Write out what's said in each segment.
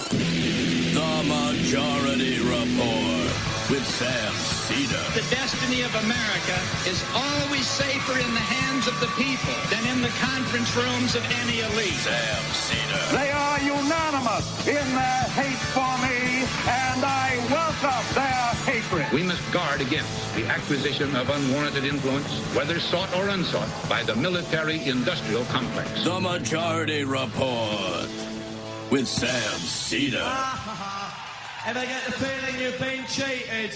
The Majority Report with Sam Cedar. The destiny of America is always safer in the hands of the people than in the conference rooms of any elite. Sam Cedar. They are unanimous in their hate for me, and I welcome their hatred. We must guard against the acquisition of unwarranted influence, whether sought or unsought, by the military-industrial complex. The Majority Report with Sam Cedar. Ever get the feeling you've been cheated?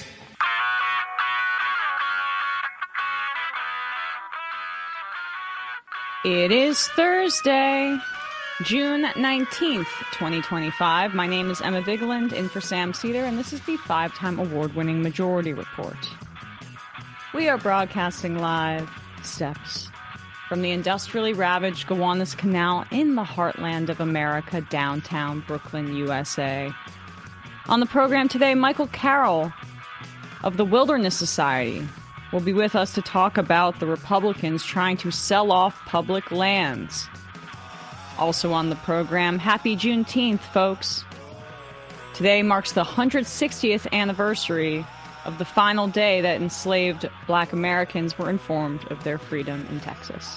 It is Thursday, June 19th, 2025. My name is Emma Vigeland, in for Sam Cedar, and this is the 5-time award-winning Majority Report. We are broadcasting live steps from the industrially ravaged Gowanus Canal in the heartland of America, downtown Brooklyn, USA. On the program today, Michael Carroll of the Wilderness Society will be with us to talk about the Republicans trying to sell off public lands. Also on the program, happy Juneteenth, folks. Today marks the 160th anniversary of the final day that enslaved Black Americans were informed of their freedom in Texas.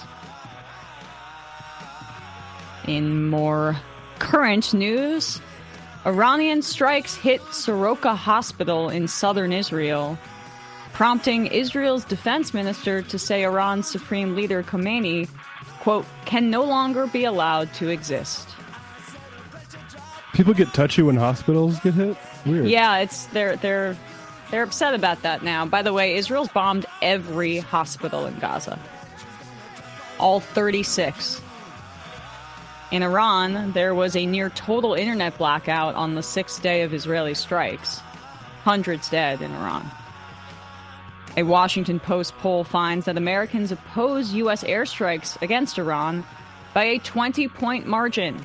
In more current news, Iranian strikes hit Soroka Hospital in southern Israel, prompting Israel's defense minister to say Iran's supreme leader Khomeini, quote, can no longer be allowed to exist. People get touchy when hospitals get hit? Weird. Yeah, they're upset about that now. By the way, Israel's bombed every hospital in Gaza. All 36. In Iran, there was a near total internet blackout on the 6th day of Israeli strikes. Hundreds dead in Iran. A Washington Post poll finds that Americans oppose U.S. airstrikes against Iran by a 20-point margin.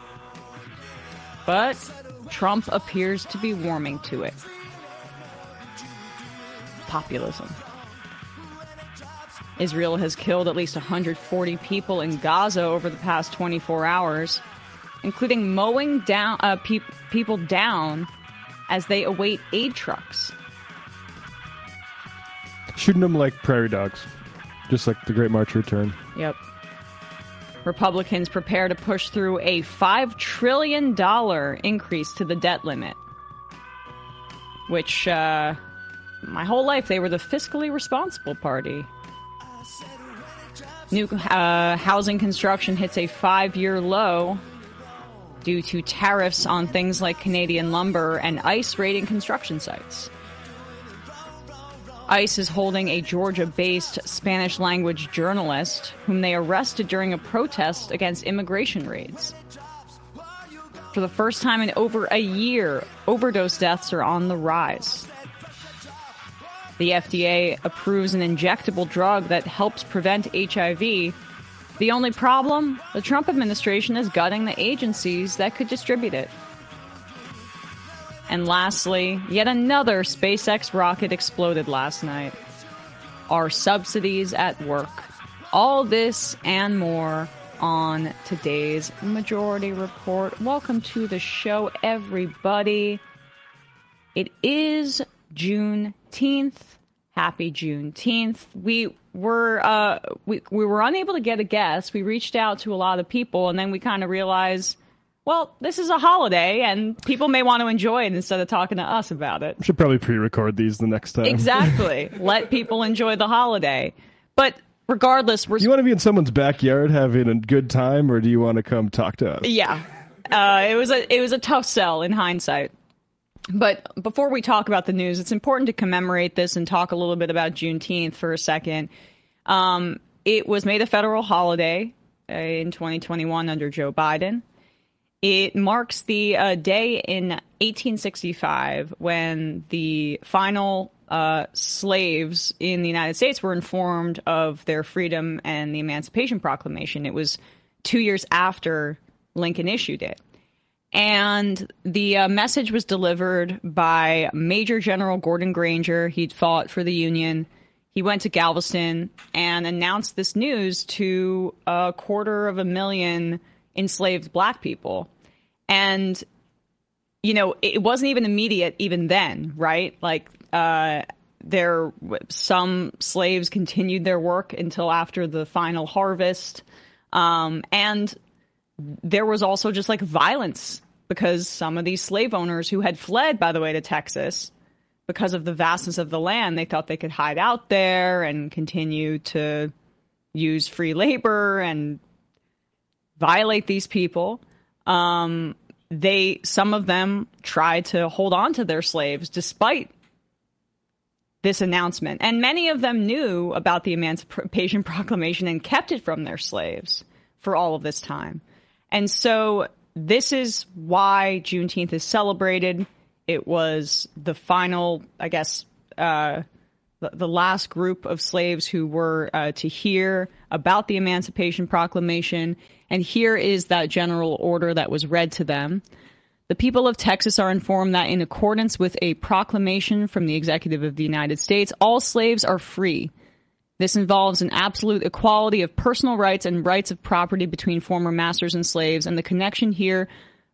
But Trump appears to be warming to it. Populism. Israel has killed at least 140 people in Gaza over the past 24 hours, including mowing down people down as they await aid trucks. Shooting them like prairie dogs, just like the Great March Return. Yep. Republicans prepare to push through a $5 trillion increase to the debt limit, which, my whole life, they were the fiscally responsible party. New housing construction hits a 5-year low due to tariffs on things like Canadian lumber and ICE raiding construction sites. ICE is holding a Georgia-based Spanish-language journalist whom they arrested during a protest against immigration raids. For the first time in over a year, overdose deaths are on the rise. The FDA approves an injectable drug that helps prevent HIV. The only problem? The Trump administration is gutting the agencies that could distribute it. And lastly, yet another SpaceX rocket exploded last night. Are subsidies at work? All this and more on today's Majority Report. Welcome to the show, everybody. It is Juneteenth. Happy Juneteenth. We were unable to get a guest. We reached out to a lot of people, and then we kind of realized, well, this is a holiday, and people may want to enjoy it instead of talking to us about it. We should probably pre-record these the next time. Exactly. Let people enjoy the holiday. But regardless, do you want to be in someone's backyard having a good time, or do you want to come talk to us? Yeah. It was a tough sell in hindsight. But before we talk about the news, it's important to commemorate this and talk a little bit about Juneteenth for a second. It was made a federal holiday in 2021 under Joe Biden. It marks the day in 1865 when the final slaves in the United States were informed of their freedom and the Emancipation Proclamation. It was 2 years after Lincoln issued it. And the message was delivered by Major General Gordon Granger. He'd fought for the Union. He went to Galveston and announced this news to 250,000 enslaved black people. And it wasn't even immediate even then, right? Like, some slaves continued their work until after the final harvest. And there was also just like violence because some of these slave owners who had fled, by the way, to Texas because of the vastness of the land, they thought they could hide out there and continue to use free labor and violate these people. Some of them tried to hold on to their slaves despite this announcement. And many of them knew about the Emancipation Proclamation and kept it from their slaves for all of this time. And so this is why Juneteenth is celebrated. It was the final, I guess, the last group of slaves who were to hear about the Emancipation Proclamation. And here is that general order that was read to them. The people of Texas are informed that in accordance with a proclamation from the Executive of the United States, all slaves are free. This involves an absolute equality of personal rights and rights of property between former masters and slaves, and the connection here,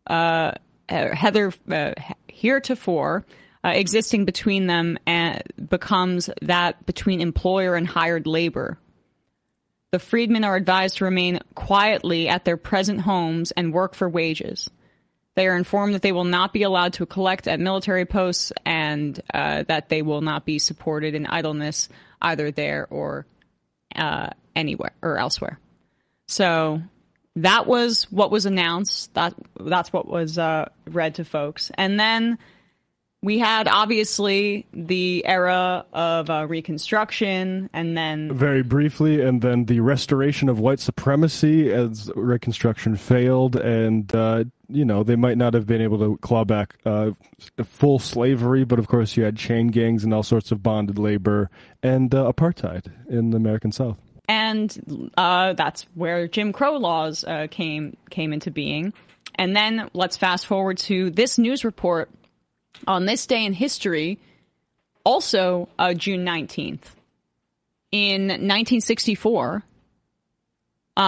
heretofore existing between them becomes that between employer and hired labor. The freedmen are advised to remain quietly at their present homes and work for wages. They are informed that they will not be allowed to collect at military posts and that they will not be supported in idleness either there or anywhere or elsewhere. So that was what was announced. That's what was read to folks. And then we had, obviously, the era of Reconstruction, and then... Very briefly, and then the restoration of white supremacy as Reconstruction failed, and, they might not have been able to claw back full slavery, but of course you had chain gangs and all sorts of bonded labor, and apartheid in the American South. And that's where Jim Crow laws came into being. And then let's fast forward to this news report. On this day in history, also June 19th, in 1964, or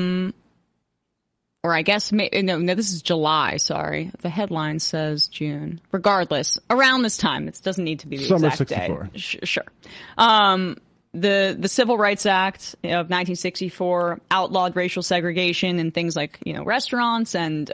I guess, no, this is July, sorry. The headline says June. Regardless, around this time, it doesn't need to be the Summer exact 64. day. Sure. The Civil Rights Act of 1964 outlawed racial segregation in things like, restaurants and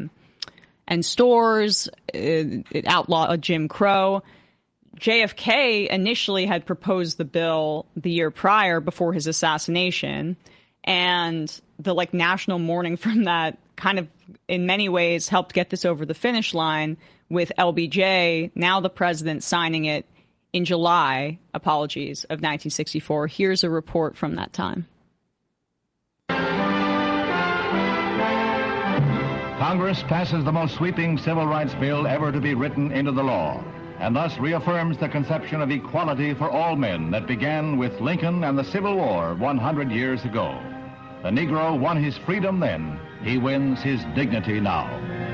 stores. It outlawed Jim Crow. JFK initially had proposed the bill the year prior before his assassination, and the national mourning from that kind of in many ways helped get this over the finish line with LBJ, now the president, signing it in July, of 1964. Here's a report from that time. Congress passes the most sweeping civil rights bill ever to be written into the law, and thus reaffirms the conception of equality for all men that began with Lincoln and the Civil War 100 years ago. The Negro won his freedom then. He wins his dignity now.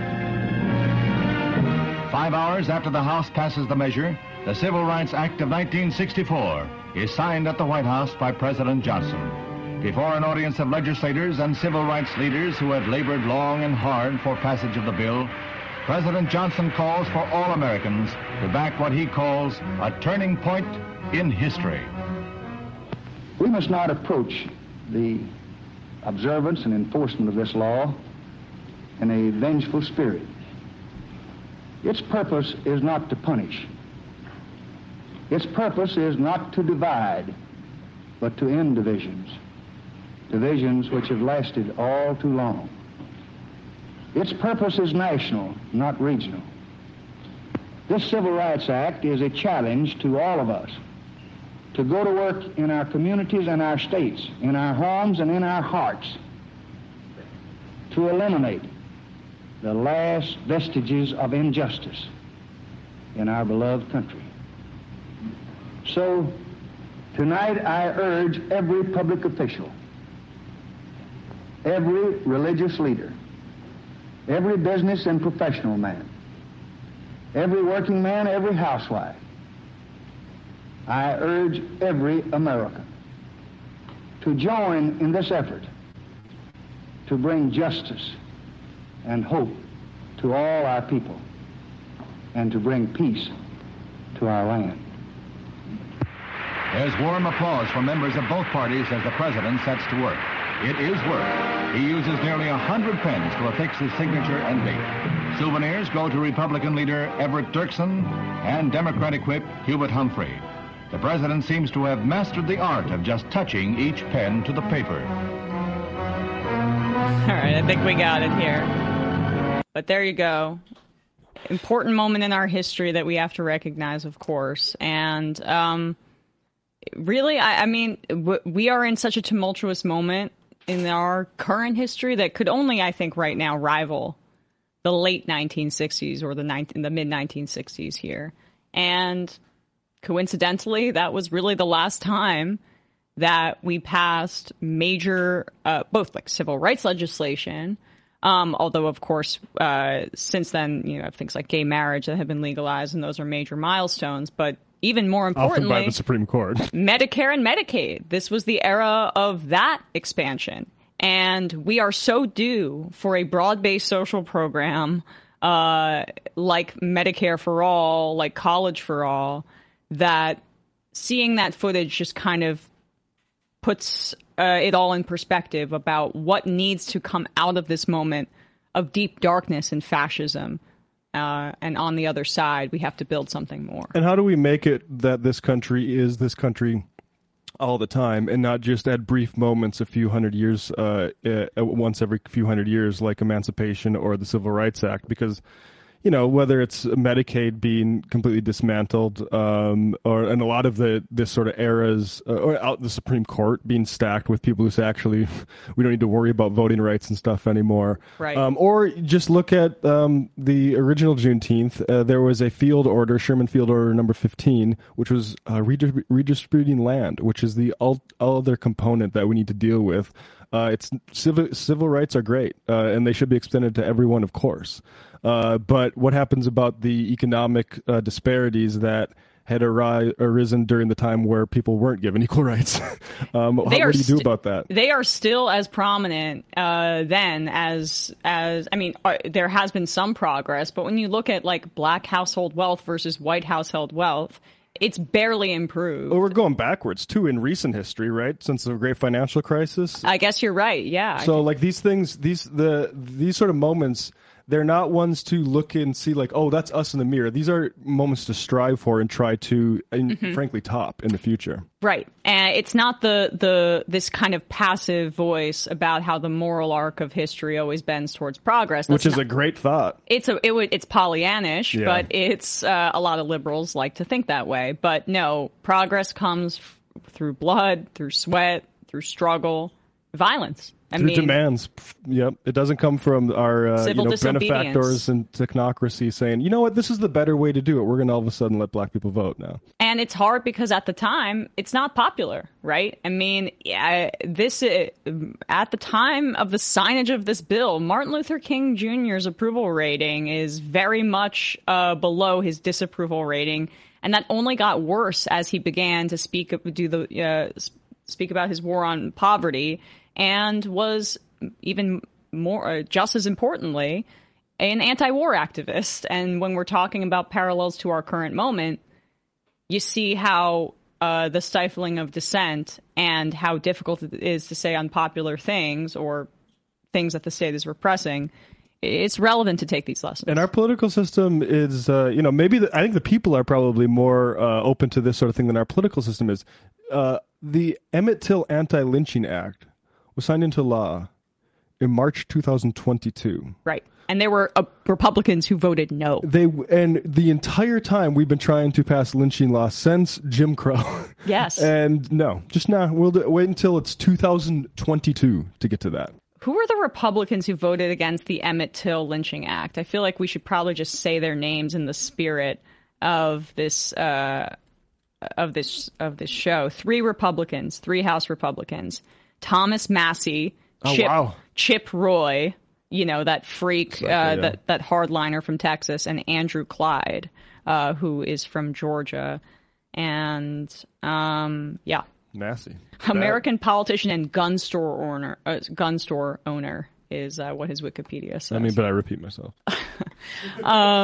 5 hours after the House passes the measure, the Civil Rights Act of 1964 is signed at the White House by President Johnson. Before an audience of legislators and civil rights leaders who had labored long and hard for passage of the bill, President Johnson calls for all Americans to back what he calls a turning point in history. We must not approach the observance and enforcement of this law in a vengeful spirit. Its purpose is not to punish. Its purpose is not to divide, but to end divisions. Divisions which have lasted all too long. Its purpose is national, not regional. This Civil Rights Act is a challenge to all of us to go to work in our communities and our states, in our homes and in our hearts, to eliminate the last vestiges of injustice in our beloved country. So, tonight I urge every public official, every religious leader, every business and professional man, every working man, every housewife, I urge every American to join in this effort to bring justice and hope to all our people. and to bring peace to our land. There's warm applause from members of both parties as the president sets to work. It is work. He uses nearly 100 pens to affix his signature and date. Souvenirs go to Republican leader Everett Dirksen and Democratic whip Hubert Humphrey. The president seems to have mastered the art of just touching each pen to the paper. All right, I think we got it here. But there you go. Important moment in our history that we have to recognize, of course. And really, I mean, we are in such a tumultuous moment in our current history that could only, I think, right now rival the late 1960s or the mid-1960s here. And coincidentally, that was really the last time that we passed major, both like civil rights legislation, although, of course, since then, you know, things like gay marriage that have been legalized, and those are major milestones. But even more importantly, often by the Supreme Court, Medicare and Medicaid. This was the era of that expansion. And we are so due for a broad-based social program like Medicare for All, like College for All, that seeing that footage just kind of puts it all in perspective about what needs to come out of this moment of deep darkness and fascism. And on the other side, we have to build something more. And how do we make it that this country is this country all the time and not just at brief moments a few hundred years, once every few hundred years, like Emancipation or the Civil Rights Act? Because, you know, whether it's Medicaid being completely dismantled, and a lot of this sort of eras, or out the Supreme Court being stacked with people who say, actually, we don't need to worry about voting rights and stuff anymore. Right. Or just look at the original Juneteenth. There was a field order, Sherman Field Order number 15, which was redistributing land, which is the other component that we need to deal with. It's civil rights are great, and they should be extended to everyone, of course. But what happens about the economic disparities that had arisen during the time where people weren't given equal rights? What do you do about that? They are still as prominent then as I mean, there has been some progress, but when you look at like black household wealth versus white household wealth, it's barely improved. Well, we're going backwards, too, in recent history, right? Since the great financial crisis. I guess you're right, yeah. So, like, these things, these sort of moments, they're not ones to look and see like, oh, that's us in the mirror. These are moments to strive for and try to, frankly, top in the future. Right. And it's not this kind of passive voice about how the moral arc of history always bends towards progress. Which is a great thought. It's Pollyannish, yeah. But it's a lot of liberals like to think that way. But no, progress comes through blood, through sweat, through struggle, violence. Through demands. Yep. It doesn't come from our benefactors and technocracy saying, you know what, this is the better way to do it. We're going to all of a sudden let black people vote now. And it's hard because at the time, it's not popular, right? I mean, at the time of the signage of this bill, Martin Luther King Jr.'s approval rating is very much below his disapproval rating. And that only got worse as he began to speak about his war on poverty, and was even more, just as importantly, an anti-war activist. And when we're talking about parallels to our current moment, you see how the stifling of dissent and how difficult it is to say unpopular things or things that the state is repressing. It's relevant to take these lessons. And our political system is, maybe I think the people are probably more open to this sort of thing than our political system is. The Emmett Till Anti-Lynching Act was signed into law in March 2022. Right. And there were Republicans who voted no. And the entire time we've been trying to pass lynching law since Jim Crow. Yes. And no, just now. We'll wait until it's 2022 to get to that. Who are the Republicans who voted against the Emmett Till Lynching Act? I feel like we should probably just say their names in the spirit of this show. 3 Republicans, 3 House Republicans. Thomas Massey, Chip Roy, that freak, that hardliner from Texas, and Andrew Clyde, who is from Georgia. And, Massey. American politician and gun store owner is what his Wikipedia says. But I repeat myself.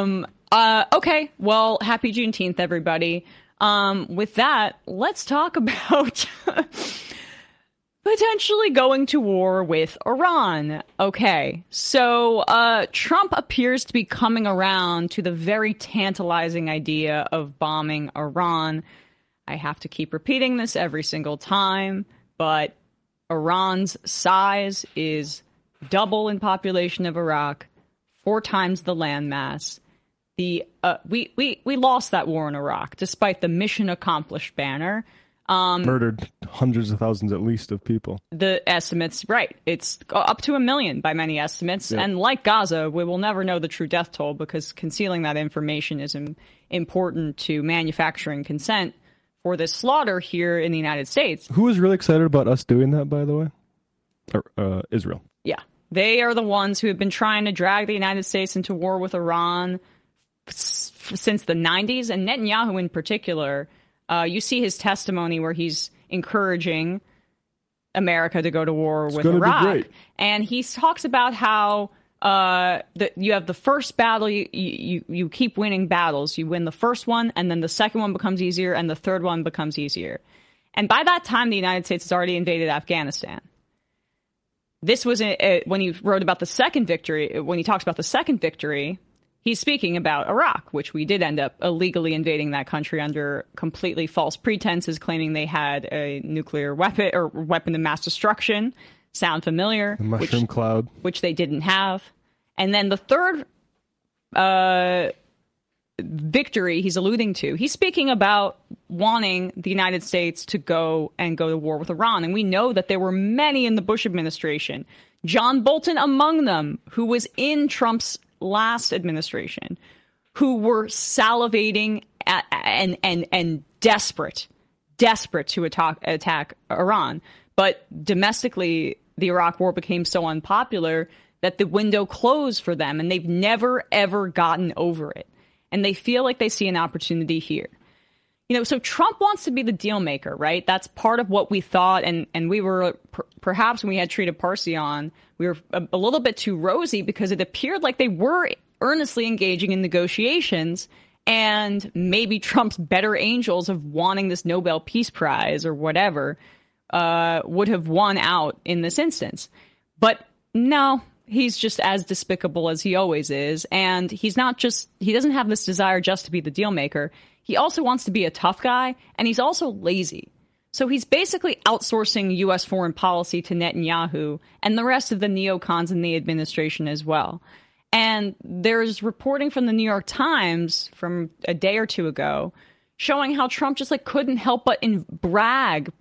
Okay, well, happy Juneteenth, everybody. With that, let's talk about potentially going to war with Iran. Okay, so Trump appears to be coming around to the very tantalizing idea of bombing Iran. I have to keep repeating this every single time, but Iran's size is double in population of Iraq, 4 times the landmass. We lost that war in Iraq, despite the mission accomplished banner. Murdered hundreds of thousands at least of people. The estimates, right. It's up to 1 million by many estimates. Yep. And like Gaza, we will never know the true death toll because concealing that information is important to manufacturing consent for this slaughter here in the United States. Who was really excited about us doing that, by the way? Israel. Yeah. They are the ones who have been trying to drag the United States into war with Iran since the 90s, and Netanyahu in particular. You see his testimony where he's encouraging America to go to war with Iraq. And he talks about how you have the first battle, you keep winning battles. You win the first one, and then the second one becomes easier, and the third one becomes easier. And by that time, the United States has already invaded Afghanistan. This was when he wrote about the second victory. When he talks about the second victory, he's speaking about Iraq, which we did end up illegally invading that country under completely false pretenses, claiming they had a nuclear weapon or weapon of mass destruction. Sound familiar? The mushroom cloud. Which they didn't have. And then the third victory he's alluding to, he's speaking about wanting the United States to go to war with Iran. And we know that there were many in the Bush administration, John Bolton among them, who was in Trump's last administration, who were salivating and desperate to attack Iran. But domestically, the Iraq war became so unpopular that the window closed for them, and they've never, ever gotten over it. And they feel like they see an opportunity here. So Trump wants to be the deal maker, right? That's part of what we thought. And we were, perhaps when we had Trita Parsi on, we were a little bit too rosy because it appeared like they were earnestly engaging in negotiations. And maybe Trump's better angels of wanting this Nobel Peace Prize or whatever would have won out in this instance. But no, he's just as despicable as he always is. And he doesn't have this desire just to be the deal maker. He also wants to be a tough guy, and he's also lazy. So he's basically outsourcing U.S. foreign policy to Netanyahu and the rest of the neocons in the administration as well. And there's reporting from the New York Times from a day or two ago showing how Trump just couldn't help but brag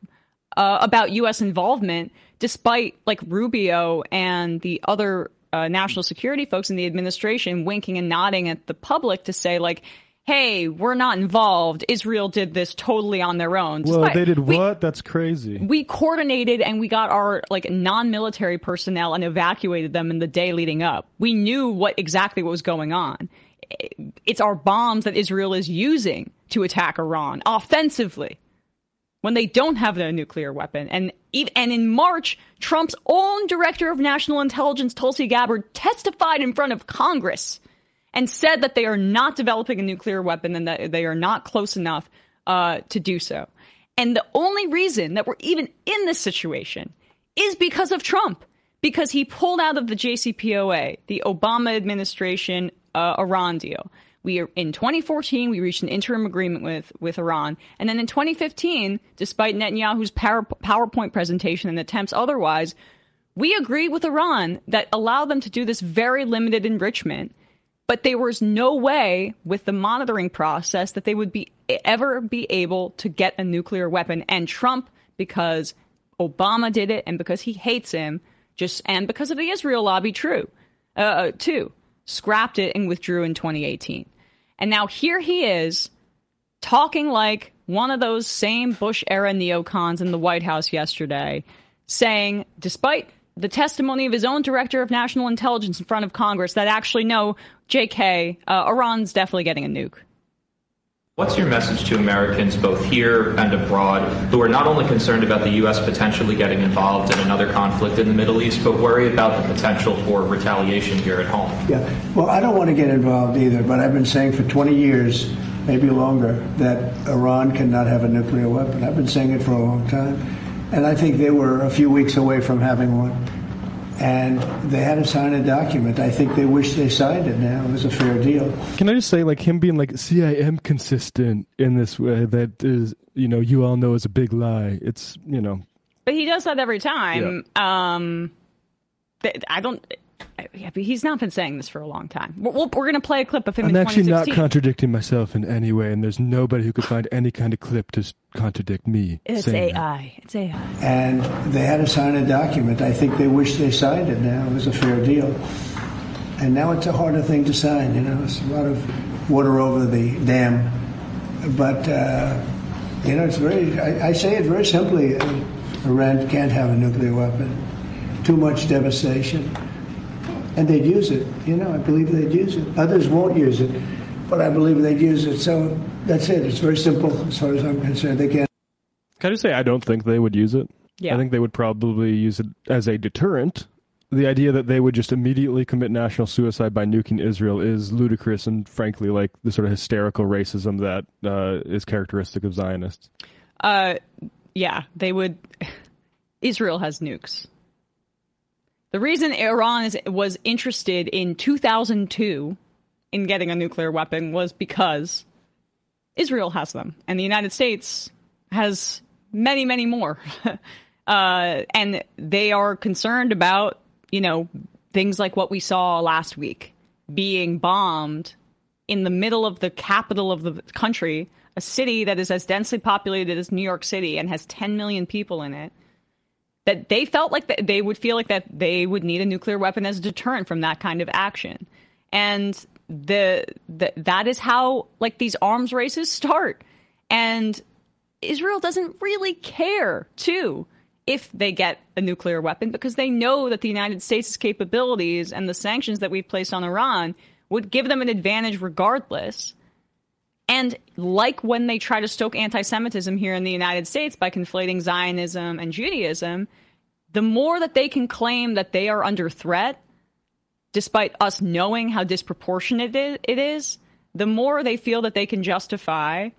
about U.S. involvement, despite Rubio and the other national security folks in the administration winking and nodding at the public to say hey, we're not involved. Israel did this totally on their own. Well, they did what? That's crazy. We coordinated and we got our non-military personnel and evacuated them in the day leading up. We knew exactly what was going on. It's our bombs that Israel is using to attack Iran offensively when they don't have their nuclear weapon. And in March, Trump's own director of national intelligence, Tulsi Gabbard, testified in front of Congress and said that they are not developing a nuclear weapon and that they are not close enough to do so. And the only reason that we're even in this situation is because of Trump, because he pulled out of the JCPOA, the Obama administration Iran deal. In 2014, we reached an interim agreement with Iran. And then in 2015, despite Netanyahu's PowerPoint presentation and attempts otherwise, we agreed with Iran that allowed them to do this very limited enrichment. But there was no way with the monitoring process that they would ever be able to get a nuclear weapon. And Trump, because Obama did it and because he hates him, and because of the Israel lobby too, scrapped it and withdrew in 2018. And now here he is talking like one of those same Bush-era neocons in the White House yesterday, saying, despite the testimony of his own director of national intelligence in front of Congress, that actually, no, JK, Iran's definitely getting a nuke. What's your message to Americans both here and abroad who are not only concerned about the U.S. potentially getting involved in another conflict in the Middle East, but worry about the potential for retaliation here at home? Yeah, well, I don't want to get involved either, but I've been saying for 20 years, maybe longer, that Iran cannot have a nuclear weapon. I've been saying it for a long time. And I think they were a few weeks away from having one. And they had to sign a document. I think they wish they signed it now. It was a fair deal. Can I just say, like, him being like, see, I am consistent in this way that is, you all know is a big lie. It's, But he does that every time. Yeah. But he's not been saying this for a long time. We're going to play a clip of him in 2016. I'm actually not contradicting myself in any way, and there's nobody who could find any kind of clip to contradict me. It's AI. It's AI. And they had to sign a document. I think they wish they signed it now. It was a fair deal. And now it's a harder thing to sign. It's a lot of water over the dam. But, it's very, I say it very simply. Iran can't have a nuclear weapon. Too much devastation. And they'd use it. I believe they'd use it. Others won't use it, but I believe they'd use it. So that's it. It's very simple as far as I'm concerned. They can't. Can I just say I don't think they would use it? Yeah. I think they would probably use it as a deterrent. The idea that they would just immediately commit national suicide by nuking Israel is ludicrous and, frankly, like the sort of hysterical racism that is characteristic of Zionists. Yeah, they would. Israel has nukes. The reason Iran was interested in 2002 in getting a nuclear weapon was because Israel has them, and the United States has many, many more. And they are concerned about, things like what we saw last week, being bombed in the middle of the capital of the country, a city that is as densely populated as New York City and has 10 million people in it. That they felt like they would feel like that they would need a nuclear weapon as a deterrent from that kind of action. And that is how, like, these arms races start. And Israel doesn't really care, too, if they get a nuclear weapon, because they know that the United States' capabilities and the sanctions that we've placed on Iran would give them an advantage regardless. And like when they try to stoke anti-Semitism here in the United States by conflating Zionism and Judaism, the more that they can claim that they are under threat, despite us knowing how disproportionate it is, the more they feel that they can justify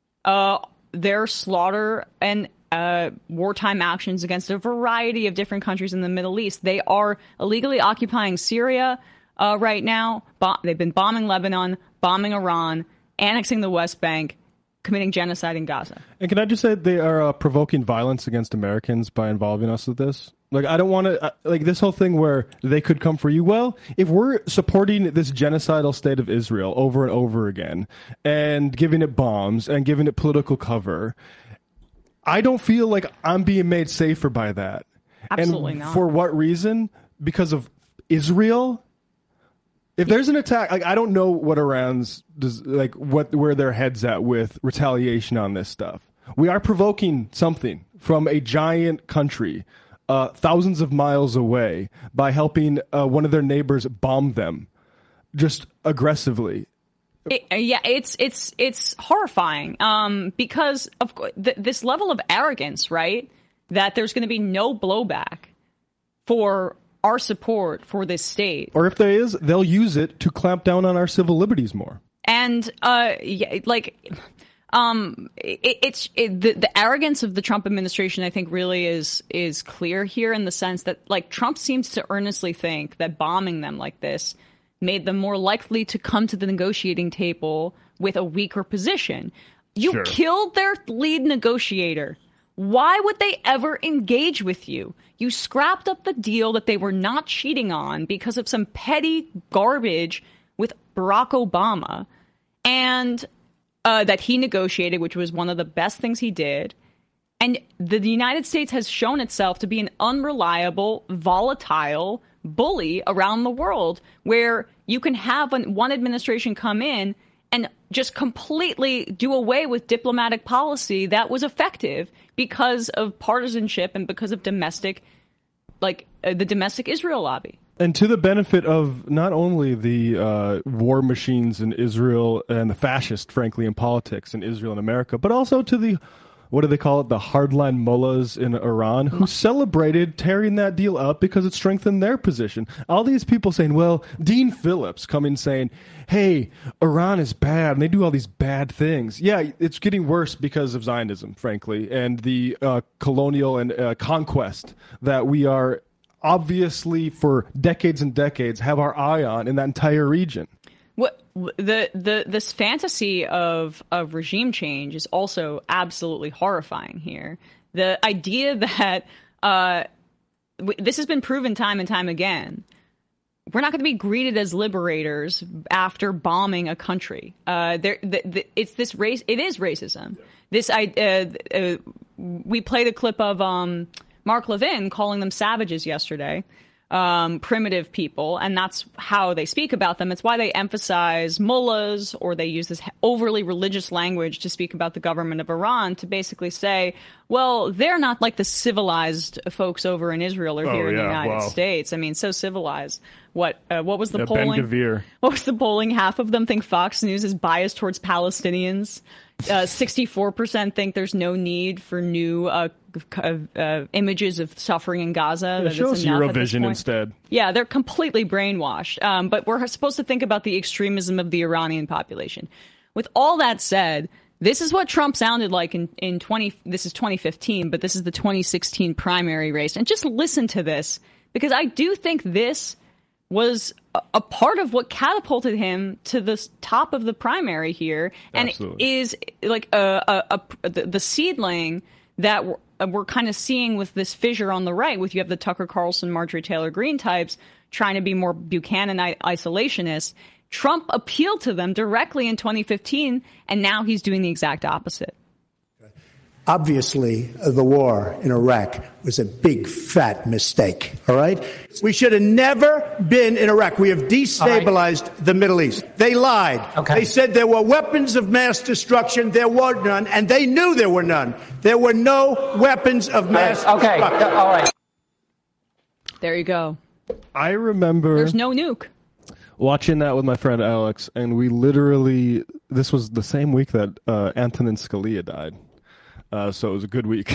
their slaughter and wartime actions against a variety of different countries in the Middle East. They are illegally occupying Syria right now. They've been bombing Lebanon, bombing Iran, annexing the West Bank, committing genocide in Gaza. And can I just say they are provoking violence against Americans by involving us with this? Like, I don't want to, like, this whole thing where they could come for you. Well, if we're supporting this genocidal state of Israel over and over again and giving it bombs and giving it political cover, I don't feel like I'm being made safer by that. Absolutely not. For what reason? Because of Israel? If there's an attack, like, I don't know what Iran's where their head's at with retaliation on this stuff. We are provoking something from a giant country, thousands of miles away, by helping one of their neighbors bomb them, just aggressively. It's horrifying because of this level of arrogance, right? That there's going to be no blowback for our support for this state. Or if there is, they'll use it to clamp down on our civil liberties more. And the arrogance of the Trump administration, I think, really is clear here in the sense that, like, Trump seems to earnestly think that bombing them like this made them more likely to come to the negotiating table with a weaker position. You killed their lead negotiator. Why would they ever engage with you? You scrapped up the deal that they were not cheating on because of some petty garbage with Barack Obama, and that he negotiated, which was one of the best things he did. And the United States has shown itself to be an unreliable, volatile bully around the world, where you can have one administration come in and just completely do away with diplomatic policy that was effective because of partisanship and because of domestic, the domestic Israel lobby. And to the benefit of not only the war machines in Israel and the fascist, frankly, in politics in Israel and America, but also to the, what do they call it, the hardline mullahs in Iran who celebrated tearing that deal up because it strengthened their position. All these people saying, well, Dean Phillips coming saying, hey, Iran is bad and they do all these bad things. Yeah, it's getting worse because of Zionism, frankly, and the colonial and conquest that we are obviously for decades and decades have our eye on in that entire region. What this fantasy of regime change is also absolutely horrifying here. The idea that this has been proven time and time again. We're not going to be greeted as liberators after bombing a country. It's this race. It is racism. This we played a clip of Mark Levin calling them savages yesterday, primitive people, and that's how they speak about them. It's why they emphasize mullahs, or they use this overly religious language to speak about the government of Iran to basically say, well, they're not like the civilized folks over in Israel or here in the United States. I mean, so civilized. What was the polling? Ben Gvir. What was the polling? Half of them think Fox News is biased towards Palestinians. 64% think there's no need for new images of suffering in Gaza. Yeah, show us Eurovision instead. Yeah, they're completely brainwashed. But we're supposed to think about the extremism of the Iranian population. With all that said, this is what Trump sounded like in this is 2015, but this is the 2016 primary race. And just listen to this, because I do think this was a part of what catapulted him to the top of the primary here. And Absolutely. It is like the seedling that we're kind of seeing with this fissure on the right, with you have the Tucker Carlson, Marjorie Taylor Greene types trying to be more Buchanan isolationists. Trump appealed to them directly in 2015, and now he's doing the exact opposite. Obviously, the war in Iraq was a big, fat mistake, all right? We should have never been in Iraq. We have destabilized the Middle East. They lied. Okay. They said there were weapons of mass destruction. There were none, and they knew there were none. There were no weapons of mass destruction. All right. There you go. I remember... There's no nuke. Watching that with my friend Alex, and we literally... This was the same week that Antonin Scalia died. So it was a good week.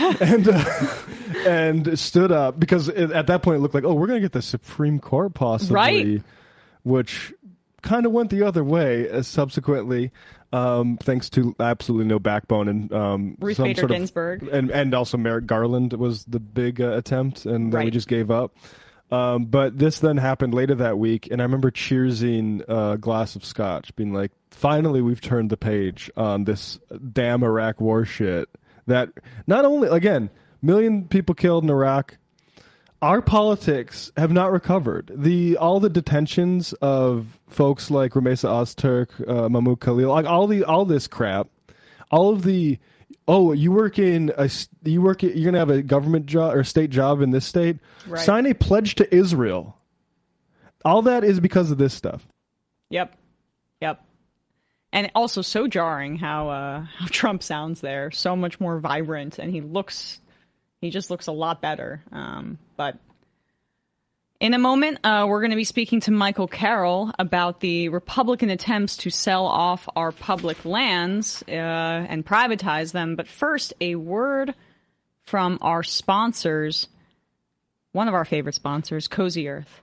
and stood up, because at that point it looked like, oh, we're going to get the Supreme Court possibly, right, which kind of went the other way subsequently, thanks to absolutely no backbone and Ruth Bader Ginsburg. And also Merrick Garland was the big attempt, and then we just gave up. But this then happened later that week, and I remember cheersing a glass of scotch, being like, finally we've turned the page on this damn Iraq war shit. That not only, again, million people killed in Iraq, our politics have not recovered. All the detentions of folks like Ramesa Ozturk, Mahmoud Khalil, like all this crap, all of the... Oh, you're gonna have a government job or state job in this state. Right. Sign a pledge to Israel. All that is because of this stuff. Yep. And also so jarring how Trump sounds there. So much more vibrant, and he just looks a lot better. But in a moment, we're going to be speaking to Michael Carroll about the Republican attempts to sell off our public lands and privatize them. But first, a word from our sponsors, one of our favorite sponsors, Cozy Earth.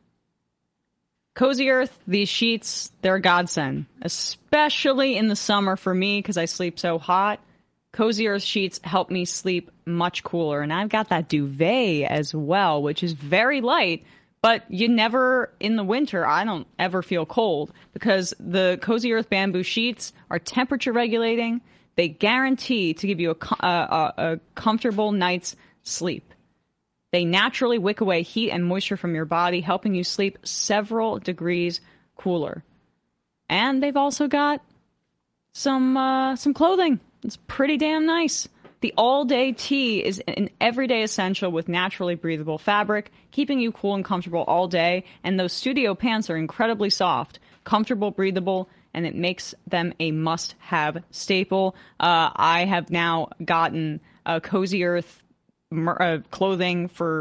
Cozy Earth, these sheets, they're a godsend, especially in the summer for me because I sleep so hot. Cozy Earth sheets help me sleep much cooler. And I've got that duvet as well, which is very light. But you never, in the winter, I don't ever feel cold because the Cozy Earth bamboo sheets are temperature regulating. They guarantee to give you a comfortable night's sleep. They naturally wick away heat and moisture from your body, helping you sleep several degrees cooler. And they've also got some clothing. It's pretty damn nice. The all-day tee is an everyday essential with naturally breathable fabric, keeping you cool and comfortable all day. And those studio pants are incredibly soft, comfortable, breathable, and it makes them a must-have staple. I have now gotten Cozy Earth clothing for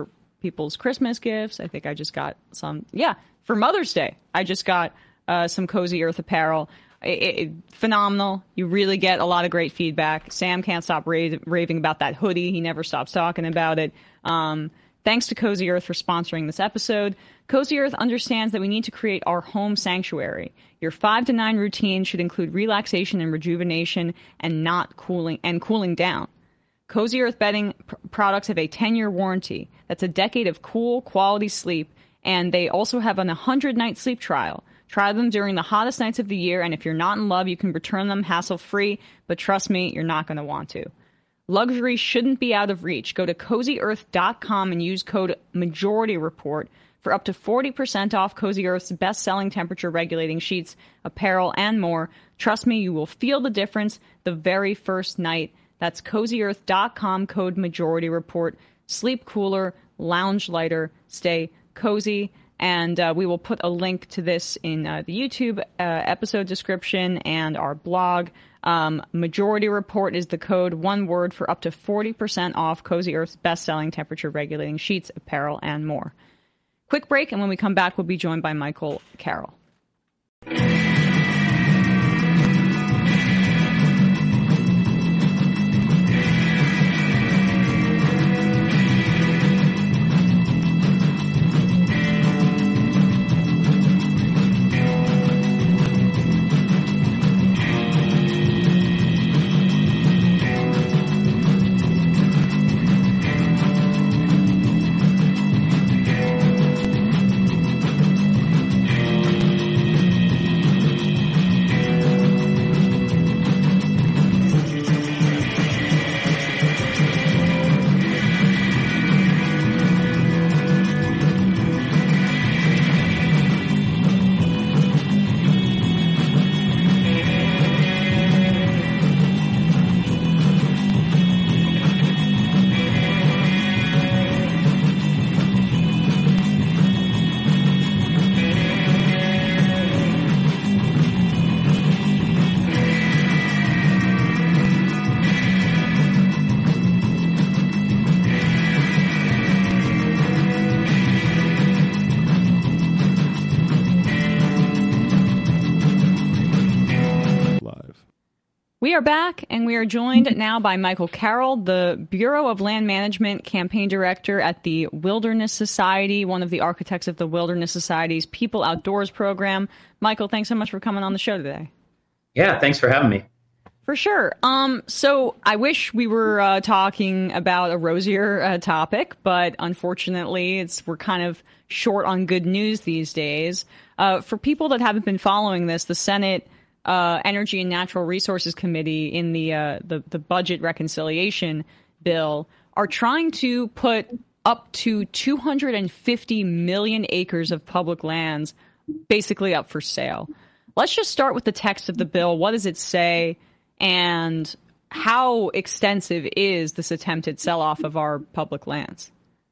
people's Christmas gifts. I think I just got some. Yeah, for Mother's Day, I just got some Cozy Earth apparel. Phenomenal. You really get a lot of great feedback. Sam can't stop raving about that hoodie. He never stops talking about it. Thanks to Cozy Earth for sponsoring this episode. Cozy Earth understands that we need to create our home sanctuary. Your 5 to 9 routine should include relaxation and rejuvenation and not cooling down. Cozy Earth bedding products have a 10-year warranty. That's a decade of cool, quality sleep, and they also have an 100-night sleep trial. Try them during the hottest nights of the year, and if you're not in love, you can return them hassle-free, but trust me, you're not going to want to. Luxury shouldn't be out of reach. Go to CozyEarth.com and use code MajorityReport for up to 40% off Cozy Earth's best-selling temperature-regulating sheets, apparel, and more. Trust me, you will feel the difference the very first night. That's CozyEarth.com, code MajorityReport. Sleep cooler, lounge lighter, stay cozy. And we will put a link to this in the YouTube episode description and our blog. Majority Report is the code, one word, for up to 40% off Cozy Earth's best-selling temperature-regulating sheets, apparel, and more. Quick break, and when we come back, we'll be joined by Michael Carroll. We are back, and we are joined now by Michael Carroll, the Bureau of Land Management Campaign Director at the Wilderness Society, one of the architects of the Wilderness Society's People Outdoors program. Michael, thanks so much for coming on the show today. Yeah, thanks for having me. For sure. So I wish we were talking about a rosier topic, but unfortunately, we're kind of short on good news these days. For people that haven't been following this, the Senate Energy and Natural Resources Committee in the budget reconciliation bill are trying to put up to 250 million acres of public lands basically up for sale. Let's just start with the text of the bill. What does it say, and how extensive is this attempted sell-off of our public lands?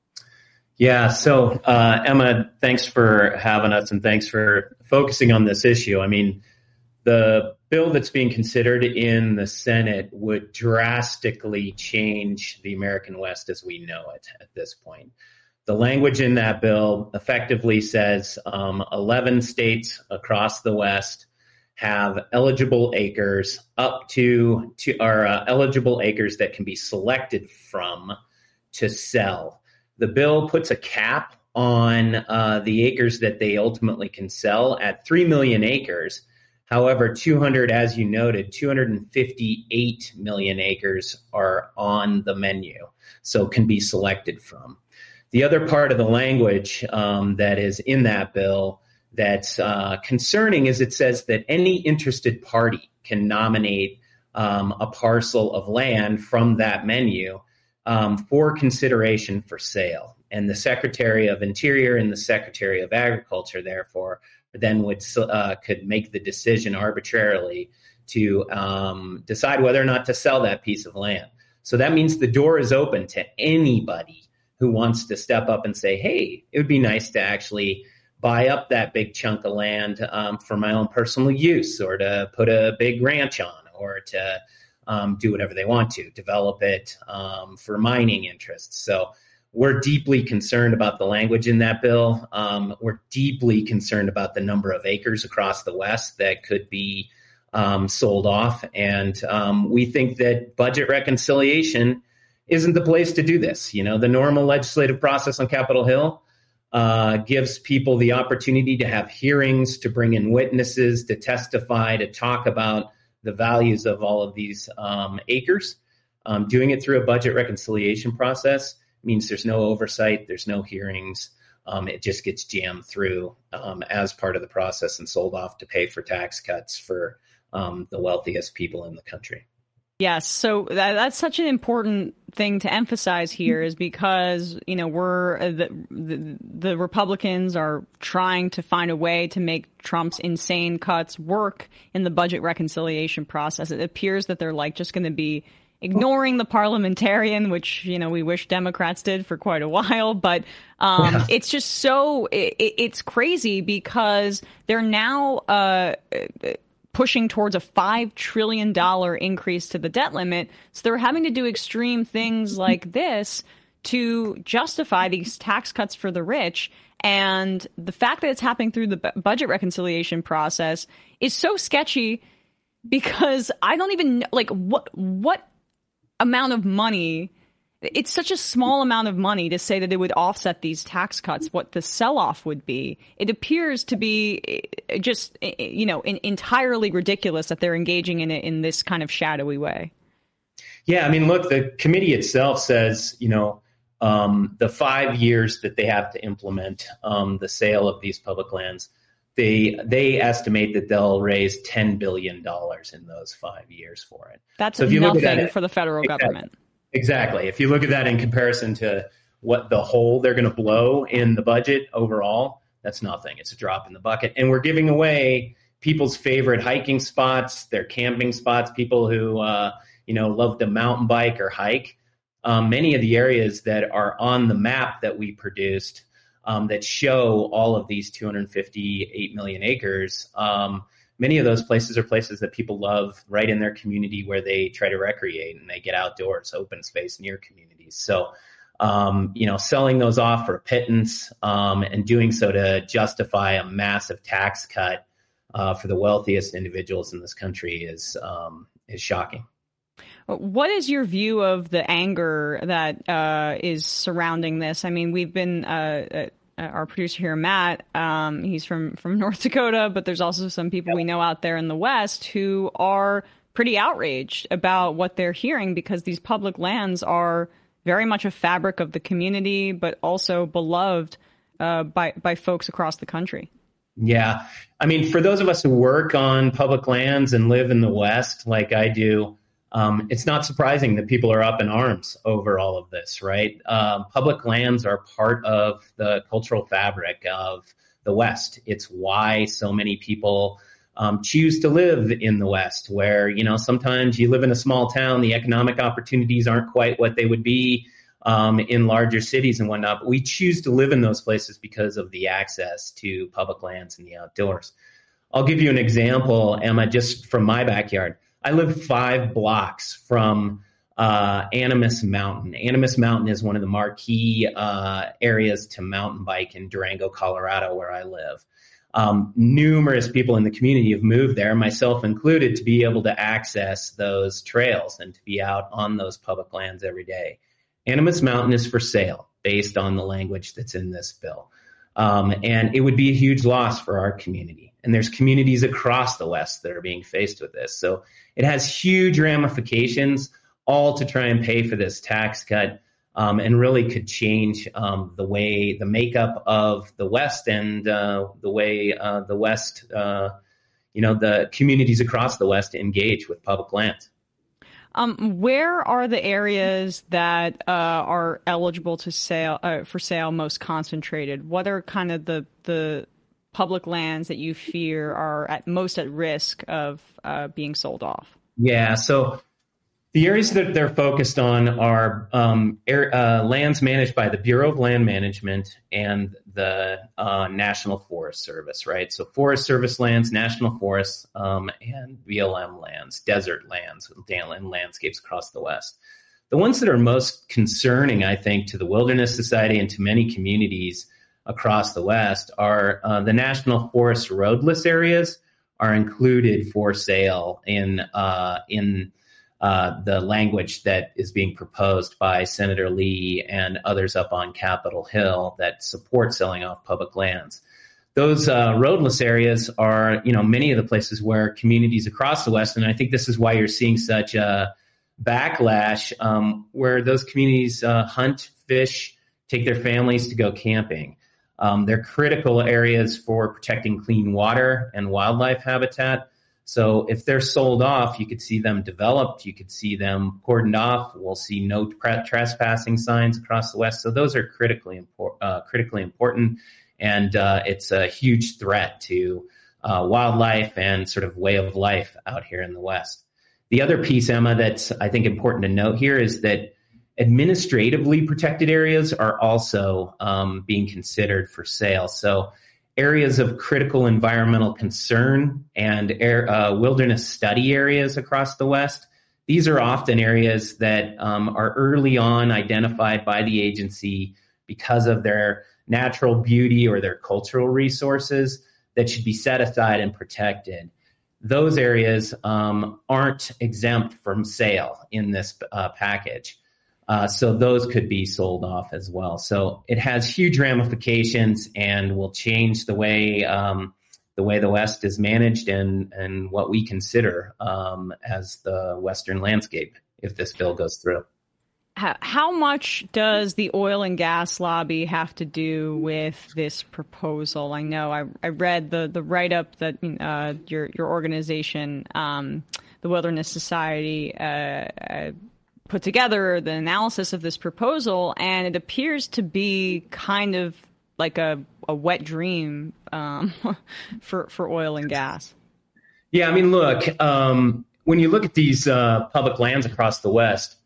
Yeah, so Emma, thanks for having us, and thanks for focusing on this issue. I mean, the bill that's being considered in the Senate would drastically change the American West as we know it at this point. The language in that bill effectively says 11 states across the West have eligible acres eligible acres that can be selected from to sell. The bill puts a cap on the acres that they ultimately can sell at 3 million acres. However, 258 million acres are on the menu, so can be selected from. The other part of the language that is in that bill that's concerning is it says that any interested party can nominate a parcel of land from that menu for consideration for sale. And the Secretary of Interior and the Secretary of Agriculture, therefore, then could make the decision arbitrarily to decide whether or not to sell that piece of land. So that means the door is open to anybody who wants to step up and say, hey, it would be nice to actually buy up that big chunk of land for my own personal use, or to put a big ranch on, or to do whatever they want to, develop it for mining interests. So we're deeply concerned about the language in that bill. We're deeply concerned about the number of acres across the West that could be sold off. And we think that budget reconciliation isn't the place to do this. The normal legislative process on Capitol Hill gives people the opportunity to have hearings, to bring in witnesses, to testify, to talk about the values of all of these acres. Doing it through a budget reconciliation process means there's no oversight, there's no hearings. It just gets jammed through as part of the process and sold off to pay for tax cuts for the wealthiest people in the country. Yes, so that's such an important thing to emphasize here, is because we're the Republicans are trying to find a way to make Trump's insane cuts work in the budget reconciliation process. It appears that they're just going to be ignoring the parliamentarian, which, we wish Democrats did for quite a while. But it's just so it's crazy because they're now pushing towards a $5 trillion increase to the debt limit. So they're having to do extreme things like this to justify these tax cuts for the rich. And the fact that it's happening through the budget reconciliation process is so sketchy, because I don't even know, what amount of money. It's such a small amount of money to say that it would offset these tax cuts, what the sell-off would be. It appears to be just, entirely ridiculous that they're engaging in it in this kind of shadowy way. Yeah, look, the committee itself says, the 5 years that they have to implement the sale of these public lands, they estimate that they'll raise $10 billion in those 5 years for it. That's nothing for the federal government. Exactly. If you look at that in comparison to what the hole they're going to blow in the budget overall, that's nothing. It's a drop in the bucket. And we're giving away people's favorite hiking spots, their camping spots, people who, love to mountain bike or hike. Many of the areas that are on the map that we produced that show all of these 258 million acres, many of those places are places that people love right in their community, where they try to recreate and they get outdoors, open space near communities. So, selling those off for a pittance and doing so to justify a massive tax cut for the wealthiest individuals in this country is shocking. What is your view of the anger that is surrounding this? We've been our producer here, Matt, he's from North Dakota, but there's also some people we know out there in the West who are pretty outraged about what they're hearing, because these public lands are very much a fabric of the community, but also beloved by folks across the country. Yeah. For those of us who work on public lands and live in the West like I do, it's not surprising that people are up in arms over all of this, right? Public lands are part of the cultural fabric of the West. It's why so many people choose to live in the West, where, sometimes you live in a small town, the economic opportunities aren't quite what they would be in larger cities and whatnot. But we choose to live in those places because of the access to public lands and the outdoors. I'll give you an example, Emma, just from my backyard. I live 5 blocks from Animas Mountain. Animas Mountain is one of the marquee areas to mountain bike in Durango, Colorado, where I live. Numerous people in the community have moved there, myself included, to be able to access those trails and to be out on those public lands every day. Animas Mountain is for sale based on the language that's in this bill. And it would be a huge loss for our community. And there's communities across the West that are being faced with this. So it has huge ramifications, all to try and pay for this tax cut, and really could change the makeup of the West and the way the West, the communities across the West engage with public lands. Where are the areas that are eligible to for sale most concentrated? What are kind of the public lands that you fear are most at risk of being sold off? Yeah, so the areas that they're focused on are lands managed by the Bureau of Land Management and the National Forest Service, right? So Forest Service lands, National Forests, and BLM lands, desert lands, and landscapes across the West. The ones that are most concerning, I think, to the Wilderness Society and to many communities across the West are the National Forest roadless areas are included for sale in the language that is being proposed by Senator Lee and others up on Capitol Hill that support selling off public lands. Those roadless areas are, many of the places where communities across the West, and I think this is why you're seeing such a backlash, where those communities hunt, fish, take their families to go camping. They're critical areas for protecting clean water and wildlife habitat. So if they're sold off, you could see them developed, you could see them cordoned off. We'll see no trespassing signs across the West. So those are critically important. And it's a huge threat to wildlife and sort of way of life out here in the West. The other piece, Emma, that's I think important to note here is that administratively protected areas are also being considered for sale. So areas of critical environmental concern and wilderness study areas across the West, these are often areas that are early on identified by the agency because of their natural beauty or their cultural resources that should be set aside and protected. Those areas aren't exempt from sale in this package. So those could be sold off as well. So it has huge ramifications and will change the way the West is managed and what we consider as the Western landscape if this bill goes through. How much does the oil and gas lobby have to do with this proposal? I know I read the write-up that your organization, the Wilderness Society, put together the analysis of this proposal, and it appears to be kind of like a wet dream for oil and gas. Yeah, I mean, look, when you look at these public lands across the West,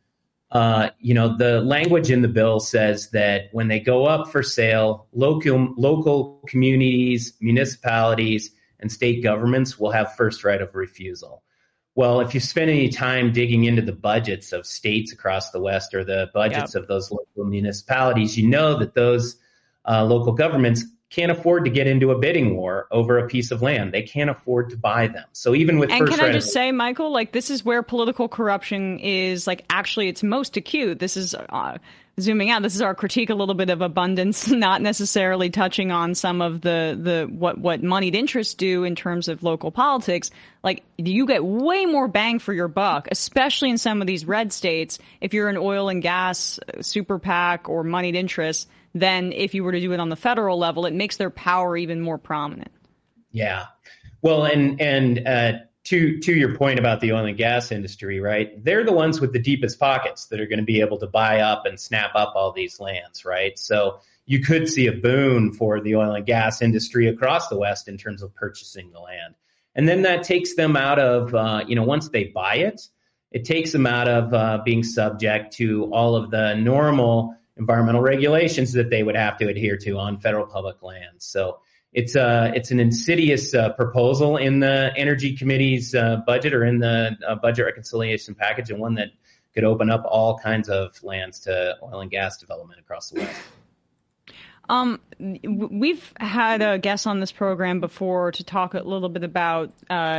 the language in the bill says that when they go up for sale, local communities, municipalities, and state governments will have first right of refusal. Well, if you spend any time digging into the budgets of states across the West or the budgets of those local municipalities, you know that those local governments can't afford to get into a bidding war over a piece of land. They can't afford to buy them. So even with can I just say, Michael, this is where political corruption is actually it's most acute. This is zooming out. This is our critique a little bit of abundance, not necessarily touching on some of the what moneyed interests do in terms of local politics. You get way more bang for your buck, especially in some of these red states, if you're an oil and gas super PAC or moneyed interests, than if you were to do it on the federal level. It makes their power even more prominent. Yeah. Well, and to your point about the oil and gas industry, right? They're the ones with the deepest pockets that are going to be able to buy up and snap up all these lands, right? So you could see a boon for the oil and gas industry across the West in terms of purchasing the land. And then that takes them out of, once they buy it, it takes them out of being subject to all of the normal environmental regulations that they would have to adhere to on federal public lands. So it's an insidious proposal in the Energy Committee's budget or in the budget reconciliation package, and one that could open up all kinds of lands to oil and gas development across the West. We've had a guest on this program before to talk a little bit about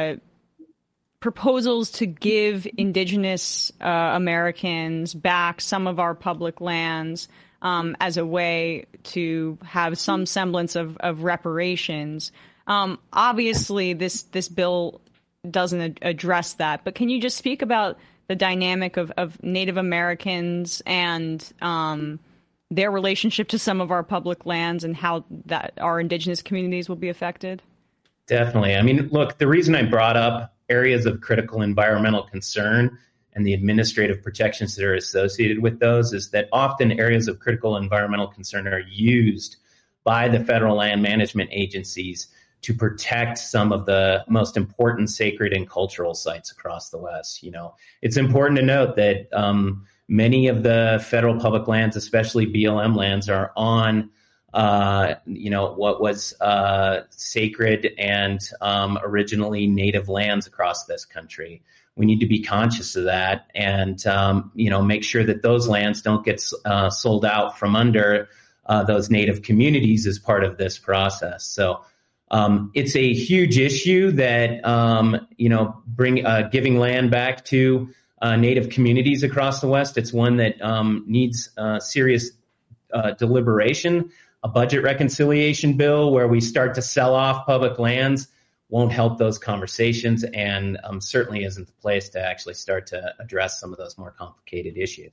proposals to give Indigenous Americans back some of our public lands as a way to have some semblance of reparations. Obviously, this bill doesn't address that, but can you just speak about the dynamic of Native Americans and their relationship to some of our public lands and how that our Indigenous communities will be affected? Definitely. I mean, look, the reason I brought up areas of critical environmental concern and the administrative protections that are associated with those is that often areas of critical environmental concern are used by the federal land management agencies to protect some of the most important sacred and cultural sites across the West. It's important to note that many of the federal public lands, especially BLM lands, are on what was sacred and originally native lands across this country. We need to be conscious of that and, make sure that those lands don't get sold out from under those native communities as part of this process. So it's a huge issue that, giving land back to native communities across the West. It's one that needs serious deliberation. A budget reconciliation bill where we start to sell off public lands won't help those conversations, and certainly isn't the place to actually start to address some of those more complicated issues.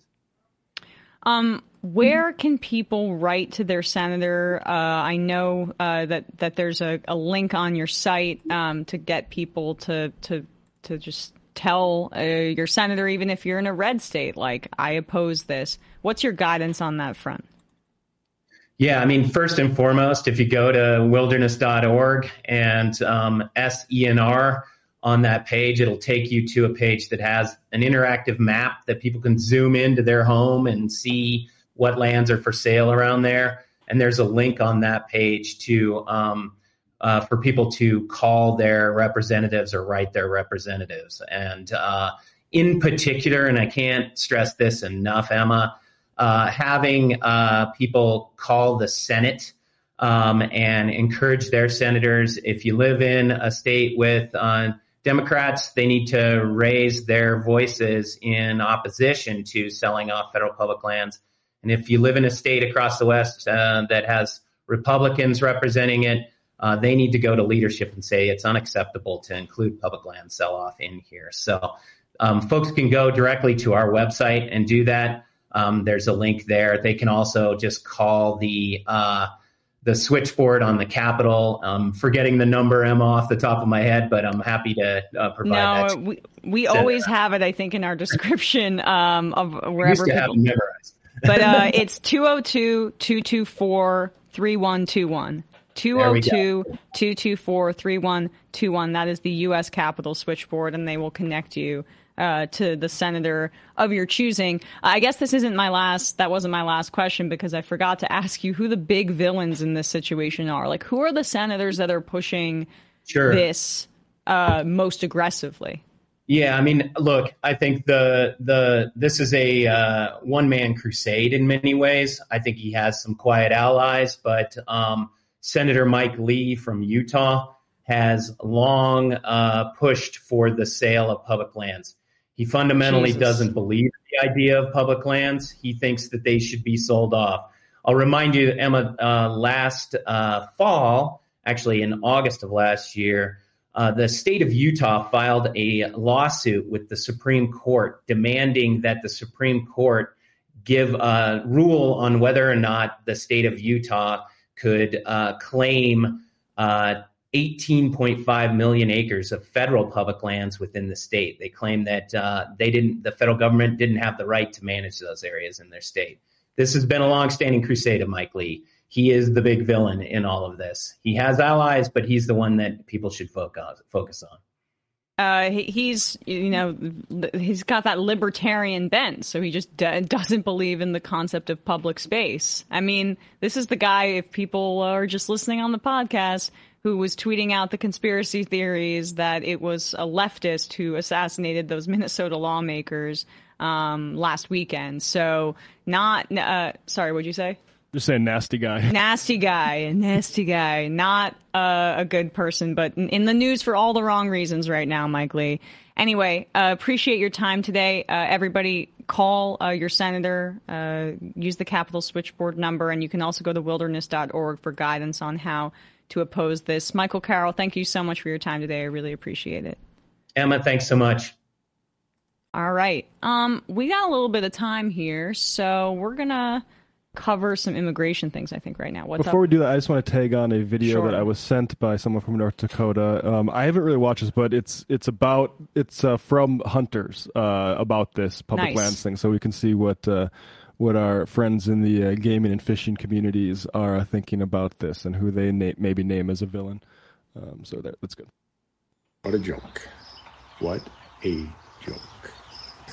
Where can people write to their senator? I know that there's a link on your site to get people to just tell your senator, even if you're in a red state, like, I oppose this. What's your guidance on that front? Yeah, I mean, first and foremost, if you go to wilderness.org and SENR on that page, it'll take you to a page that has an interactive map that people can zoom into their home and see what lands are for sale around there. And there's a link on that page to for people to call their representatives or write their representatives. And in particular, and I can't stress this enough, Emma, having people call the Senate and encourage their senators. If you live in a state with Democrats, they need to raise their voices in opposition to selling off federal public lands. And if you live in a state across the West that has Republicans representing it, they need to go to leadership and say it's unacceptable to include public land sell-off in here. So folks can go directly to our website and do that. There's a link there. They can also just call the switchboard on the Capitol. Forgetting the number, Emma, off the top of my head, but I'm happy to provide that. No, we always have it, I think, in our description of wherever I used to have it memorized. But it's 202-224-3121. 202-224-3121. That is the U.S. Capitol switchboard, and they will connect you to the senator of your choosing. I guess that wasn't my last question, because I forgot to ask you who the big villains in this situation are. Like, who are the senators that are pushing this most aggressively? Yeah, I mean, look, I think this is a one-man crusade in many ways. I think he has some quiet allies, but Senator Mike Lee from Utah has long pushed for the sale of public lands. He fundamentally doesn't believe in the idea of public lands. He thinks that they should be sold off. I'll remind you, Emma, last fall, actually in August of last year, the state of Utah filed a lawsuit with the Supreme Court demanding that the Supreme Court give a rule on whether or not the state of Utah could claim 18.5 million acres of federal public lands within the state. They claim that the federal government didn't have the right to manage those areas in their state. This has been a longstanding crusade of Mike Lee. He is the big villain in all of this. He has allies, but he's the one that people should focus on. He's got that libertarian bent, so he just doesn't believe in the concept of public space. I mean, this is the guy, if people are just listening on the podcast, who was tweeting out the conspiracy theories that it was a leftist who assassinated those Minnesota lawmakers last weekend. So sorry, what'd you say? Just saying nasty guy. Nasty guy. Not a good person, but in the news for all the wrong reasons right now, Mike Lee. Anyway, appreciate your time today. Everybody call your senator, use the Capitol switchboard number, and you can also go to wilderness.org for guidance on how to oppose this. Michael Carroll, thank you so much for your time today. I really appreciate it. Emma, thanks so much. All right. We got a little bit of time here, so we're going to cover some immigration things, I think, right now. Before we do that, I just want to tag on a video that I was sent by someone from North Dakota. I haven't really watched this, but it's from hunters about this public lands thing, so we can see what our friends in the gaming and fishing communities are thinking about this and who they maybe name as a villain. That's good. What a joke. What a joke.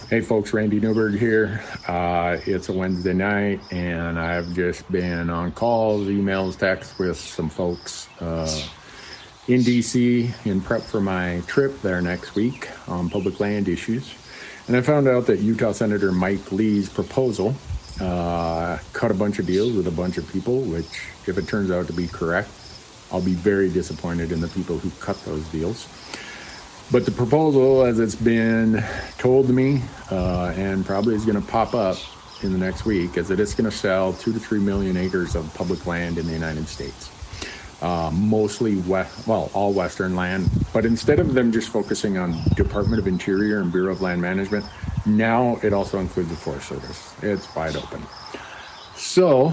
Hey folks, Randy Newberg here. It's a Wednesday night, and I've just been on calls, emails, texts with some folks in D.C. in prep for my trip there next week on public land issues. And I found out that Utah Senator Mike Lee's proposal cut a bunch of deals with a bunch of people, which, if it turns out to be correct, I'll be very disappointed in the people who cut those deals. But the proposal, as it's been told to me, and probably is going to pop up in the next week, is that it's going to sell 2 to 3 million acres of public land in the United States. Mostly, all Western land. But instead of them just focusing on Department of Interior and Bureau of Land Management, now it also includes the Forest Service. It's wide open. So,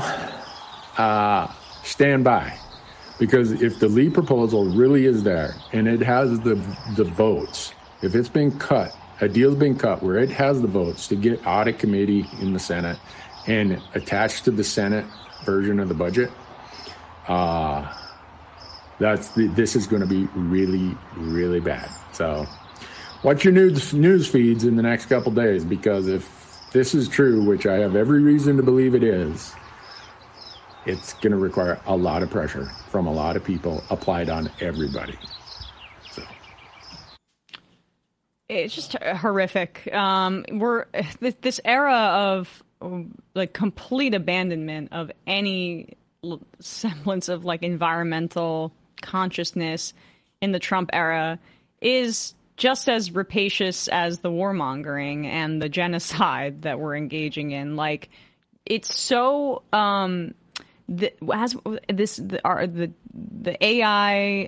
stand by. Because if the Lee proposal really is there and it has the votes, if it's been cut, a deal's been cut where it has the votes to get audit committee in the Senate and attached to the Senate version of the budget, this is going to be really, really bad. So watch your news feeds in the next couple days, because if this is true, which I have every reason to believe it is, it's going to require a lot of pressure from a lot of people applied on everybody. So it's just horrific. We're this era of like complete abandonment of any semblance of like environmental consciousness in the Trump era is just as rapacious as the warmongering and the genocide that we're engaging in. Like, it's so the AI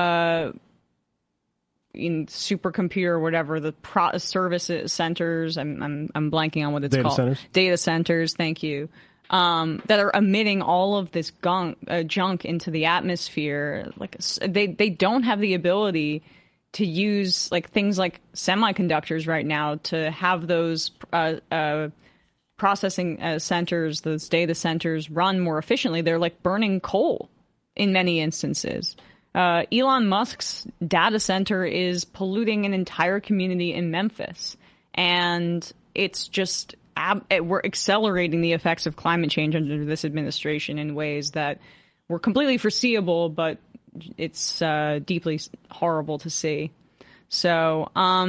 in supercomputer or whatever, the services centers, I'm blanking on what it's called. Data centers, thank you. That are emitting all of this junk into the atmosphere. Like, they don't have the ability to use like things like semiconductors right now to have those processing centers, those data centers, run more efficiently. They're like burning coal in many instances. Elon Musk's data center is polluting an entire community in Memphis, and it's just we're accelerating the effects of climate change under this administration in ways that were completely foreseeable, but it's deeply horrible to see. So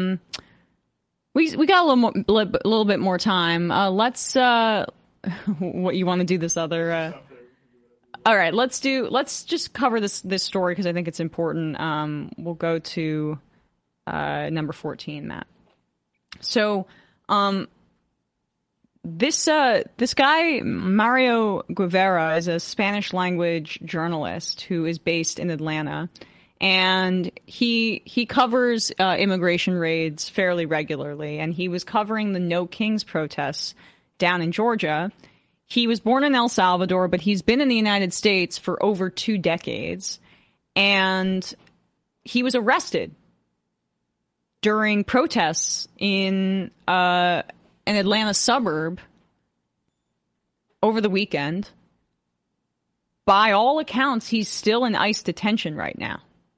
we got a little bit more time. Let's what you want to do this other. All right, let's just cover this story because I think it's important. We'll go to number 14, Matt. So this guy Mario Guevara is a Spanish language journalist who is based in Atlanta, and he covers immigration raids fairly regularly, and he was covering the No Kings protests down in Georgia. He was born in El Salvador, but he's been in the United States for over 2 decades, and he was arrested during protests in an Atlanta suburb over the weekend. By all accounts, he's still in ICE detention right now.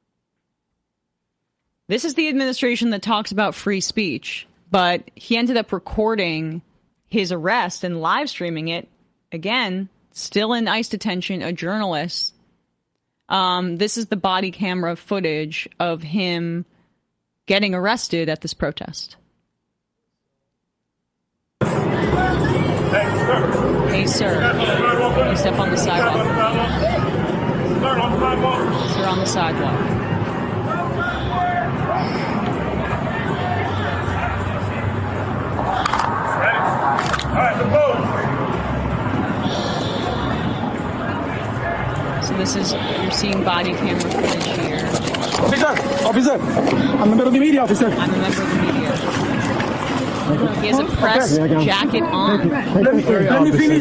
This is the administration that talks about free speech, but he ended up recording his arrest and live streaming it. Again, still in ICE detention, a journalist. This is the body camera footage of him getting arrested at this protest. Hey, sir. Can you step on the sidewalk? Sir, on the sidewalk. All right, the boat. So this is, you're seeing body camera footage here. Officer, I'm a member of the media, officer. I'm a member of the media. He has a press jacket on. Let me finish.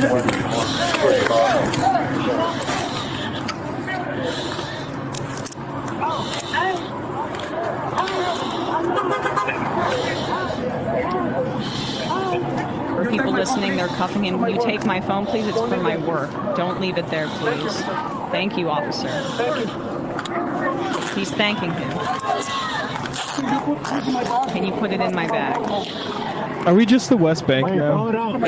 For people listening, they're cuffing him. Can you take my phone, please? It's for my work. Don't leave it there, please. Thank you, officer. He's thanking him. Can you put it in my bag? Are we just the West Bank now?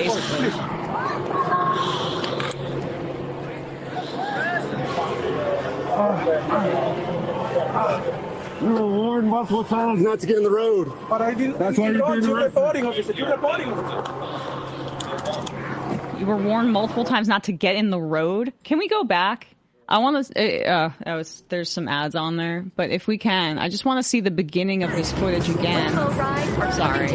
We were warned multiple times not to get in the road. But I didn't. That's why you're doing reporting, officer. You're reporting, officer. You were warned multiple times not to get in the road. Can we go back? I want to. There's some ads on there, but if we can, I just want to see the beginning of this footage again. Sorry.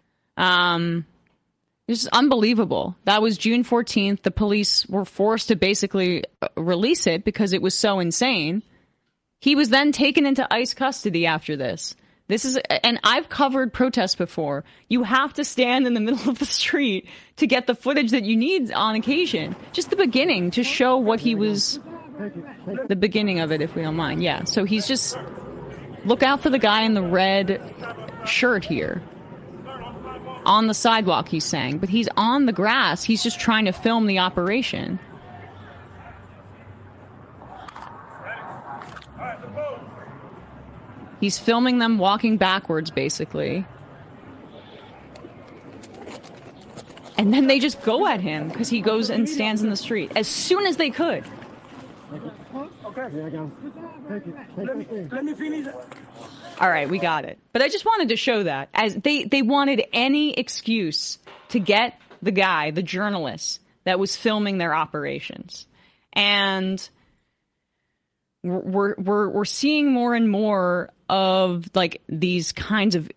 This is unbelievable. That was June 14th. The police were forced to basically release it because it was so insane. He was then taken into ICE custody after this. And I've covered protests before. You have to stand in the middle of the street to get the footage that you need on occasion. Just the beginning to show what he was, the beginning of it, if we don't mind. Yeah. So he's just, look out for the guy in the red shirt here. On the sidewalk, he's saying, but he's on the grass. He's just trying to film the operation. He's filming them walking backwards, basically. And then they just go at him because he goes and stands in the street as soon as they could. Okay. Let me finish. All right, we got it. But I just wanted to show that. As they wanted any excuse to get the guy, the journalist, that was filming their operations. And we're seeing more and more of like these kinds of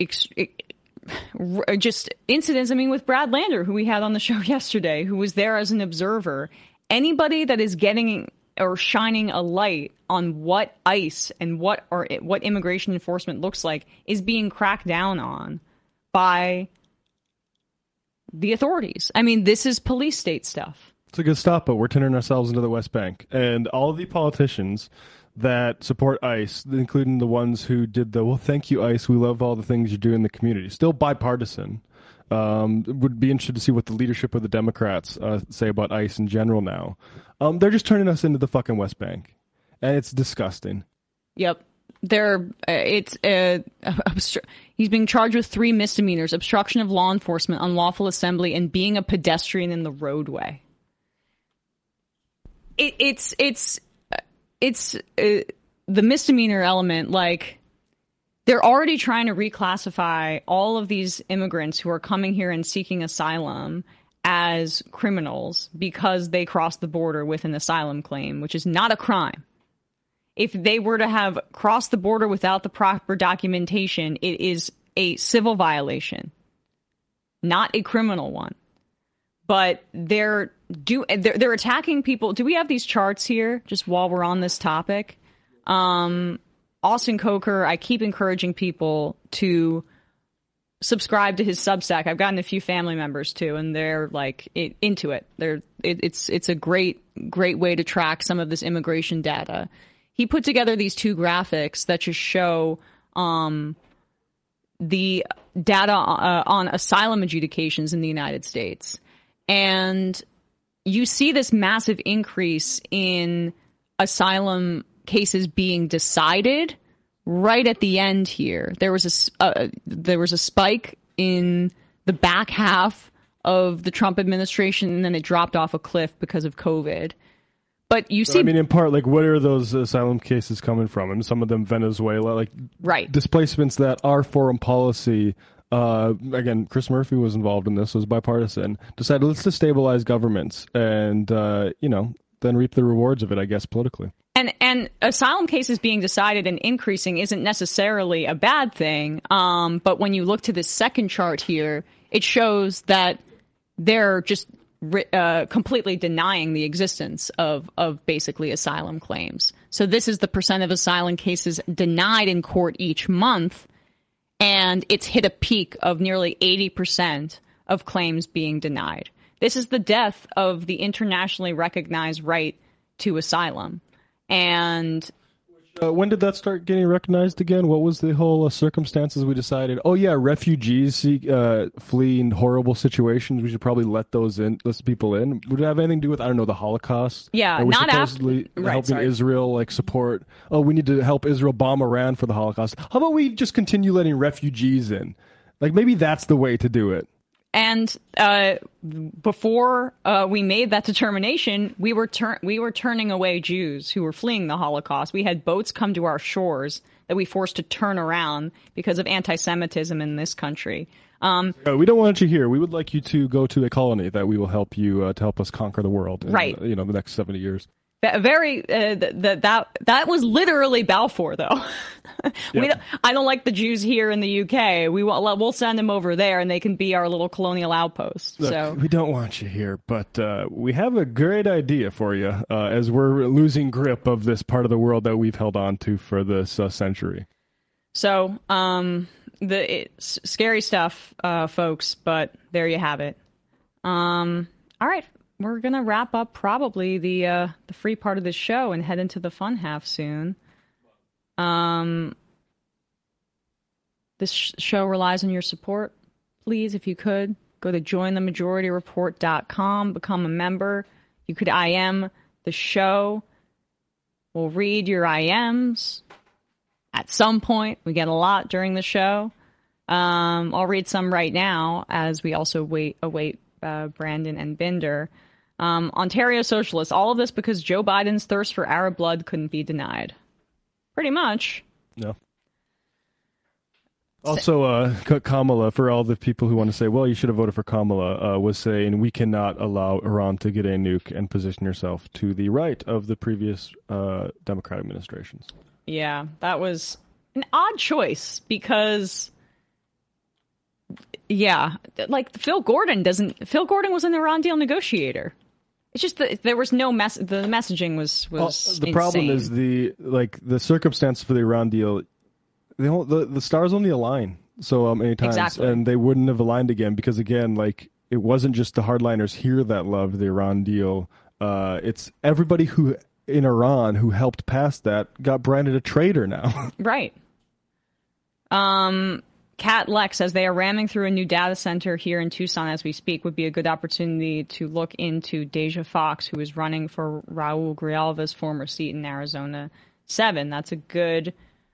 just incidents. I mean, with Brad Lander, who we had on the show yesterday, who was there as an observer. Anybody that is getting or shining a light on what ICE and what immigration enforcement looks like is being cracked down on by the authorities. I mean, this is police state stuff. It's a good stop, but we're turning ourselves into the West Bank. And all of the politicians that support ICE, including the ones who did well, thank you, ICE. We love all the things you do in the community. Still bipartisan. Would be interested to see what the leadership of the Democrats say about ICE in general now. They're just turning us into the fucking West Bank. And it's disgusting. Yep. He's being charged with 3 misdemeanors: obstruction of law enforcement, unlawful assembly, and being a pedestrian in the roadway. It's the misdemeanor element. Like, they're already trying to reclassify all of these immigrants who are coming here and seeking asylum as criminals because they crossed the border with an asylum claim, which is not a crime. If they were to have crossed the border without the proper documentation, it is a civil violation, not a criminal one. But they're attacking people. Do we have these charts here just while we're on this topic? Austin Coker, I keep encouraging people to subscribe to his Substack. I've gotten a few family members too, and they're like into it. It's a great way to track some of this immigration data. He put together these 2 graphics that just show the data on asylum adjudications in the United States. And you see this massive increase in asylum cases being decided right at the end here. There was a spike in the back half of the Trump administration, and then it dropped off a cliff because of COVID. But you see, I mean, in part, like, what are those asylum cases coming from? And some of them Venezuela, like, right, displacements that are foreign policy. Again, Chris Murphy was involved in this, was bipartisan, decided let's destabilize governments and, then reap the rewards of it, I guess, politically. And asylum cases being decided and increasing isn't necessarily a bad thing. But when you look to this second chart here, it shows that they're just completely denying the existence of basically asylum claims. So this is the percent of asylum cases denied in court each month. And it's hit a peak of nearly 80% of claims being denied. This is the death of the internationally recognized right to asylum. And when did that start getting recognized again? What was the whole circumstances we decided? Oh yeah, refugees fleeing horrible situations. We should probably let people in. Would it have anything to do with, I don't know, the Holocaust? Yeah, not after helping Israel support. Oh, we need to help Israel bomb Iran for the Holocaust. How about we just continue letting refugees in? Like, maybe that's the way to do it. And before we made that determination, we were turning away Jews who were fleeing the Holocaust. We had boats come to our shores that we forced to turn around because of anti-Semitism in this country. We don't want you here. We would like you to go to a colony that we will help you to help us conquer the world in, right. The next 70 years. That was literally Balfour, though. Yep. I don't like the Jews here in the UK. We'll send them over there, and they can be our little colonial outpost. Look, so we don't want you here, but we have a great idea for you as we're losing grip of this part of the world that we've held on to for this century. So, it's scary stuff, folks, but there you have it. All right. We're going to wrap up probably the free part of the show and head into the fun half soon. This show relies on your support. Please, if you could, go to jointhemajority.report.com, become a member. You could IM the show. We'll read your IMs at some point. We get a lot during the show. I'll read some right now as we also await Brandon and Binder. Ontario Socialists, all of this because Joe Biden's thirst for Arab blood couldn't be denied. Pretty much. No. Also, Kamala, for all the people who want to say, well, you should have voted for Kamala, was saying we cannot allow Iran to get a nuke and position yourself to the right of the previous Democratic administrations. Yeah, that was an odd choice because... Yeah, like Phil Gordon was an Iran deal negotiator. It's just that there was no the messaging was the insane. problem is the circumstance for the Iran deal. The stars only align so many times, exactly. And they wouldn't have aligned again because again, it wasn't just the hardliners here that loved the Iran deal. It's everybody who in Iran who helped pass that got branded a traitor now. Right. Cat Lex says they are ramming through a new data center here in Tucson as we speak. Would be a good opportunity to look into Deja Fox, who is running for Raul Grijalva's former seat in Arizona 7. That's a good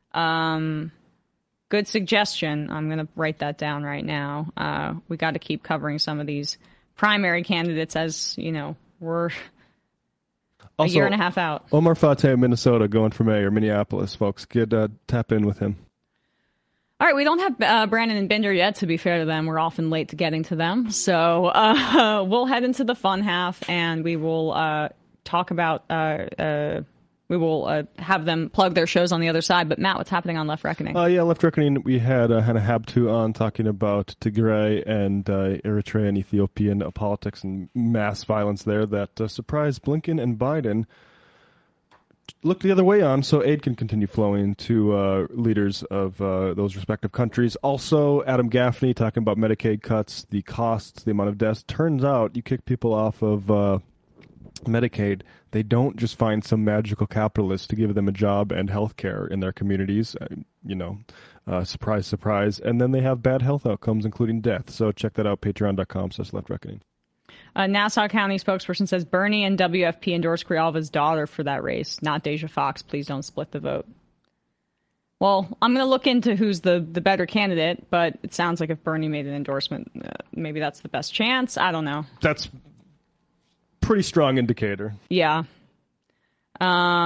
suggestion. I'm going to write that down right now. We got to keep covering some of these primary candidates as, we're also, a year and a half out. Omar Fateh, Minnesota, going for mayor, Minneapolis, folks. Tap in with him. All right, we don't have Brandon and Binder yet, to be fair to them. We're often late to getting to them. So we'll head into the fun half, and we will talk about we will have them plug their shows on the other side. But, Matt, what's happening on Left Reckoning? Left Reckoning, we had Hannah Habtu on talking about Tigray and Eritrea and Ethiopian politics and mass violence there that surprised Blinken and Biden. Look the other way on so aid can continue flowing to leaders of those respective countries. Also, Adam Gaffney talking about Medicaid cuts, the costs, the amount of deaths. Turns out you kick people off of Medicaid, they don't just find some magical capitalist to give them a job and health care in their communities. Surprise, surprise. And then they have bad health outcomes, including death. So check that out, patreon.com/leftreckoning. Nassau County spokesperson says Bernie and WFP endorsed Grijalva's daughter for that race, not Deja Fox. Please don't split the vote. Well, I'm going to look into who's the better candidate, but it sounds like if Bernie made an endorsement, maybe that's the best chance. I don't know. That's pretty strong indicator. Yeah. All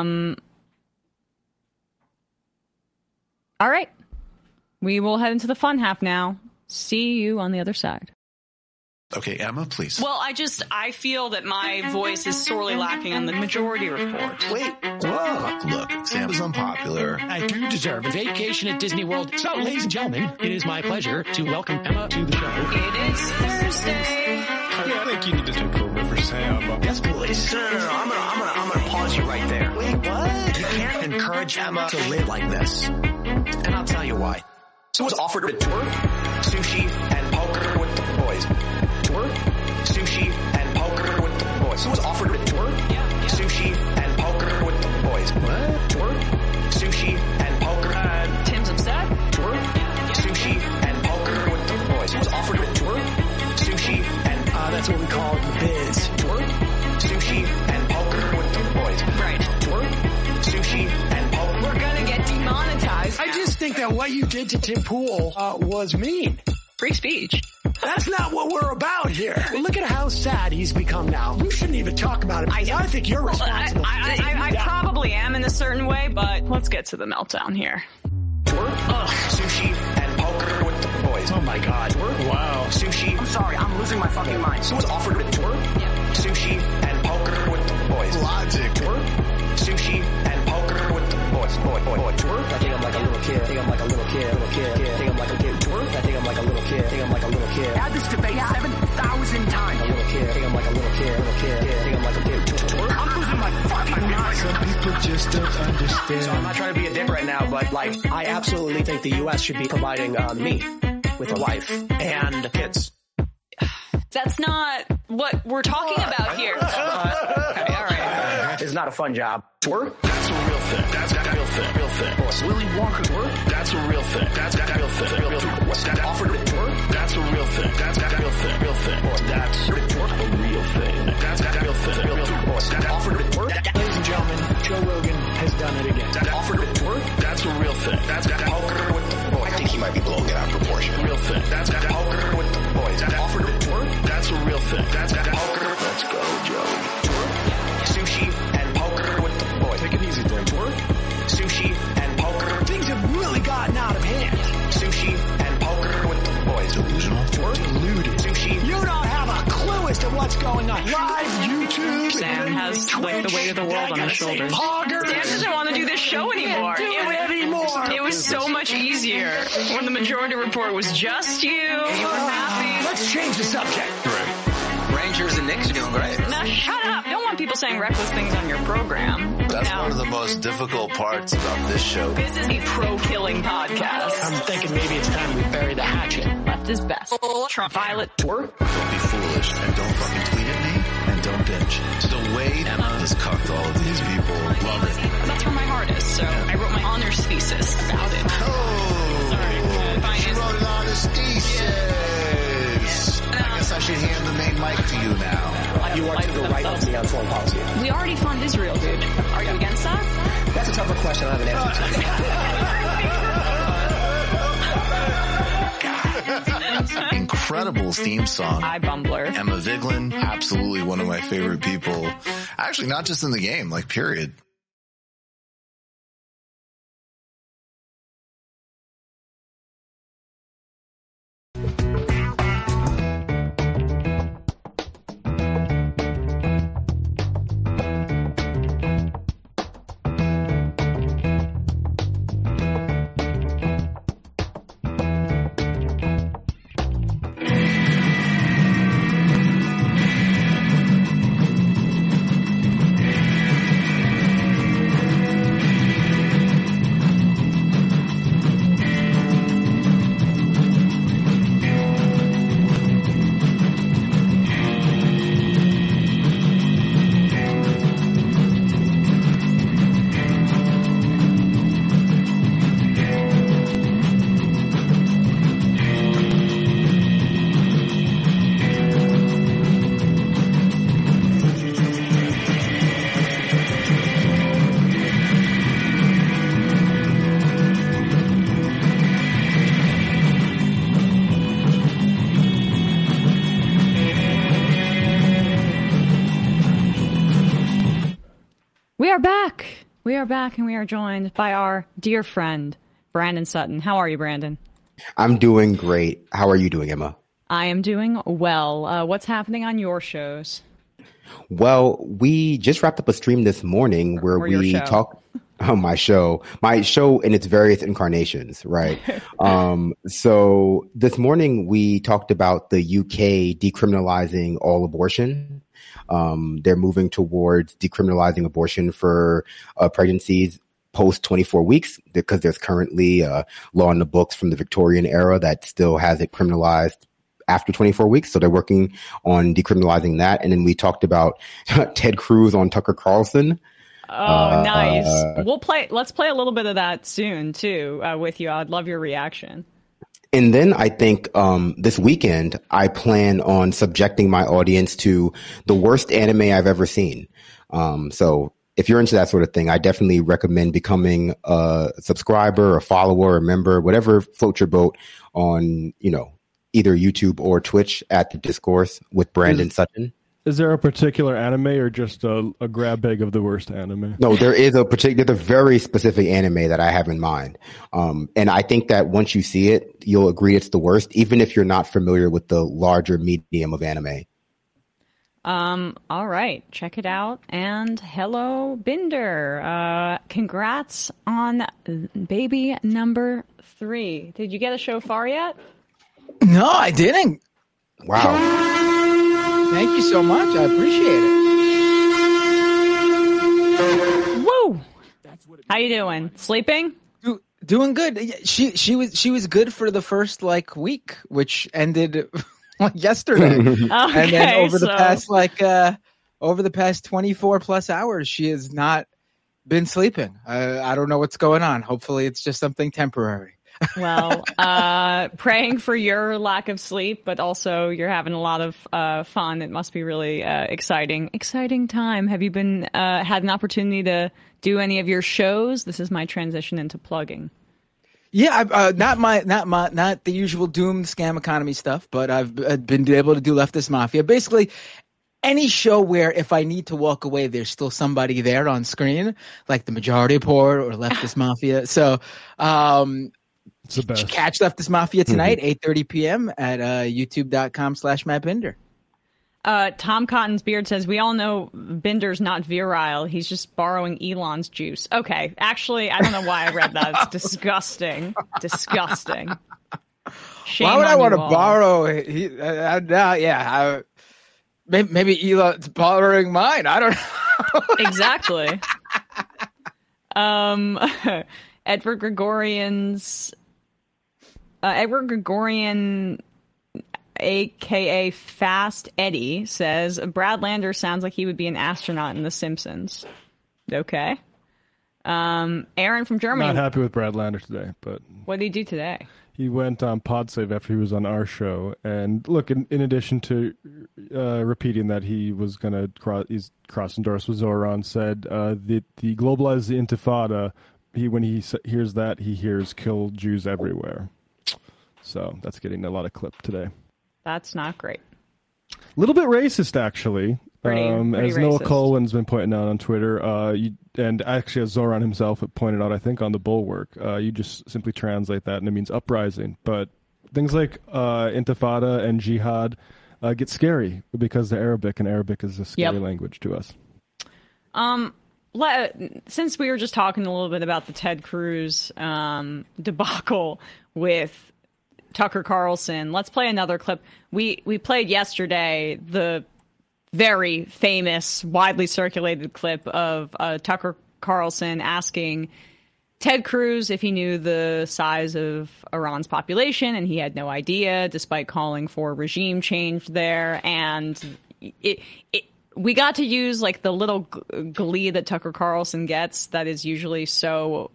right. We will head into the fun half now. See you on the other side. Okay, Emma, please. Well, I feel that my voice is sorely lacking on the Majority Report. Wait, look, Sam is unpopular. I do deserve a vacation at Disney World. So, ladies and gentlemen, it is my pleasure to welcome Emma to the show. It is Thursday. I think you need to take over for Sam. Yes, please. No, I'm gonna pause you right there. Wait, what? You can't encourage Emma to live like this. And I'll tell you why. So was offered a tour, sushi, and poker with the boys. Tour, sushi, and poker with the boys. So was offered a tour, sushi, and poker with the boys. What? Tour, sushi, and poker. Tim's upset. Tour, sushi, and poker with the boys. So was offered a tour, sushi, and that's what we call the biz. Tour, sushi, and poker with the boys. Right. Tour, sushi, and poker. We're gonna get demonetized. I just think that what you did to Tim Pool was mean. Free speech. That's not what we're about here. Look at how sad he's become now. You shouldn't even talk about it. I think you're responsible. I probably am in a certain way, but let's get to the meltdown here. Sushi and poker with the boys. Oh my God. Wow. Sushi. I'm sorry, I'm losing my fucking mind. So it's offered to tour? Yeah. Sushi and poker with the boys. Logic. Tour? Sushi and poker with the boys. Boy. Tour? I think I'm like a little kid. I think I'm like a little kid. I think I'm like a kid. Tour? I think I'm like a little kid. I think I'm like a little kid. Had this debate 7,000 times. A little kid. I think I'm like a little kid. I think I'm like a kid. Tour? I'm losing my fucking mind. Some people just don't understand. So I'm not trying to be a dick right now, but like, I absolutely think the U.S. should be providing me with a wife and kids. That's not what we're talking about here. Okay, all right. It's not a fun job. Tour? That's a real thing. That's a real thing. Real thing. Willy Wonka tour? That's a real thing. That's a real thing. Real thing. What's that offered to tour? That's a real thing. That's a real thing. Real thing. That's a real thing. That's a real thing. Real thing. What's that offered to tour? Ladies and gentlemen, Joe Rogan has done it again. That offered to tour? That's a real thing. That's poker with the boys. I think he might be blowing it out of proportion. Real thing. That's poker with the boys. That offered to tour? That's a real thing. That's poker. Let's go, Joe. Tour? Sushi and poker with the boys. Take it easy, Dan. Tour? Sushi and poker. Things have really gotten out of hand. Sushi and poker with the boys. Delusional. Tour? Deluded. Sushi. You don't have a clue as to what's going on. Live YouTube. Sam has like the weight of the world on his shoulders. Sam doesn't want to do this show anymore. It was so much easier when the Majority Report was just you. You were happy. Let's change the subject. Right. Rangers and Knicks are doing great. Now shut up. Don't want people saying reckless things on your program. That's one of the most difficult parts about this show. This is a pro-killing podcast. I'm thinking maybe it's time we bury the hatchet. Left is best. Violet. Tour? Don't be foolish and don't fucking tweet at me and don't binge. So Wade has cucked all of these people. Love it. That's where my heart is. So I wrote my honors thesis about it. Oh, she wrote an honors thesis. I guess I should hand the main mic to you now. You want to go right with me on foreign policy. We already fund Israel, dude. Are you against that? That's a tougher question I have an answer to. Incredible theme song. Hi, Bumbler. Emma Vigeland, absolutely one of my favorite people. Actually, not just in the game, like period. We are back, and we are joined by our dear friend, Brandon Sutton. How are you, Brandon? I'm doing great. How are you doing, Emma? I am doing well. What's happening on your shows? Well, we just wrapped up a stream this morning where we talk on my show in its various incarnations, right? So this morning we talked about the UK decriminalizing all abortion. They're moving towards decriminalizing abortion for pregnancies post 24 weeks because there's currently a law in the books from the Victorian era that still has it criminalized after 24 weeks. So they're working on decriminalizing that. And then we talked about Ted Cruz on Tucker Carlson. Oh, nice. Let's play a little bit of that soon too, with you. I'd love your reaction. And then I think this weekend I plan on subjecting my audience to the worst anime I've ever seen. So if you're into that sort of thing, I definitely recommend becoming a subscriber, a follower, a member, whatever floats your boat on, either YouTube or Twitch at The Discourse with Brandon Sutton. Is there a particular anime or just a grab bag of the worst anime? No, there's a very specific anime that I have in mind. And I think that once you see it, you'll agree it's the worst, even if you're not familiar with the larger medium of anime. All right, check it out. And hello, Binder. Congrats on baby number 3. Did you get a shofar yet? No, I didn't. Wow. Thank you so much. I appreciate it. Woo! How you doing? Sleeping? Doing good. She was good for the first week, which ended yesterday. Okay, and then over the past 24 plus hours, she has not been sleeping. I don't know what's going on. Hopefully, it's just something temporary. Well, praying for your lack of sleep, but also you're having a lot of fun. It must be really exciting time. Have you been had an opportunity to do any of your shows? This is my transition into plugging. Yeah, not the usual doomed scam economy stuff, but I've been able to do Leftist Mafia. Basically, any show where if I need to walk away, there's still somebody there on screen, like The Majority Report or Leftist Mafia. So. It's the best. Catch Leftist Mafia tonight, 8:30 p.m. at youtube.com/MattBinder. Tom Cotton's Beard says, we all know Binder's not virile. He's just borrowing Elon's juice. Okay. Actually, I don't know why I read that. It's disgusting. Disgusting. Shame why would I want to all. borrow? Maybe Elon's borrowing mine. I don't know. Exactly. Edward Gregorian, a.k.a. Fast Eddie, says, Brad Lander sounds like he would be an astronaut in The Simpsons. Okay. Aaron from Germany. Not happy with Brad Lander today, but... What did he do today? He went on PodSave after he was on our show. And look, in addition to repeating that he was going to cross-endorse with Zoran, said the globalized intifada... When he hears that, he hears kill Jews everywhere. So that's getting a lot of clip today. That's not great. A little bit racist, actually. Pretty as racist. Noah Colwyn's been pointing out on Twitter, and actually as Zoran himself pointed out, I think, on the Bulwark, you just simply translate that and it means uprising. But things like intifada and jihad get scary because they're Arabic, and Arabic is a scary language to us. Since we were just talking a little bit about the Ted Cruz debacle with Tucker Carlson, let's play another clip. We played yesterday the very famous, widely circulated clip of Tucker Carlson asking Ted Cruz if he knew the size of Iran's population, and he had no idea, despite calling for regime change there. And we got to use the little glee that Tucker Carlson gets that is usually so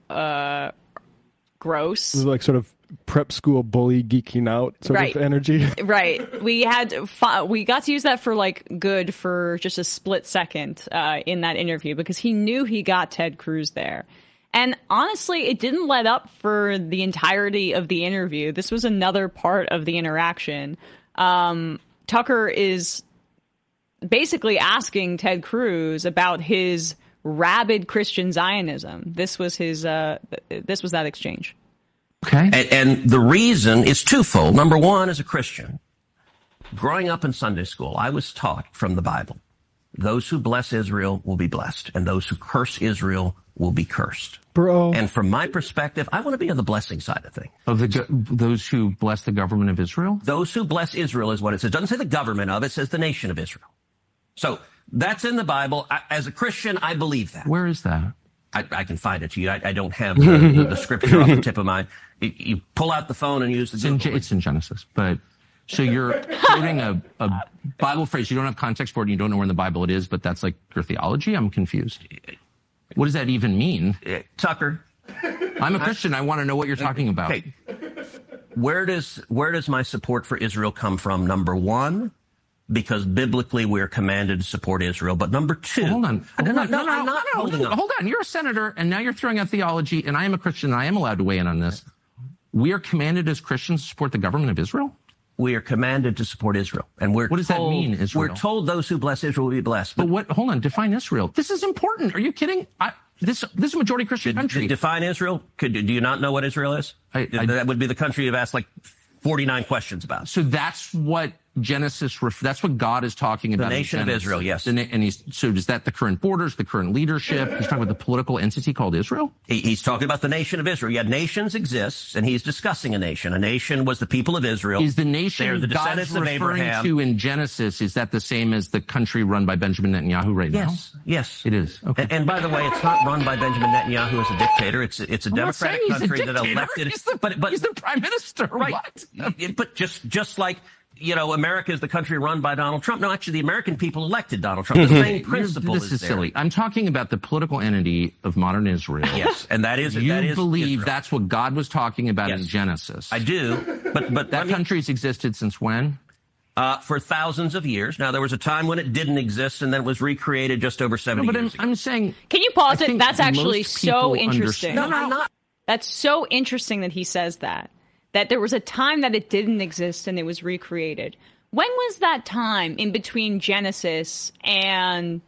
gross. It was sort of prep school bully geeking out sort of energy. Right. We got to use that for good for just a split second in that interview because he knew he got Ted Cruz there. And honestly, it didn't let up for the entirety of the interview. This was another part of the interaction. Tucker is basically asking Ted Cruz about his rabid Christian Zionism. This was that exchange. Okay. And the reason is twofold. Number one, as a Christian, growing up in Sunday school, I was taught from the Bible, those who bless Israel will be blessed, and those who curse Israel will be cursed. Bro. And from my perspective, I want to be on the blessing side of things. Those who bless the government of Israel? Those who bless Israel is what it says. It doesn't say the government of, it says the nation of Israel. So that's in the Bible. As a Christian, I believe that. Where is that? I can find it to you. I don't have the scripture off the tip of my... You pull out the phone and use the Google. It's in Genesis, but... So you're quoting a Bible phrase. You don't have context for it and you don't know where in the Bible it is, but that's your theology? I'm confused. What does that even mean? Tucker. I'm a Christian. I want to know what you're talking about. Okay. Where does my support for Israel come from? Number one, because biblically we're commanded to support Israel. But number two... Hold on. I'm not holding on. Hold on. You're a senator, and now you're throwing out theology, and I am a Christian, and I am allowed to weigh in on this. We are commanded as Christians to support the government of Israel? we are commanded to support Israel. And what does that mean, Israel? We're told those who bless Israel will be blessed. But hold on, define Israel. This is important. Are you kidding? This is a majority Christian country. Define Israel? Do you not know what Israel is? That would be the country you've asked like 49 questions about. So that's what Genesis, that's what God is talking about. The nation of Israel, yes. So is that the current borders, the current leadership? He's talking about the political entity called Israel? He's talking about the nation of Israel. Yeah, nations exist, and he's discussing a nation. A nation was the people of Israel. Is the nation the God's referring to in Genesis, is that the same as the country run by Benjamin Netanyahu right now? Yes. It is. Okay. And by the way, it's not run by Benjamin Netanyahu as a dictator. It's a democratic country that elected. He's the prime minister. Right. What? But just like, America is the country run by Donald Trump. No, actually, the American people elected Donald Trump. The same principle This is silly. I'm talking about the political entity of modern Israel. Yes, and that is You believe Israel. That's what God was talking about in Genesis. I do, but that country's existed since when? For thousands of years. Now, there was a time when it didn't exist, and then it was recreated just over 70 years ago. I'm saying... Can you pause it? That's actually so interesting. No, I'm not. That's so interesting that he says that there was a time that it didn't exist and it was recreated. When was that time in between Genesis and,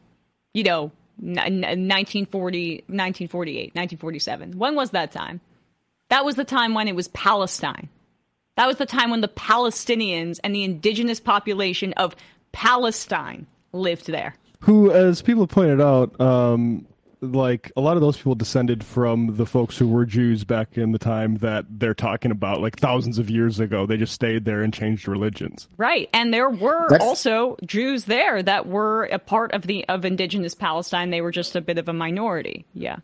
1948, 1947? When was that time? That was the time when it was Palestine. That was the time when the Palestinians and the indigenous population of Palestine lived there. Who, as people pointed out, like a lot of those people descended from the folks who were Jews back in the time that they're talking about, like thousands of years ago. They just stayed there and changed religions. Right, and there were also Jews there that were a part of indigenous Palestine. They were just a bit of a minority. Yeah.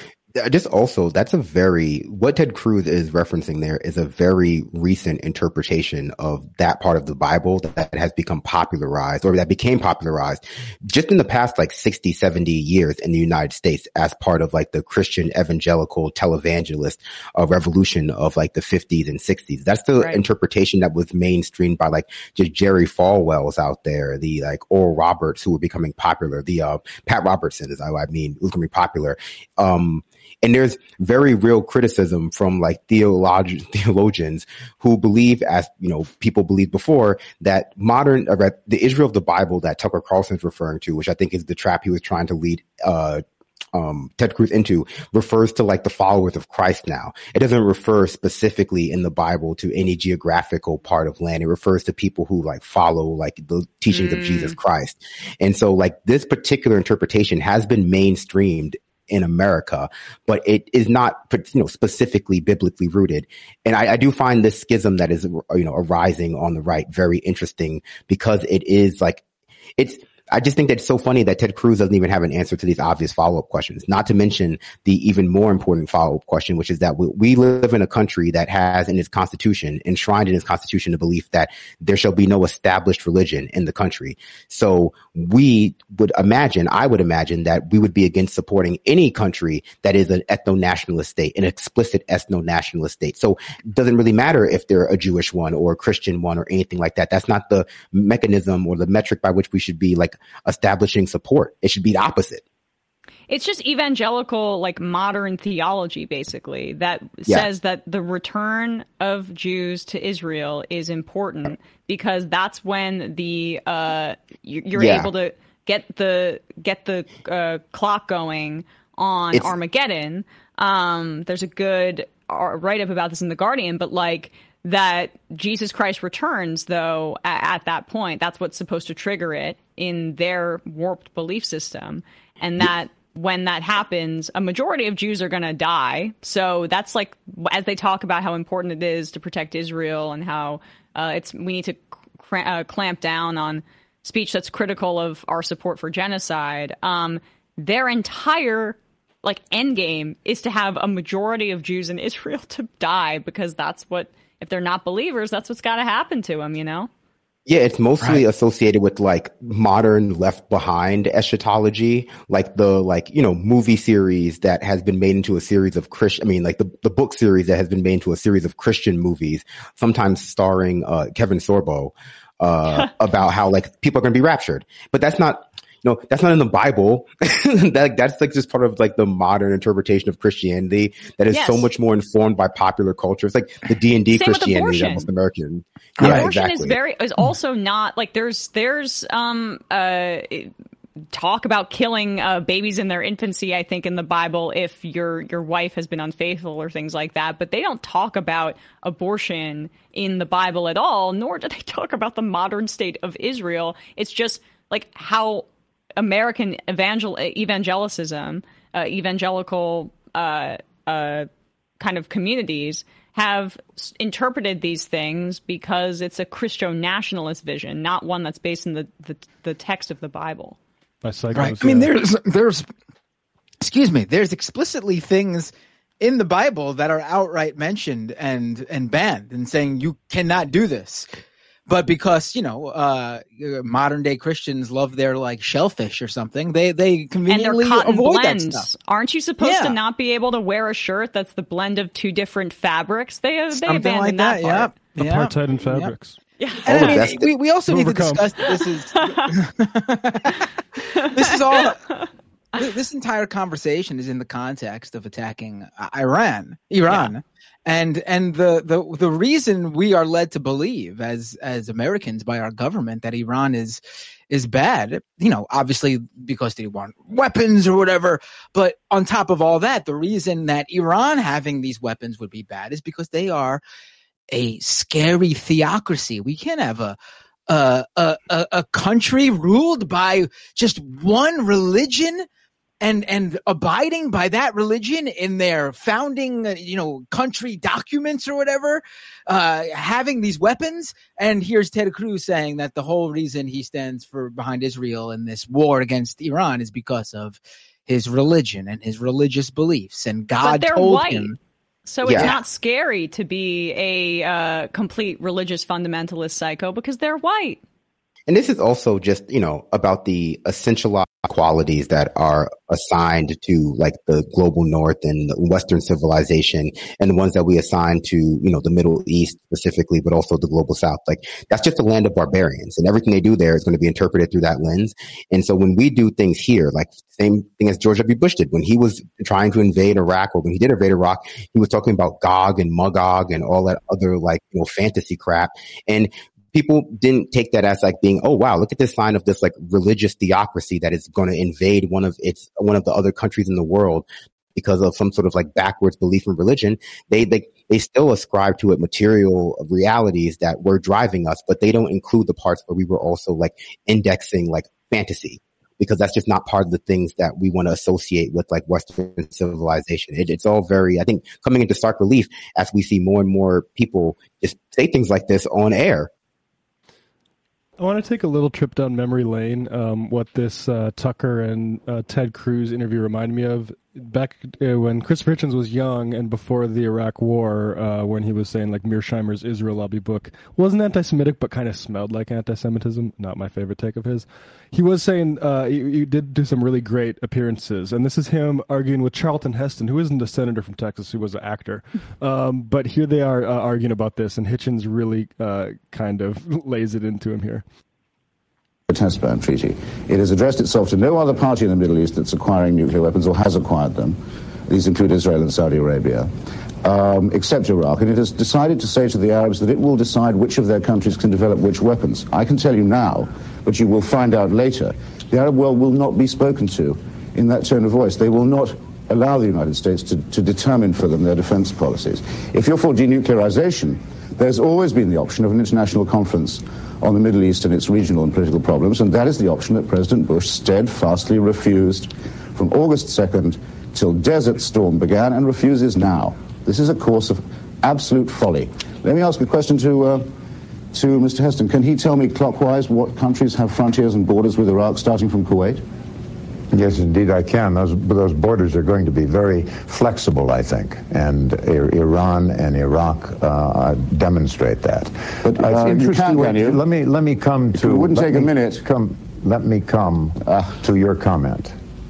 What Ted Cruz is referencing there is a very recent interpretation of that part of the Bible that has become popularized, or that became popularized just in the past like 60, 70 years in the United States as part of like the Christian evangelical televangelist revolution of like the 50s and 60s. That's the interpretation that was mainstreamed by like just Jerry Falwell's out there, the like Oral Roberts who were becoming popular, the Pat Robertson was becoming popular. And there's very real criticism from like theologians who believe, as people believed before, that the Israel of the Bible that Tucker Carlson's referring to, which I think is the trap he was trying to lead Ted Cruz into, refers to like the followers of Christ now. It doesn't refer specifically in the Bible to any geographical part of land. It refers to people who like follow like the teachings of Jesus Christ. And so like this particular interpretation has been mainstreamed in America, but it is not, specifically biblically rooted. And I do find this schism that is, arising on the right very interesting, because it is like, I just think that it's so funny that Ted Cruz doesn't even have an answer to these obvious follow-up questions, not to mention the even more important follow-up question, which is that we live in a country that has in its constitution, enshrined in its constitution, the belief that there shall be no established religion in the country. So I would imagine that we would be against supporting any country that is an ethno-nationalist state, an explicit ethno-nationalist state. So it doesn't really matter if they're a Jewish one or a Christian one or anything like that. That's not the mechanism or the metric by which we should be like establishing support. It should be the opposite. It's just evangelical, like modern theology, basically, that says that the return of Jews to Israel is important because that's when you're able to get the clock going on Armageddon. There's a good write-up about this in The Guardian, but like that Jesus Christ returns, though, at that point. That's what's supposed to trigger it in their warped belief system. And that when that happens, a majority of Jews are going to die. So that's like, as they talk about how important it is to protect Israel and how we need to clamp down on speech that's critical of our support for genocide. Their entire end game is to have a majority of Jews in Israel to die, because that's what, if they're not believers, that's what's got to happen to them, Yeah, it's mostly associated with like modern Left Behind eschatology, like the movie series that has been made into a series of the book series that has been made into a series of Christian movies, sometimes starring Kevin Sorbo, about how like people are going to be raptured. But that's not, no, that's not in the Bible. That's like just part of like the modern interpretation of Christianity that is so much more informed by popular culture. It's like the D&D Christianity that most American. Yeah, abortion exactly. is also not like there's talk about killing babies in their infancy, I think, in the Bible if your wife has been unfaithful or things like that. But they don't talk about abortion in the Bible at all, nor do they talk about the modern state of Israel. It's just like how American evangelicism, evangelical kind of communities have interpreted these things because it's a Christo-nationalist vision, not one that's based in the text of the Bible. Right. I mean, there's explicitly things in the Bible that are outright mentioned and banned and saying you cannot do this. But because, modern day Christians love their like shellfish or something, they conveniently avoid that stuff. Aren't you supposed to not be able to wear a shirt that's the blend of two different fabrics? They abandoned like that part. Apartheid in fabrics. Yeah. And I mean, we also need to discuss this entire conversation is in the context of attacking Iran. Yeah. And the reason we are led to believe as Americans by our government that Iran is bad, obviously because they want weapons or whatever. But on top of all that, the reason that Iran having these weapons would be bad is because they are a scary theocracy. We can't have a country ruled by just one religion and abiding by that religion in their founding, country documents or whatever, having these weapons. And here's Ted Cruz saying that the whole reason he stands behind Israel in this war against Iran is because of his religion and his religious beliefs. And God told him. So it's not scary to be a complete religious fundamentalist psycho because they're white. And this is also just, about the essential qualities that are assigned to like the global north and the Western civilization and the ones that we assign to, the Middle East specifically, but also the global south. Like that's just a land of barbarians and everything they do there is going to be interpreted through that lens. And so when we do things here, like same thing as George W. Bush did when he was trying to invade Iraq or when he did invade Iraq, he was talking about Gog and Magog and all that other fantasy crap. And people didn't take that as like being, oh wow, look at this sign of this like religious theocracy that is going to invade one of the other countries in the world because of some sort of like backwards belief in religion. They still ascribe to it material realities that were driving us, but they don't include the parts where we were also like indexing like fantasy, because that's just not part of the things that we want to associate with like Western civilization. It's all very, I think, coming into stark relief as we see more and more people just say things like this on air. I want to take a little trip down memory lane. What this Tucker and Ted Cruz interview reminded me of back when Christopher Hitchens was young and before the Iraq War, when he was saying like Mearsheimer's Israel Lobby book wasn't anti-Semitic but kind of smelled like anti-Semitism. Not my favorite take of his. He was saying he did do some really great appearances, and this is him arguing with Charlton Heston, who isn't a senator from Texas, who was an actor. But here they are arguing about this, and Hitchens really kind of lays it into him here. The Test-Ban Treaty. It has addressed itself to no other party in the Middle East that's acquiring nuclear weapons or has acquired them. These include Israel and Saudi Arabia, except Iraq. And it has decided to say to the Arabs that it will decide which of their countries can develop which weapons. I can tell you now, but you will find out later, the Arab world will not be spoken to in that tone of voice. They will not allow the United States to determine for them their defense policies. If you're for denuclearization, there's always been the option of an international conference on the Middle East and its regional and political problems, and that is the option that President Bush steadfastly refused from August 2nd till Desert Storm began and refuses now. This is a course of absolute folly. Let me ask a question to Mr. Heston. Can he tell me clockwise what countries have frontiers and borders with Iraq starting from Kuwait? Yes, indeed I can. Those borders are going to be very flexible, I think, and Iran and Iraq demonstrate that. But you can you? Let me come to. It wouldn't take a minute. Let me come to your comment.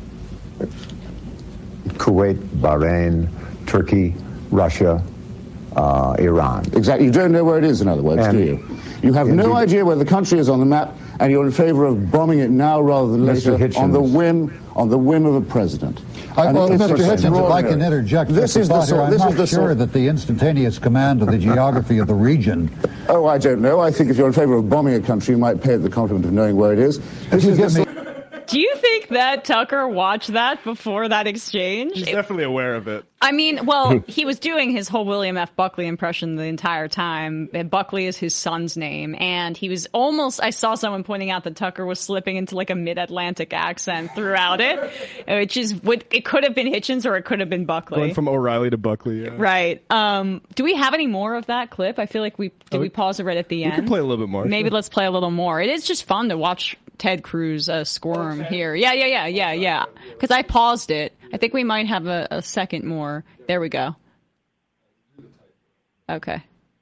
Kuwait, Bahrain, Turkey, Russia, Iran. Exactly. You don't know where it is, in other words, do you? You have no idea where the country is on the map, and you're in favor of bombing it now rather than later on the whim of the president. Well, Mr. Hitchens, if I can interject, I'm not sure that the instantaneous command of the geography of the region. Oh, I don't know. I think if you're in favor of bombing a country, you might pay it the compliment of knowing where it is. Do you think that Tucker watched that before that exchange? He's definitely aware of it. I mean, well, he was doing his whole William F. Buckley impression the entire time. Buckley is his son's name. And he was almost, I saw someone pointing out that Tucker was slipping into like a mid-Atlantic accent throughout it, which is what it could have been Hitchens or it could have been Buckley. Going from O'Reilly to Buckley, yeah. Right. Do we have any more of that clip? I feel like we pause it right at the end? We can play a little bit more. Maybe let's play a little more. It is just fun to watch Ted Cruz squirm here. Yeah. Because I paused it. I think we might have a second more. There we go. Okay.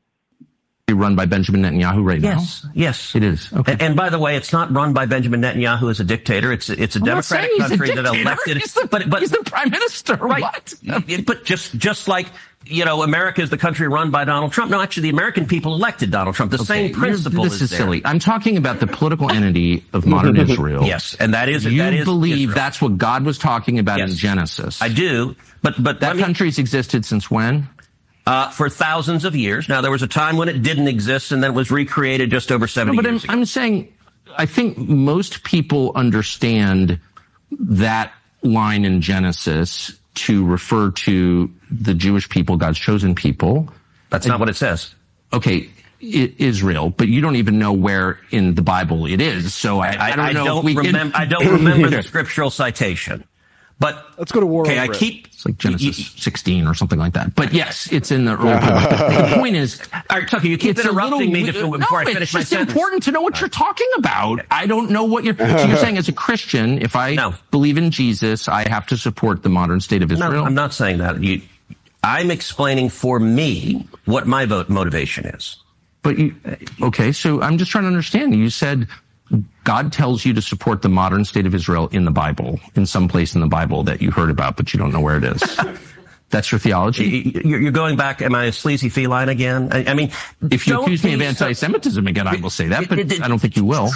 Run by Benjamin Netanyahu right now? Yes. It is. Okay. And by the way, it's not run by Benjamin Netanyahu as a dictator. It's a democratic country that elected. He's the prime minister. Right. What? But just like, America is the country run by Donald Trump. No, actually, the American people elected Donald Trump. The same principle This is silly. I'm talking about the political entity of modern Israel. Yes, and that is You believe Israel. That's what God was talking about in Genesis. I do, but that country's existed since when? For thousands of years. Now, there was a time when it didn't exist, and then it was recreated just over 70 years ago. I'm saying, I think most people understand that line in Genesis to refer to the Jewish people, God's chosen people. That's not what it says. Okay, Israel, but you don't even know where in the Bible it is. So I don't know. I don't remember the scriptural citation. But let's go to war. Okay, it's like Genesis 16 or something like that. But yes, it's in the early. The point is, all right, Tucker, you keep interrupting me before I finish my sentence. It's important to know what you're talking about. I don't know what you're. So you're saying, as a Christian, if I believe in Jesus, I have to support the modern state of Israel. No, I'm not saying that. I'm explaining for me what my motivation is. But okay, so I'm just trying to understand. You said God tells you to support the modern state of Israel in the Bible, in some place in the Bible that you heard about, but you don't know where it is. That's your theology? You're going back, am I a sleazy feline again? I mean, if you accuse me of anti-Semitism again, I will say that, but I don't think you will.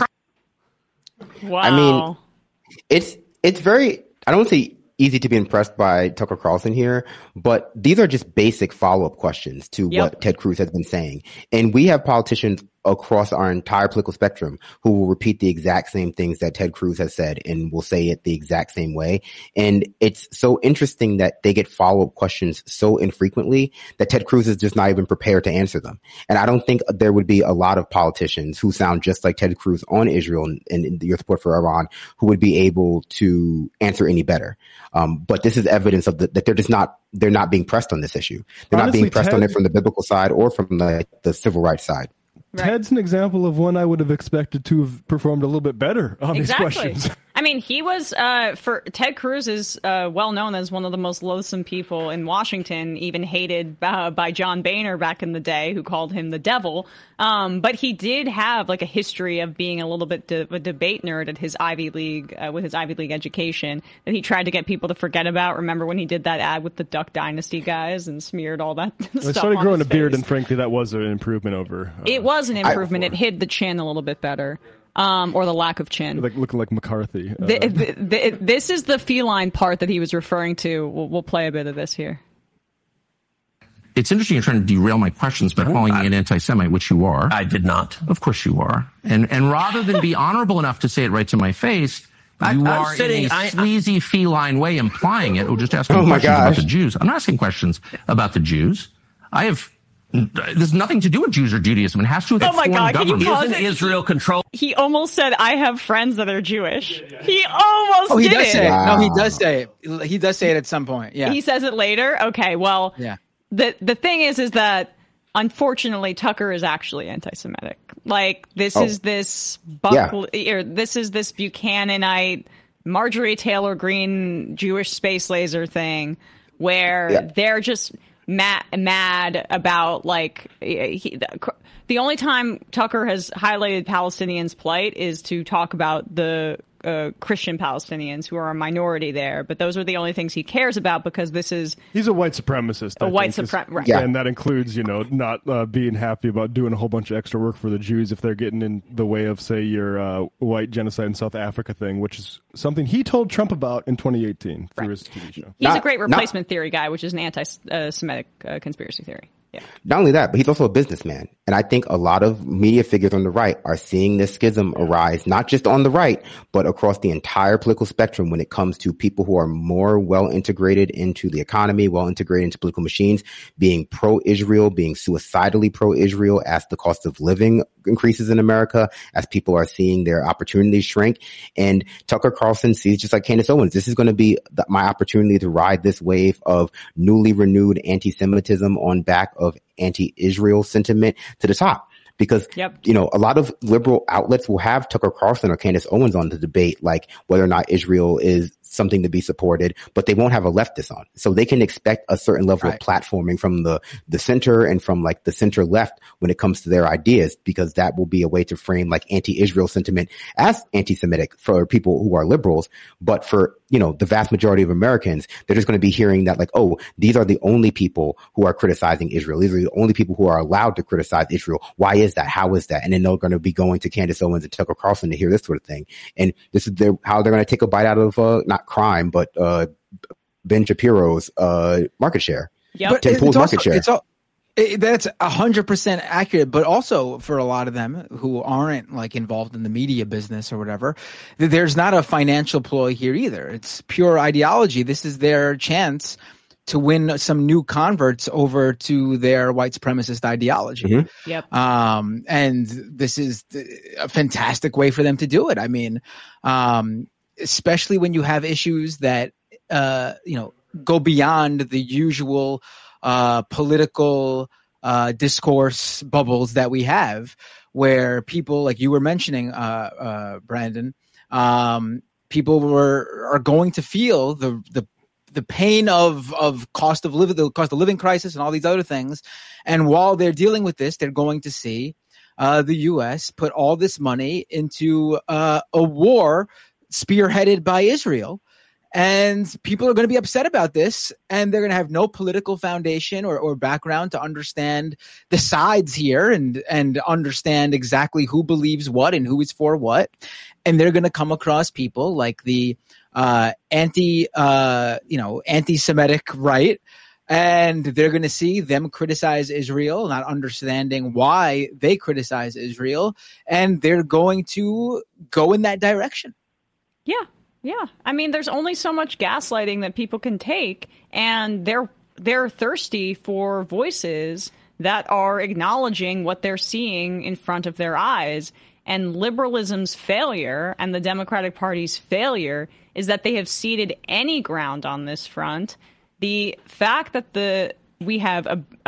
Wow. I mean, it's very, I don't say easy to be impressed by Tucker Carlson here, but these are just basic follow-up questions to what Ted Cruz has been saying. And we have politicians across our entire political spectrum who will repeat the exact same things that Ted Cruz has said and will say it the exact same way. And it's so interesting that they get follow-up questions so infrequently that Ted Cruz is just not even prepared to answer them. And I don't think there would be a lot of politicians who sound just like Ted Cruz on Israel and your support for Iran who would be able to answer any better. But this is evidence of that they're not being pressed on this issue. They're not being pressed on it from the biblical side or from the civil rights side. Right. Ted's an example of one I would have expected to have performed a little bit better on these questions. I mean, he was, Ted Cruz is well known as one of the most loathsome people in Washington, even hated by John Boehner back in the day, who called him the devil. But he did have like a history of being a little bit of a debate nerd at his Ivy League, with his Ivy League education that he tried to get people to forget about. Remember when he did that ad with the Duck Dynasty guys and smeared all that stuff I started growing a beard, face. and frankly, that was an improvement over. It was an improvement. It hid the chin a little bit better. Or the lack of chin. Like looking like McCarthy. This is the feline part that he was referring to. We'll play a bit of this here. It's interesting you're trying to derail my questions by calling me an anti-Semite, which you are. I did not. Of course you are. And rather than be honorable enough to say it right to my face, you are in a sleazy feline way implying it, or just asking questions about the Jews. I'm not asking questions about the Jews. There's nothing to do with Jews or Judaism. It has to do with foreign government. Isn't Israel controlled? He almost said, I have friends that are Jewish. He almost he did does it. say it. No, he does say it. He does say it at some point. Yeah. He says it later? Okay, well, the thing is that unfortunately Tucker is actually anti-Semitic. Like, this is this Buckley, or this is this Buchananite, Marjorie Taylor Greene Jewish space laser thing where they're just mad about, like, the only time Tucker has highlighted Palestinians' plight is to talk about the Christian Palestinians who are a minority there, but those are the only things he cares about because he's a white supremacist. Right. And that includes, not being happy about doing a whole bunch of extra work for the Jews if they're getting in the way of, say, your white genocide in South Africa thing, which is something he told Trump about in 2018 through his TV show. He's a great replacement theory guy, which is an anti-Semitic conspiracy theory. Yeah. Not only that, but he's also a businessman. And I think a lot of media figures on the right are seeing this schism arise, not just on the right, but across the entire political spectrum when it comes to people who are more well integrated into the economy, well integrated into political machines, being pro-Israel, being suicidally pro-Israel as the cost of living increases in America, as people are seeing their opportunities shrink. And Tucker Carlson sees, just like Candace Owens, this is going to be my opportunity to ride this wave of newly renewed anti-Semitism on back of anti-Israel sentiment to the top. Because, a lot of liberal outlets will have Tucker Carlson or Candace Owens on the debate, like whether or not Israel is something to be supported, but they won't have a leftist on. So they can expect a certain level of platforming from the center and from like the center left when it comes to their ideas, because that will be a way to frame like anti-Israel sentiment as anti-Semitic for people who are liberals. But for, the vast majority of Americans, they're just going to be hearing that like, oh, these are the only people who are criticizing Israel. These are the only people who are allowed to criticize Israel. Why is that? How is that? And then they're going to be going to Candace Owens and Tucker Carlson to hear this sort of thing. And this is how they're going to take a bite out of, not crime, but Ben Shapiro's market share. But Tim Pool's market share. That's 100% accurate, but also for a lot of them who aren't like involved in the media business or whatever, there's not a financial ploy here either. It's pure ideology. This is their chance to win some new converts over to their white supremacist ideology. Mm-hmm. Yep. And this is a fantastic way for them to do it. I mean, especially when you have issues that, go beyond the usual political discourse bubbles that we have, where people, like you were mentioning, Brandon, people are going to feel the pain of cost of living crisis and all these other things. And while they're dealing with this, they're going to see the U.S. put all this money into a war spearheaded by Israel. And people are going to be upset about this, and they're going to have no political foundation or background to understand the sides here and understand exactly who believes what and who is for what. And they're going to come across people like the anti-Semitic right, and they're going to see them criticize Israel, not understanding why they criticize Israel, and they're going to go in that direction. Yeah. Yeah. I mean, there's only so much gaslighting that people can take, and they're thirsty for voices that are acknowledging what they're seeing in front of their eyes. And liberalism's failure and the Democratic Party's failure is that they have ceded any ground on this front. The fact that we have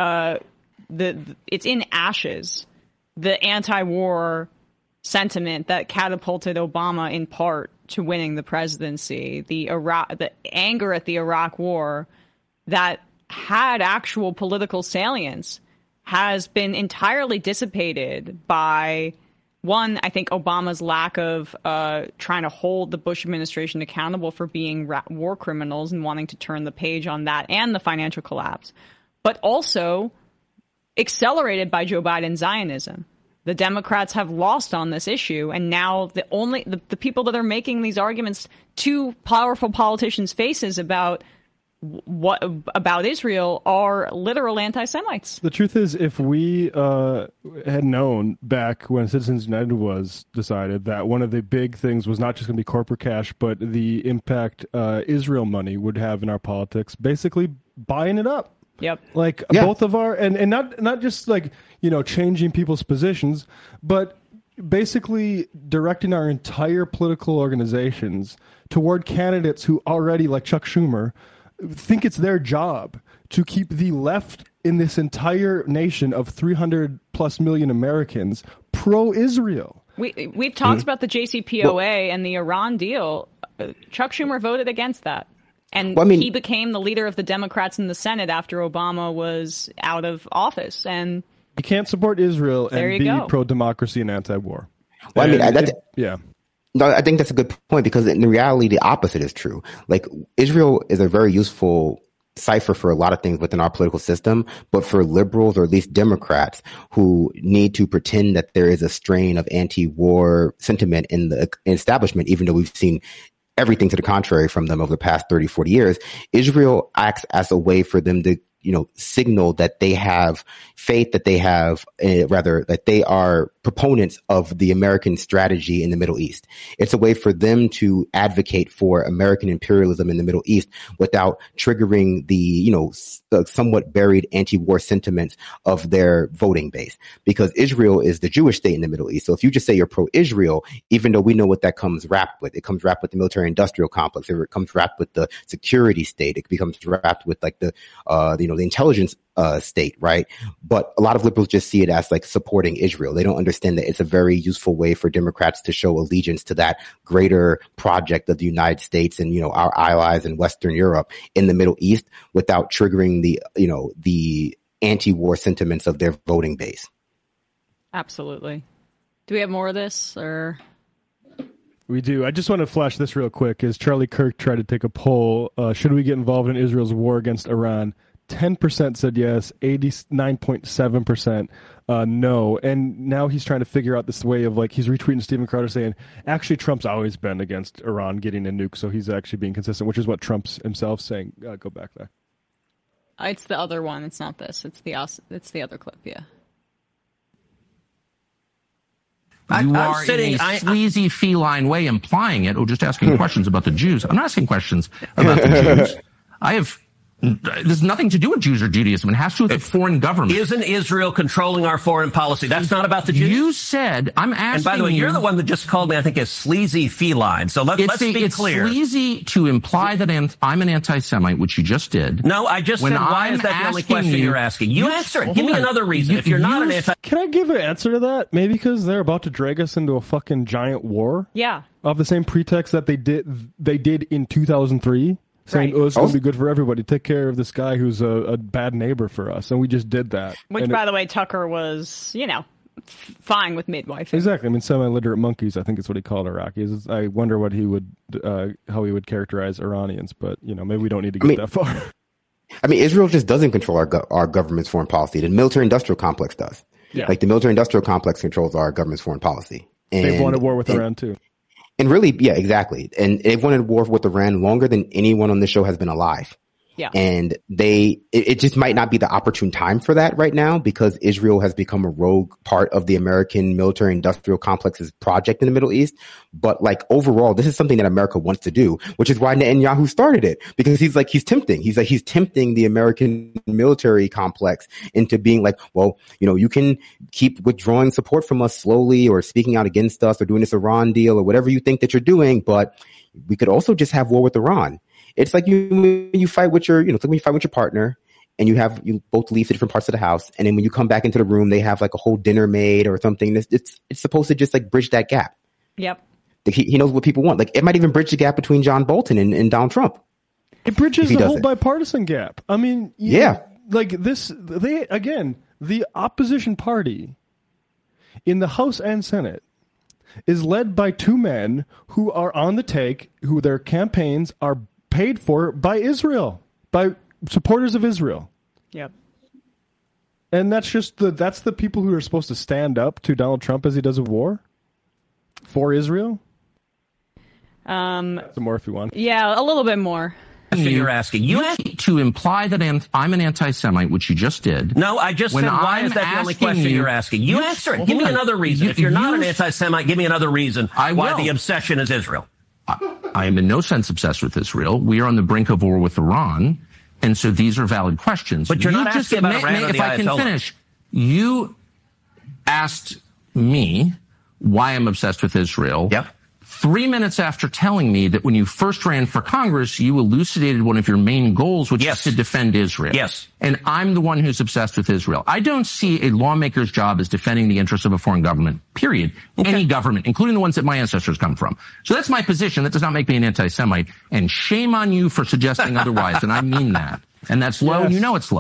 it's in ashes, the anti-war sentiment that catapulted Obama in part to winning the presidency, the anger at the Iraq War that had actual political salience has been entirely dissipated by, one, I think Obama's lack of trying to hold the Bush administration accountable for being war criminals and wanting to turn the page on that and the financial collapse, but also accelerated by Joe Biden's Zionism. The Democrats have lost on this issue, and now the people that are making these arguments to powerful politicians' faces about Israel are literal anti-Semites. The truth is, if we had known back when Citizens United was decided that one of the big things was not just going to be corporate cash, but the impact Israel money would have in our politics, basically buying it up. Yep. Like both of our and not just like, changing people's positions, but basically directing our entire political organizations toward candidates who already, like Chuck Schumer, think it's their job to keep the left in this entire nation of 300 plus million Americans pro-Israel. We've talked about the JCPOA and the Iran deal. Chuck Schumer voted against that. And he became the leader of the Democrats in the Senate after Obama was out of office. And you can't support Israel and be pro-democracy and anti-war. Well, yeah. No, I think that's a good point, because in reality, the opposite is true. Like, Israel is a very useful cipher for a lot of things within our political system, but for liberals, or at least Democrats, who need to pretend that there is a strain of anti-war sentiment in the establishment, even though we've seen everything to the contrary from them over the past 30, 40 years, Israel acts as a way for them to, signal that they have faith, that they have, that they are proponents of the American strategy in the Middle East. It's a way for them to advocate for American imperialism in the Middle East without triggering the, somewhat buried anti-war sentiments of their voting base. Because Israel is the Jewish state in the Middle East. So if you just say you're pro-Israel, even though we know what that comes wrapped with, it comes wrapped with the military-industrial complex, or it comes wrapped with the security state, it becomes wrapped with like the intelligence state, right? But a lot of liberals just see it as like supporting Israel. They don't understand that it's a very useful way for Democrats to show allegiance to that greater project of the United States and, our allies in Western Europe in the Middle East without triggering the anti-war sentiments of their voting base. Absolutely. Do we have more of this, or? We do. I just want to flash this real quick. As Charlie Kirk tried to take a poll, should we get involved in Israel's war against Iran? 10% said yes, 89.7% no. And now he's trying to figure out this way of, like, he's retweeting Stephen Crowder saying, actually, Trump's always been against Iran getting a nuke, so he's actually being consistent, which is what Trump's himself saying. Go back there. It's the other one. It's not this. It's the other clip, yeah. You are in a sleazy feline way implying it, or just asking questions about the Jews. I'm not asking questions about the Jews. There's nothing to do with Jews or Judaism. It has to do with the foreign government. Isn't Israel controlling our foreign policy? That's not about the Jews. You said, I'm asking you. And by the way, you're the one that just called me, I think, a sleazy feline. So let's be clear. It's sleazy to imply that I'm an anti-Semite, which you just did. No, I just said, why is that the only question you're asking? You answer it. Give me another reason. If you're not an anti... Can I give an answer to that? Maybe because they're about to drag us into a fucking giant war? Yeah. Of the same pretext that they did in 2003? Saying, it's going to be good for everybody. Take care of this guy who's a bad neighbor for us. And we just did that. Which, by the way, Tucker was, fine with midwife. Exactly. I mean, semi-literate monkeys, I think is what he called Iraqis. I wonder what he would, how he would characterize Iranians. But, maybe we don't need to get that far. I mean, Israel just doesn't control our government's foreign policy. The military-industrial complex does. Yeah. Like, the military-industrial complex controls our government's foreign policy. And they've wanted war with Iran, too. And really, yeah, exactly. And they've wanted war with Iran longer than anyone on this show has been alive. Yeah. And it just might not be the opportune time for that right now, because Israel has become a rogue part of the American military industrial complex's project in the Middle East. But like overall, this is something that America wants to do, which is why Netanyahu started it, because he's tempting. He's tempting the American military complex into being like, well, you can keep withdrawing support from us slowly, or speaking out against us, or doing this Iran deal, or whatever you think that you're doing. But we could also just have war with Iran. It's like you fight with your, it's like when you fight with your partner and you both leave to different parts of the house. And then when you come back into the room, they have like a whole dinner made or something. It's supposed to just like bridge that gap. Yep. He knows what people want. Like, it might even bridge the gap between John Bolton and Donald Trump. It bridges the whole bipartisan gap. I mean, yeah. Like the opposition party in the House and Senate is led by two men who are on the take, who their campaigns are paid for by Israel, by supporters of Israel. Yep. And that's the people who are supposed to stand up to Donald Trump as he does a war for Israel. Some more if you want. Yeah, a little bit more. You're asking. You to imply that I'm an anti-Semite, which you just did. No, I just said, why is that the only question you're asking? You answer it. Give me another reason. If you're not an anti-Semite, give me another reason why the obsession is Israel. I am in no sense obsessed with Israel. We are on the brink of war with Iran, and so these are valid questions. But you're not asking about Iran or the Ayatollah. If I can finish, you asked me why I'm obsessed with Israel. Yep. 3 minutes after telling me that when you first ran for Congress, you elucidated one of your main goals, which is to defend Israel. Yes. And I'm the one who's obsessed with Israel. I don't see a lawmaker's job as defending the interests of a foreign government, period. Okay. Any government, including the ones that my ancestors come from. So that's my position. That does not make me an anti-Semite. And shame on you for suggesting otherwise. And I mean that. And that's low. Yes. And you know it's low.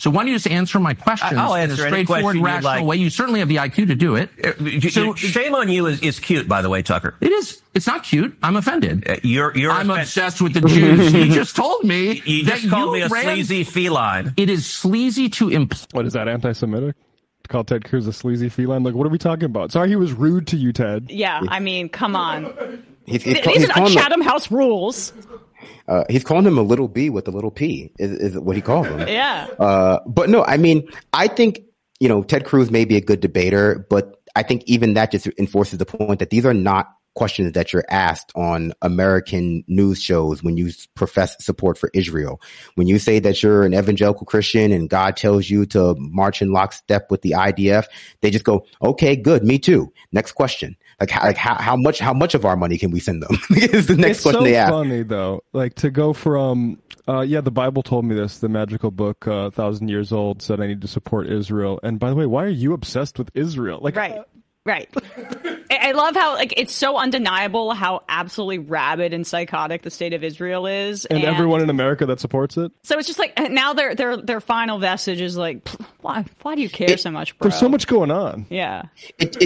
So why don't you just answer my questions I'll in a answer any straightforward, question rational you'd like. way? You certainly have the IQ to do it. So shame on you is cute, by the way, Tucker. It is. It's not cute. I'm offended. I'm obsessed with the Jews. You just told me you that just called me a ran... sleazy feline. It is sleazy to imply. What is that, anti-Semitic? To call Ted Cruz a sleazy feline? Like, what are we talking about? Sorry, he was rude to you, Ted. Yeah, I mean, come on. He's These are not Chatham House rules. He's calling him a little B with a little P is what he calls him. Yeah. But no, I mean, I think, Ted Cruz may be a good debater, but I think even that just enforces the point that these are not questions that you're asked on American news shows when you profess support for Israel. When you say that you're an evangelical Christian and God tells you to march in lockstep with the IDF, they just go, okay, good, me too. Next question. How much of our money can we send them? Is the next question they ask. It's so funny though, like to go from, the Bible told me this, the magical book, 1,000 years old, said I need to support Israel. And by the way, why are you obsessed with Israel? Like, Right. I love how it's so undeniable how absolutely rabid and psychotic the state of Israel is, and everyone in America that supports it. So it's just like now their final vestige is like, why do you care so much, bro? There's so much going on. Yeah. It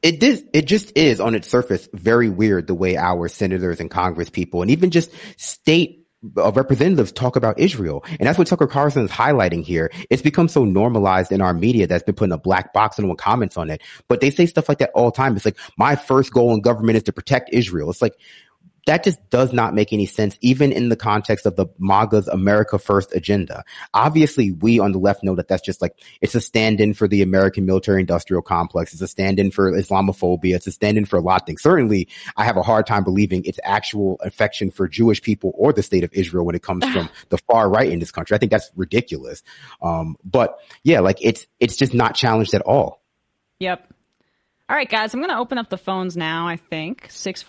just is on its surface very weird the way our senators and Congress people and even just state representatives talk about Israel. And that's what Tucker Carlson is highlighting here. It's become so normalized in our media that's been put in a black box and no one comments on it. But they say stuff like that all the time. It's like, my first goal in government is to protect Israel. It's like, that just does not make any sense, even in the context of the MAGA's America First agenda. Obviously, we on the left know that that's just like, it's a stand-in for the American military-industrial complex. It's a stand-in for Islamophobia. It's a stand-in for a lot of things. Certainly, I have a hard time believing it's actual affection for Jewish people or the state of Israel when it comes from the far right in this country. I think that's ridiculous. But yeah, like it's just not challenged at all. Yep. All right, guys, I'm going to open up the phones now, I think.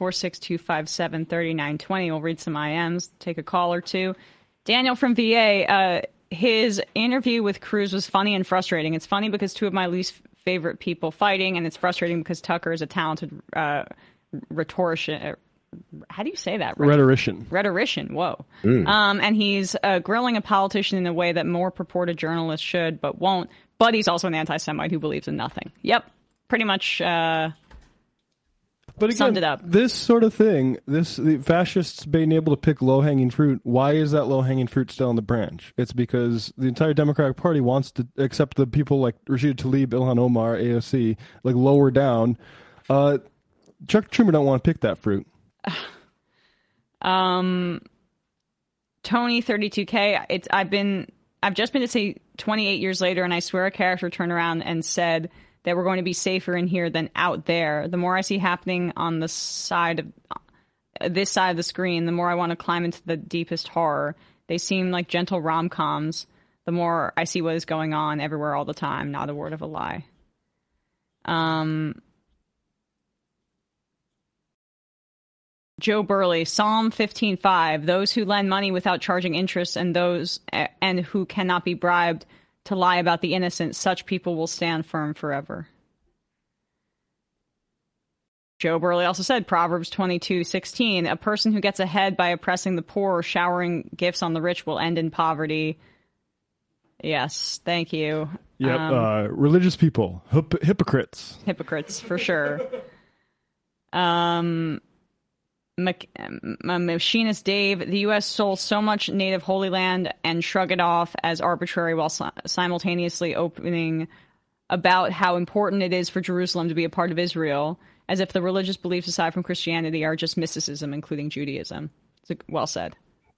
646-257-3920. We'll read some IMs, take a call or two. Daniel from VA, his interview with Cruz was funny and frustrating. It's funny because two of my least favorite people fighting, and it's frustrating because Tucker is a talented rhetorician. How do you say that? Rhetorician. Whoa. And he's grilling a politician in a way that more purported journalists should, but won't. But he's also an anti-Semite who believes in nothing. Yep. Pretty much but again, summed it up. This sort of thing, the fascists being able to pick low-hanging fruit, why is that low-hanging fruit still on the branch? It's because the entire Democratic Party wants to accept the people like Rashida Tlaib, Ilhan Omar, AOC, like lower down. Chuck Schumer don't want to pick that fruit. Tony 32K, I've just been to say 28 years later, and I swear a character turned around and said that we're going to be safer in here than out there. The more I see happening on this side of the screen, the more I want to climb into the deepest horror. They seem like gentle rom-coms. The more I see what is going on everywhere all the time, not a word of a lie. Joe Burley, Psalm 15:5. Those who lend money without charging interest and who cannot be bribed to lie about the innocent, such people will stand firm forever. Joe Burley also said, Proverbs 22:16, a person who gets ahead by oppressing the poor or showering gifts on the rich will end in poverty. Yes, thank you. Yep, religious people, hypocrites. Hypocrites, for sure. Machinist Dave, the U.S. stole so much native Holy Land and shrug it off as arbitrary while simultaneously opening about how important it is for Jerusalem to be a part of Israel, as if the religious beliefs aside from Christianity are just mysticism, including Judaism. It's well said.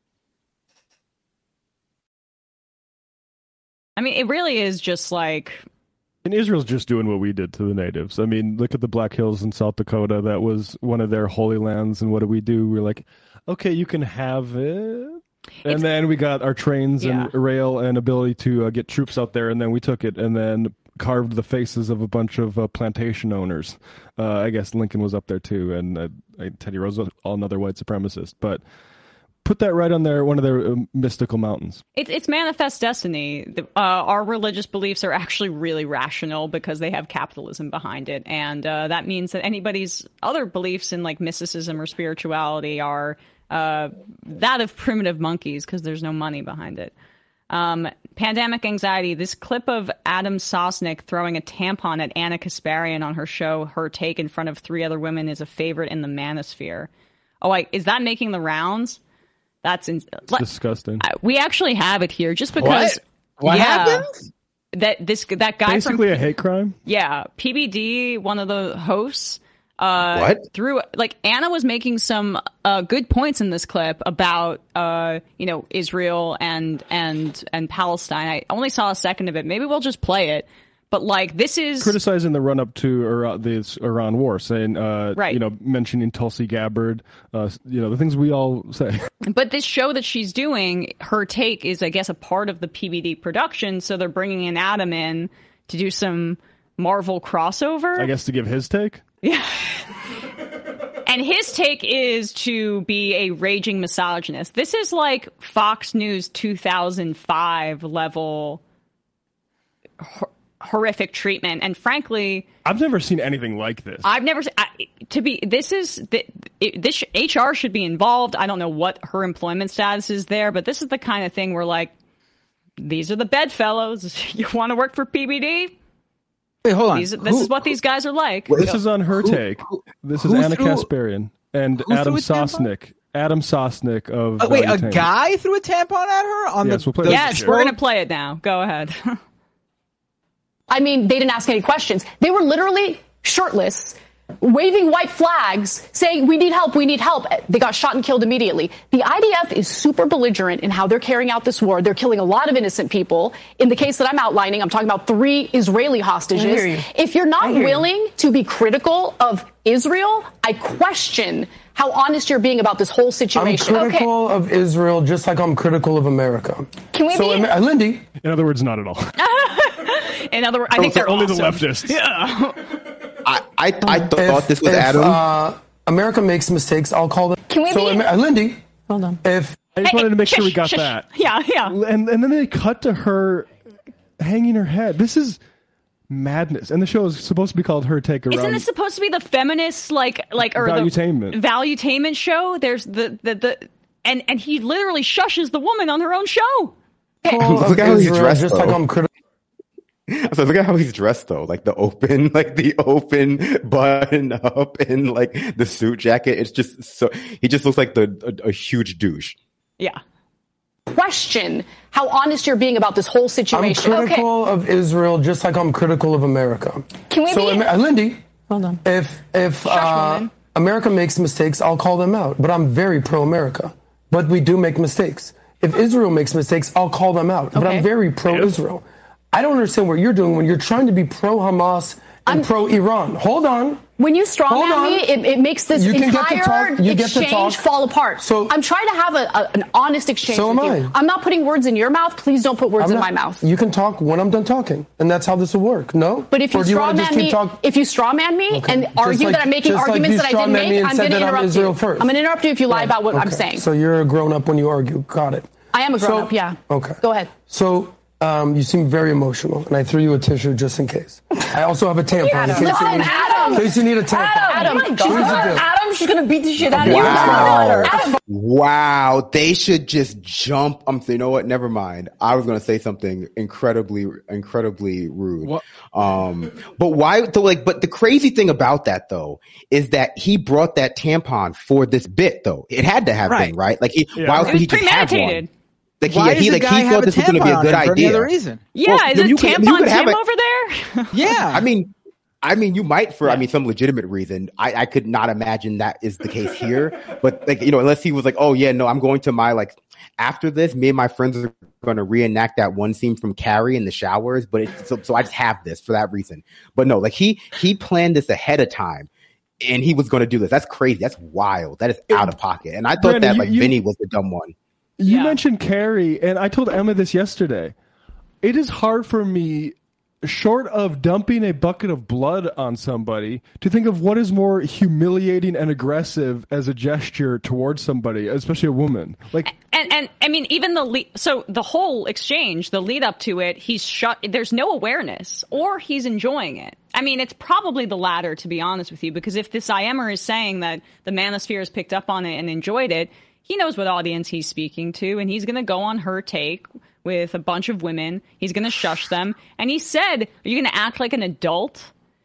I mean, it really is just like... And Israel's just doing what we did to the natives. I mean, look at the Black Hills in South Dakota. That was one of their holy lands. And what do? We're like, okay, you can have it. And then we got our trains and rail and ability to get troops out there. And then we took it and then carved the faces of a bunch of plantation owners. I guess Lincoln was up there too. And Teddy Roosevelt, another white supremacist. But put that right on one of their mystical mountains. It's manifest destiny. Our religious beliefs are actually really rational because they have capitalism behind it. And that means that anybody's other beliefs in like mysticism or spirituality are that of primitive monkeys because there's no money behind it. Pandemic anxiety. This clip of Adam Sosnick throwing a tampon at Anna Kasparian on her show, Her Take, in front of 3 other women is a favorite in the manosphere. Oh, is that making the rounds? That's disgusting. We actually have it here just because. What happened? That guy basically a hate crime. Yeah, PBD, one of the hosts. Through Anna was making some good points in this clip about Israel and Palestine. I only saw a second of it. Maybe we'll just play it. But this is criticizing the run up to the Iran war, saying mentioning Tulsi Gabbard, the things we all say. But this show that she's doing, Her Take, is I guess a part of the PBD production. So they're bringing in Adam in to do some Marvel crossover. I guess to give his take. Yeah. And his take is to be a raging misogynist. This is like Fox News 2005 level horrific treatment. And frankly, I've never seen anything like this. I've never this HR should be involved. I don't know what her employment status is there, but this is the kind of thing where these are the bedfellows. You want to work for PBD? Wait, hold on. This is what these guys are like. This is on Her Take. This is Anna Kasparian and Adam Sosnick. Adam Sosnick of a guy threw a tampon at her on we'll play Yes, we're going to play it now. Go ahead. I mean, they didn't ask any questions. They were literally shirtless, waving white flags, saying, we need help, we need help. They got shot and killed immediately. The IDF is super belligerent in how they're carrying out this war. They're killing a lot of innocent people. In the case that I'm outlining, I'm talking about 3 Israeli hostages. If you're not willing to be critical of Israel, I question how honest you're being about this whole situation. I'm critical of Israel just like I'm critical of America. Can we be... Lindy? In other words, not at all. In other words, I think they're only awesome. the leftists. Yeah. I thought this was Adam. America makes mistakes, I'll call them. Can we be... Lindy? Hold on. I just wanted to make sure we got that. Yeah. And then they cut to her hanging her head. This is madness. And the show is supposed to be called Her Take. Isn't this supposed to be the feminist or valuetainment. the valuetainment show? There's the and he literally shushes the woman on her own show. Look at how he's dressed. Just like I'm critical. So look at how he's dressed though, the open button up and the suit jacket. It's just so he just looks like a huge douche. Yeah. Question how honest you're being about this whole situation. I'm critical of Israel just like I'm critical of America. Can we be... Lindy? Hold on. If America makes mistakes, I'll call them out. But I'm very pro-America. But we do make mistakes. If Israel makes mistakes, I'll call them out. But I'm very pro-Israel. I don't understand what you're doing when you're trying to be pro-Hamas and pro-Iran. Hold on. When you strawman me, it makes this entire exchange fall apart. So I'm trying to have an honest exchange with you. I'm not putting words in your mouth. Please don't put words in my mouth. You can talk when I'm done talking, and that's how this will work. No? But if you strawman me and argue that I'm making arguments that I didn't make, I'm going to interrupt you. I'm going to interrupt you if you lie about what I'm saying. So you're a grown-up when you argue. Got it. I am a grown-up, yeah. Okay. Go ahead. So... you seem very emotional, and I threw you a tissue just in case. I also have a tampon. In case you need a tampon. Adam, she's going to beat the shit out of you. Wow. They should just jump. You know what? Never mind. I was going to say something incredibly rude. What? But why? But the crazy thing about that though is that he brought that tampon for this bit though. It had to have been right. Why would he just have one? Why does the guy have this was going to be a good idea. For any other reason? Yeah, is it tampon Tim over there? Yeah. I mean, you might for some legitimate reason. I could not imagine that is the case here. But unless he was like, oh yeah, no, I'm going to my after this, me and my friends are going to reenact that one scene from Carrie in the showers. But so I just have this for that reason. But no, he planned this ahead of time. And he was going to do this. That's crazy. That's wild. That is out of pocket. And I thought Brandon, that Vinny was the dumb one. You mentioned Carrie, and I told Emma this yesterday. It is hard for me, short of dumping a bucket of blood on somebody, to think of what is more humiliating and aggressive as a gesture towards somebody, especially a woman. And I mean, even the whole exchange, the lead up to it, he's shut. There's no awareness, or he's enjoying it. I mean, it's probably the latter, to be honest with you, because if this IMer is saying that the manosphere has picked up on it and enjoyed it, he knows what audience he's speaking to, and he's going to go on Her Take with a bunch of women. He's going to shush them. And he said, are you going to act like an adult?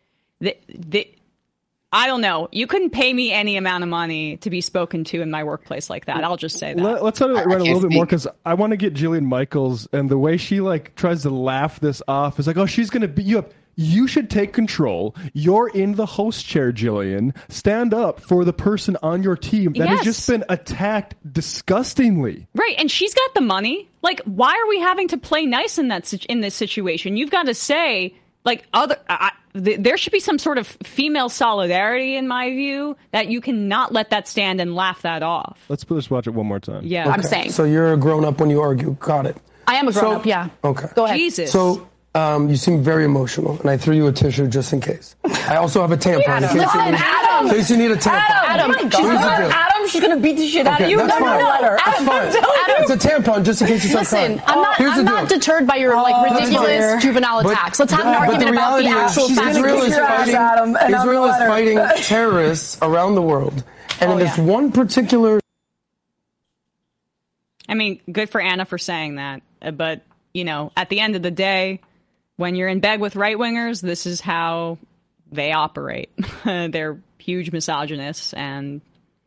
I don't know. You couldn't pay me any amount of money to be spoken to in my workplace like that. I'll just say that. Let's let it run a little bit more, because I want to get Jillian Michaels, and the way she like tries to laugh this off is like, oh, she's going to beat you up. You should take control. You're in the host chair, Jillian. Stand up for the person on your team that has just been attacked disgustingly. Right, and she's got the money. Like, why are we having to play nice in this situation? You've got to say, like, there should be some sort of female solidarity, in my view, that you cannot let that stand and laugh that off. Let's watch it one more time. Yeah, okay. I'm saying. So you're a grown-up when you argue. Got it. I am a grown-up, yeah. Okay. Go ahead. Jesus. So you seem very emotional, and I threw you a tissue just in case. I also have a tampon in case you need a tampon. Adam, she's going to beat the shit out of you. That's fine. That's fine. It's a tampon just in case you start crying. Listen, I'm not deterred by your ridiculous juvenile attacks. Let's have an argument about the actual facts. Israel is fighting terrorists around the world, and in this one particular. I mean, good for Anna for saying that, but at the end of the day, when you're in bed with right-wingers, this is how they operate. They're huge misogynists, and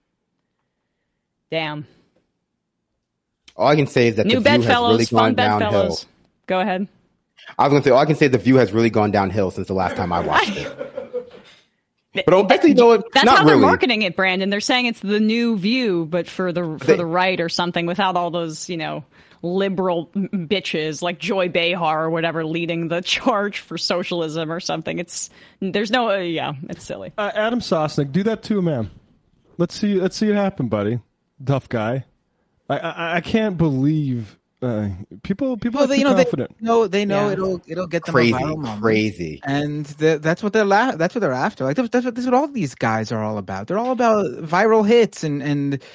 damn. All I can say is that New the View Bedfellows, has really gone downhill. Go ahead. I was going to say, all I can say is the View has really gone downhill since the last time I watched it. But actually, that's not how they're really. marketing it, Brandon. They're saying it's the New View, but for the right or something, without all those, liberal bitches like Joy Behar or whatever leading the charge for socialism or something. It's silly. Adam Sosnick, do that too, man. Let's see it happen, buddy. Tough guy. I can't believe people are too confident. They know it'll get them crazy, a viral moment. crazy, and that's what they're after. Like that's what all these guys are all about. They're all about viral hits and.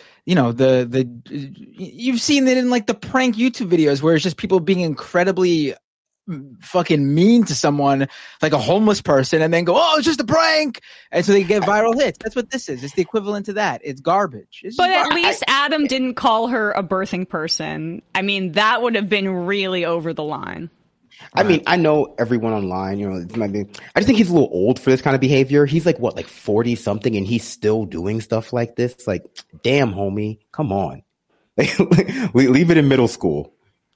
You've seen it in like the prank YouTube videos where it's just people being incredibly fucking mean to someone, like a homeless person, and then go, "Oh, it's just a prank," and so they get viral hits. That's what this is. It's the equivalent to that. It's garbage. But at least Adam didn't call her a birthing person. I mean, that would have been really over the line. I mean, I know everyone online, I just think he's a little old for this kind of behavior. He's like 40 something, and he's still doing stuff like this. Like, damn, homie, come on. Leave it in middle school.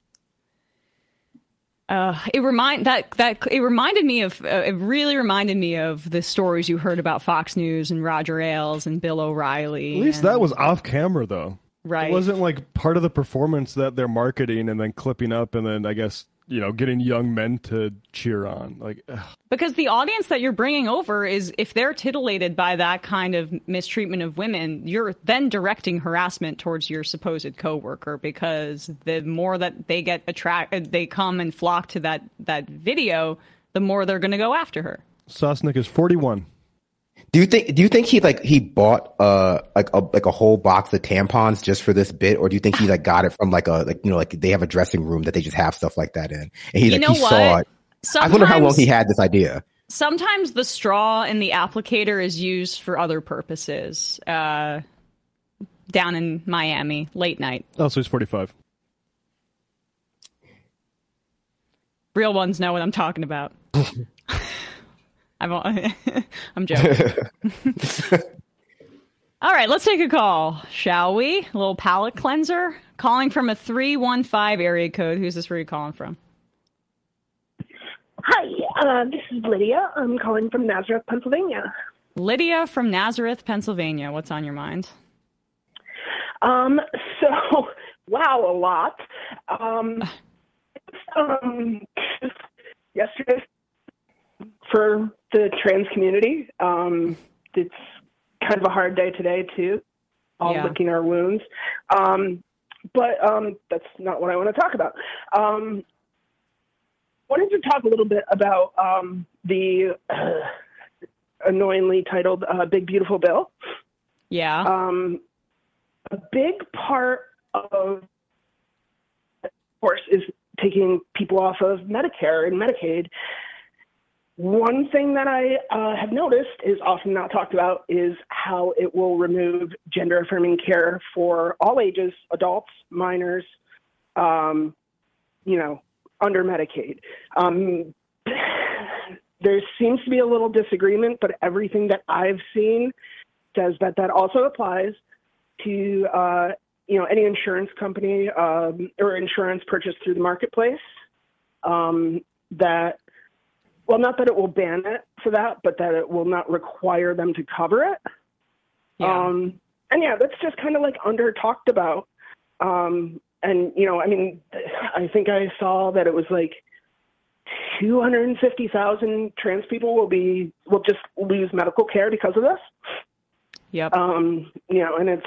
It reminded me of the stories you heard about Fox News and Roger Ailes and Bill O'Reilly. At least that was off camera, though. Right. It wasn't like part of the performance that they're marketing and then clipping up and then I guess getting young men to cheer on. Because the audience that you're bringing over is, if they're titillated by that kind of mistreatment of women, you're then directing harassment towards your supposed coworker, because the more that they get they come and flock to that video, the more they're going to go after her. Sosnick is 41. Do you think he bought a whole box of tampons just for this bit, or do you think he got it from they have a dressing room that they just have stuff like that in, and he saw it? I wonder how long he had this idea. Sometimes the straw in the applicator is used for other purposes. Down in Miami, late night. Oh, so he's 45. Real ones know what I'm talking about. I'm joking. All right, let's take a call, shall we? A little palate cleanser. Calling from a 315 area code. Who's this? Where are you calling from? Hi, this is Lydia. I'm calling from Nazareth, Pennsylvania. Lydia from Nazareth, Pennsylvania. What's on your mind? Wow, a lot. Yesterday, for the trans community, it's kind of a hard day today too, all licking our wounds. But that's not what I want to talk about. I wanted to talk a little bit about the annoyingly titled Big Beautiful Bill. Yeah. A big part of course, is taking people off of Medicare and Medicaid. One thing that I have noticed is often not talked about is how it will remove gender-affirming care for all ages, adults, minors, under Medicaid. There seems to be a little disagreement, but everything that I've seen says that also applies to, any insurance company or insurance purchased through the marketplace. Not that it will ban it for that, but that it will not require them to cover it. Yeah. That's just kind of like under talked about. I think I saw that it was like 250,000 trans people will just lose medical care because of this. Yep. And it's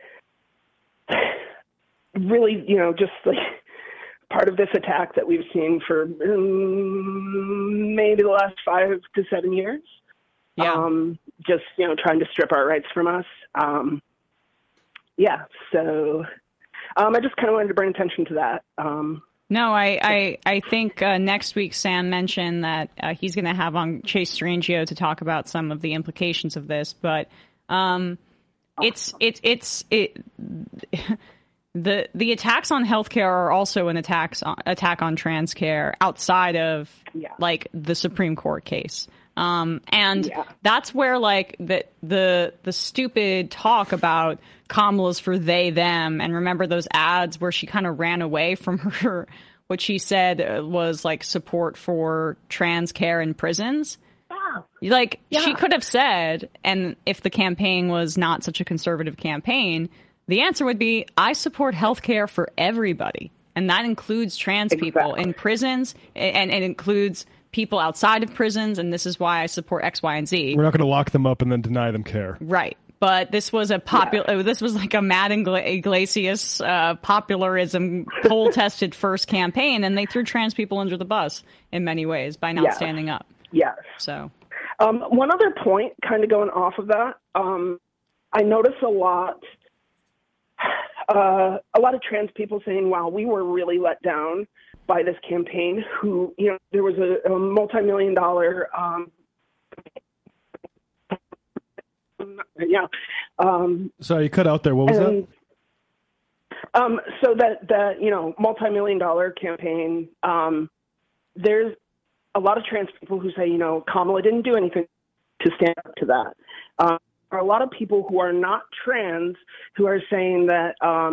really, just like part of this attack that we've seen for maybe the last 5 to 7 years. Yeah. Just, trying to strip our rights from us. So I just kind of wanted to bring attention to that. No, I think next week Sam mentioned that he's going to have on Chase Strangio to talk about some of the implications of this, but the attacks on healthcare are also an attack on trans care outside of like the Supreme Court case. That's where like the stupid talk about Kamala's for they, them, and remember those ads where she kind of ran away from her, what she said was like support for trans care in prisons. She could have said, and if the campaign was not such a conservative campaign, the answer would be, I support healthcare for everybody. And that includes trans people in prisons, and it includes people outside of prisons, and this is why I support X, Y, and Z. We're not going to lock them up and then deny them care. Right. But this was this was like a Matt Iglesias popularism poll-tested first campaign, and they threw trans people under the bus in many ways by not standing up. Yes. So, one other point, kind of going off of that, I notice a lot of trans people saying, wow, we were really let down by this campaign, who, there was a multi-million-dollar sorry, you cut out there. What was that? So that multi-million-dollar campaign, there's a lot of trans people who say, Kamala didn't do anything to stand up to that. There are a lot of people who are not trans who are saying that,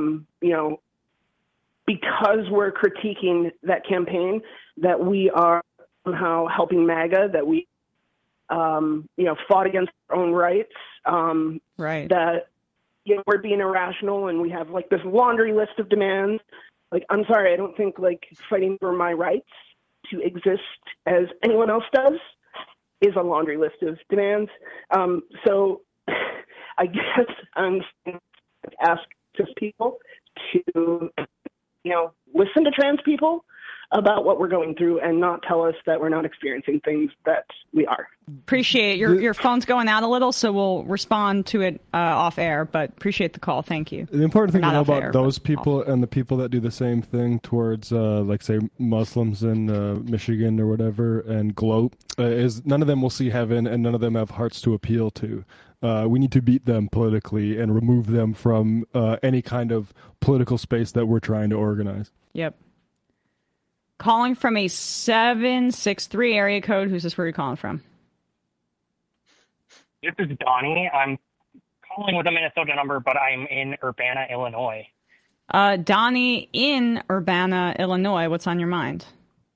because we're critiquing that campaign, that we are somehow helping MAGA, that we, fought against our own rights. Right. That, we're being irrational and we have like this laundry list of demands. Like, I'm sorry, I don't think like fighting for my rights to exist as anyone else does is a laundry list of demands. So I guess I'm ask just people to, listen to trans people about what we're going through and not tell us that we're not experiencing things that we are. Appreciate it. Your phone's going out a little, so we'll respond to it off air, but appreciate the call. Thank you. The important thing to know about those people and the people that do the same thing towards, like, say, Muslims in Michigan or whatever, and gloat, is none of them will see heaven and none of them have hearts to appeal to. We need to beat them politically and remove them from any kind of political space that we're trying to organize. Yep. Calling from a 763 area code. Who's this? Where are you calling from? This is Donnie. I'm calling with a Minnesota number, but I'm in Urbana, Illinois. Donnie in Urbana, Illinois. What's on your mind?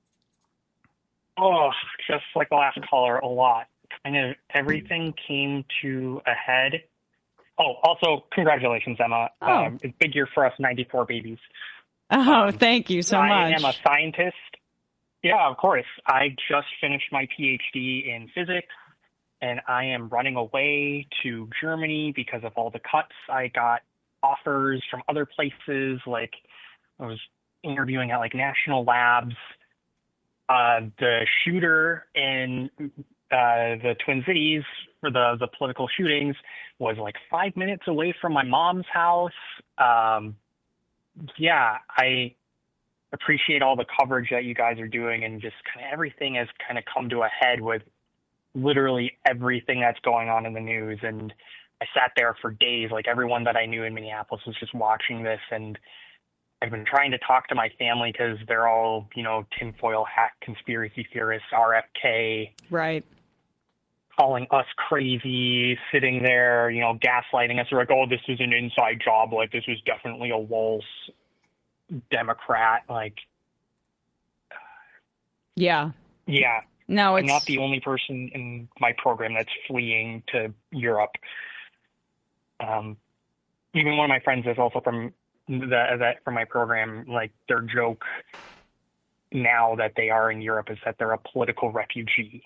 Oh, just like the last caller, a lot. Kind of everything came to a head. Oh, also, congratulations, Emma. It's a big year for us, 94 babies. Oh, thank you so much. I am a scientist. Yeah, of course. I just finished my PhD in physics, and I am running away to Germany because of all the cuts. I got offers from other places, like I was interviewing at like national labs. The shooter in the Twin Cities for the political shootings was like 5 minutes away from my mom's house. Yeah, I appreciate all the coverage that you guys are doing, and just kind of everything has kind of come to a head with literally everything that's going on in the news. And I sat there for days, like everyone that I knew in Minneapolis was just watching this, and I've been trying to talk to my family because they're all, tinfoil hat conspiracy theorists, RFK. Right. Calling us crazy, sitting there, gaslighting us. They're like, oh, this is an inside job. Like, this was definitely a Walz Democrat. Like, yeah. Yeah. No, I'm not the only person in my program that's fleeing to Europe. Even one of my friends is also from my program. Like, their joke now that they are in Europe is that they're a political refugee.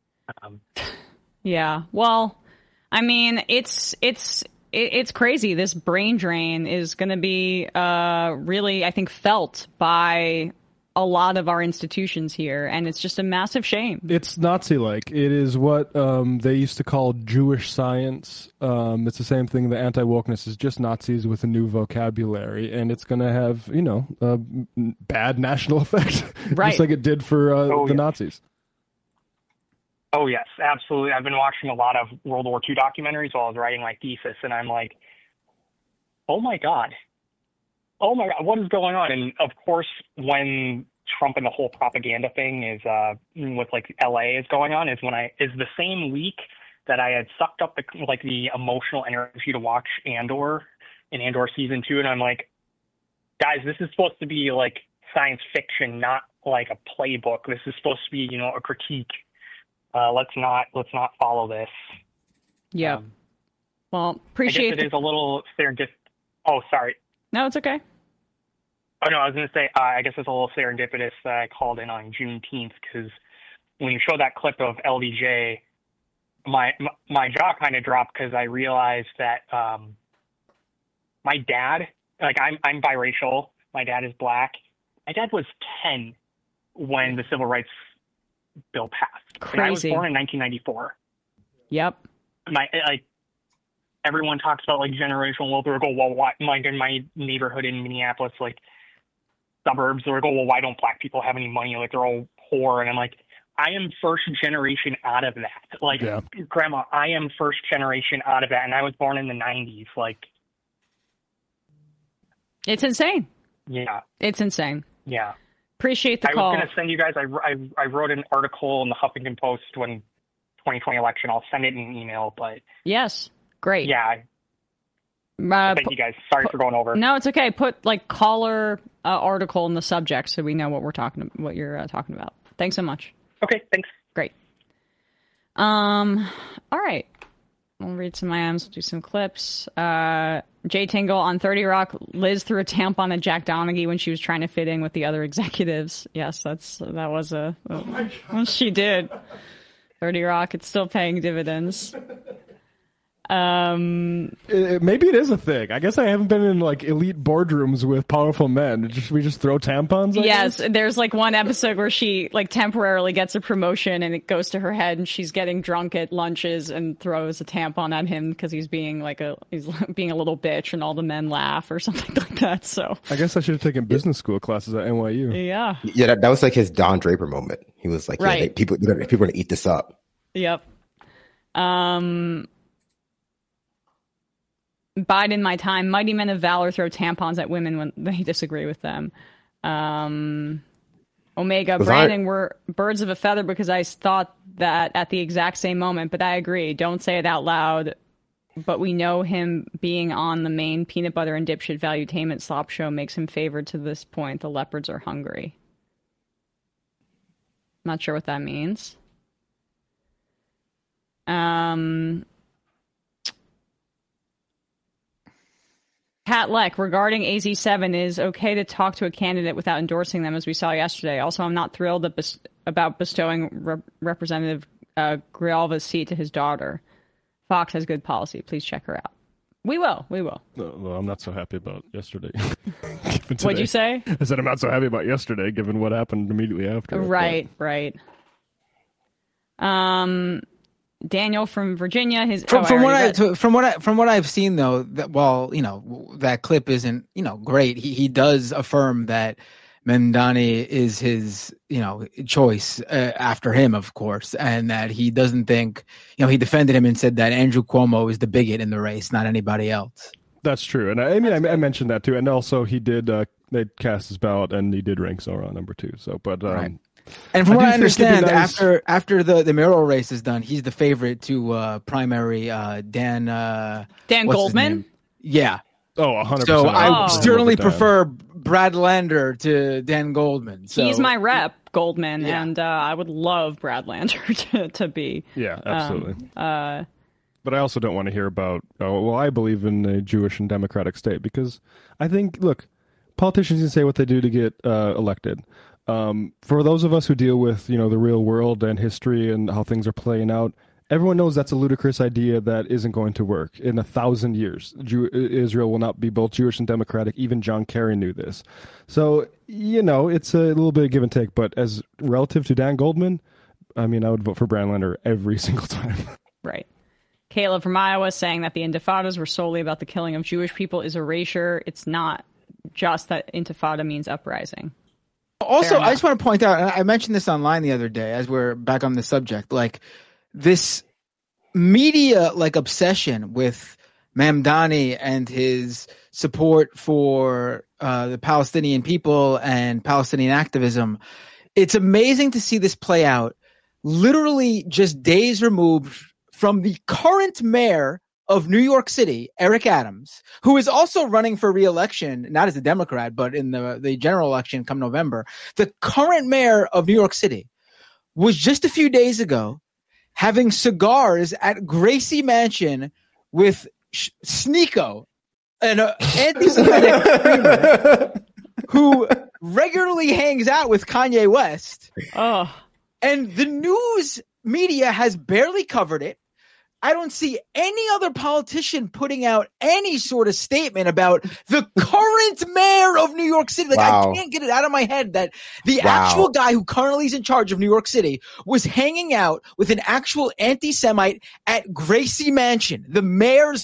Yeah. Well, I mean, it's crazy. This brain drain is going to be really, I think, felt by a lot of our institutions here, and it's just a massive shame. It's Nazi-like. It is what they used to call Jewish science. It's the same thing. The anti-wokeness is just Nazis with a new vocabulary, and it's going to have, a bad national effect, right? Just like it did for the Nazis. Oh, yes, absolutely. I've been watching a lot of World War II documentaries while I was writing my thesis, and I'm like, oh my God, what is going on? And of course, when Trump and the whole propaganda thing is with like LA is going on, is the same week that I had sucked up the emotional energy to watch Andor in Andor season 2, and I'm like, guys, this is supposed to be like science fiction, not like a playbook. This is supposed to be a critique. Let's not follow this. Yeah. Well, appreciate. I guess it is a little serendipitous. Oh, sorry. No, it's okay. Oh no, I was going to say I guess it's a little serendipitous that I called in on Juneteenth, because when you show that clip of LBJ, my jaw kind of dropped because I realized that my dad, like I'm biracial. My dad is black. My dad was 10 when the Civil Rights Bill passed. Crazy. And I was born in 1994. Yep. Everyone talks about like generational wealth. They go, well, why? Like in my neighborhood in Minneapolis, like suburbs, they go, well, why don't black people have any money? Like they're all poor. And I'm like, I am first generation out of that. Like, yeah. Grandma, I am first generation out of that, and I was born in the 90s. Like, it's insane. Yeah, it's insane. Yeah. Appreciate the call. I was going to send you guys, I wrote an article in the Huffington Post when 2020 election. I'll send it in an email, but. Yes. Great. Yeah. Thank you guys. Sorry for going over. No, it's okay. Put like caller article in the subject so we know what you're talking about. Thanks so much. Okay. Thanks. Great. All right. I'll read some IMs, do some clips. Jay Tingle on 30 Rock. Liz threw a tampon at Jack Donaghy when she was trying to fit in with the other executives. Yes, that was well, she did. 30 Rock. It's still paying dividends. Maybe it is a thing. I guess I haven't been in like elite boardrooms with powerful men. We just throw tampons. Yes, there's like one episode where she like temporarily gets a promotion and it goes to her head, and she's getting drunk at lunches and throws a tampon at him because he's being a little bitch, and all the men laugh or something like that. So I guess I should have taken business school classes at NYU. Yeah, yeah, that was like his Don Draper moment. He was like, right. Yeah, people are gonna eat this up. Yep. Biden, my time. Mighty men of valor throw tampons at women when they disagree with them. Omega, Brandon, we're birds of a feather because I thought that at the exact same moment, but I agree. Don't say it out loud. But we know him being on the main peanut butter and dipshit valuetainment slop show makes him favored to this point. The leopards are hungry. Not sure what that means. Pat Leck, regarding AZ7, is okay to talk to a candidate without endorsing them, as we saw yesterday. Also, I'm not thrilled about bestowing Representative Grijalva's seat to his daughter. Fox has good policy. Please check her out. We will. No, I'm not so happy about yesterday. What'd you say? I said I'm not so happy about yesterday, given what happened immediately after. Right. Daniel from Virginia. From what I've seen though, that clip isn't great. He does affirm that Mamdani is his choice after him, of course, and that he doesn't think he defended him and said that Andrew Cuomo is the bigot in the race, not anybody else. That's true, and I mentioned that too, and also he did they cast his ballot, and he did rank Sauron number 2. So, but right. And from what I understand, after the mayoral race is done, he's the favorite to primary Dan Goldman. Yeah. Oh, 100%. So I certainly prefer Brad Lander to Dan Goldman. So. He's my rep, Goldman, and I would love Brad Lander to be. Yeah, absolutely. But I also don't want to hear about, I believe in a Jewish and democratic state, because I think, look, politicians can say what they do to get elected. For those of us who deal with, the real world and history and how things are playing out, everyone knows that's a ludicrous idea that isn't going to work. In 1,000 years, Israel will not be both Jewish and democratic. Even John Kerry knew this. So, it's a little bit of give and take. But as relative to Dan Goldman, I mean, I would vote for Brad Lander every single time. Right. Caleb from Iowa saying that the Intifadas were solely about the killing of Jewish people is erasure. It's not just that Intifada means uprising. Also, I just want to point out, and I mentioned this online the other day as we're back on the subject, like this media obsession with Mamdani and his support for the Palestinian people and Palestinian activism. It's amazing to see this play out literally just days removed from the current mayor of New York City, Eric Adams, who is also running for re-election, not as a Democrat, but in the general election come November. The current mayor of New York City was just a few days ago having cigars at Gracie Mansion with Sneeko, an anti-Semitic streamer who regularly hangs out with Kanye West. Oh. And the news media has barely covered it. I don't see any other politician putting out any sort of statement about the current mayor of New York City. I can't get it out of my head that the actual guy who currently is in charge of New York City was hanging out with an actual anti-Semite at Gracie Mansion, the mayor's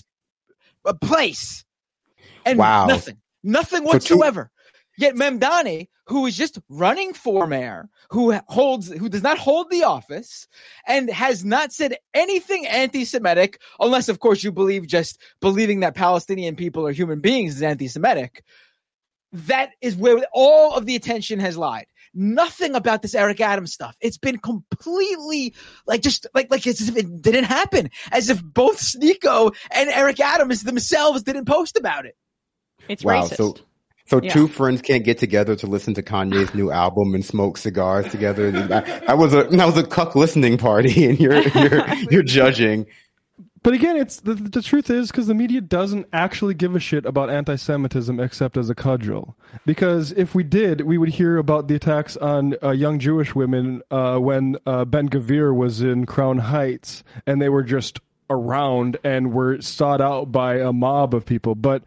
place. And nothing whatsoever. Yet Mamdani, who is just running for mayor, who does not hold the office and has not said anything anti-Semitic, unless of course you believing that Palestinian people are human beings is anti-Semitic. That is where all of the attention has lied. Nothing about this Eric Adams stuff. It's been completely like as if it didn't happen, as if both Sneeko and Eric Adams themselves didn't post about it. It's racist. So two friends can't get together to listen to Kanye's new album and smoke cigars together. That was a cuck listening party, and you're judging. But again, it's the truth is because the media doesn't actually give a shit about anti-Semitism except as a cudgel. Because if we did, we would hear about the attacks on young Jewish women when Ben Gvir was in Crown Heights, and they were just around and were sought out by a mob of people. But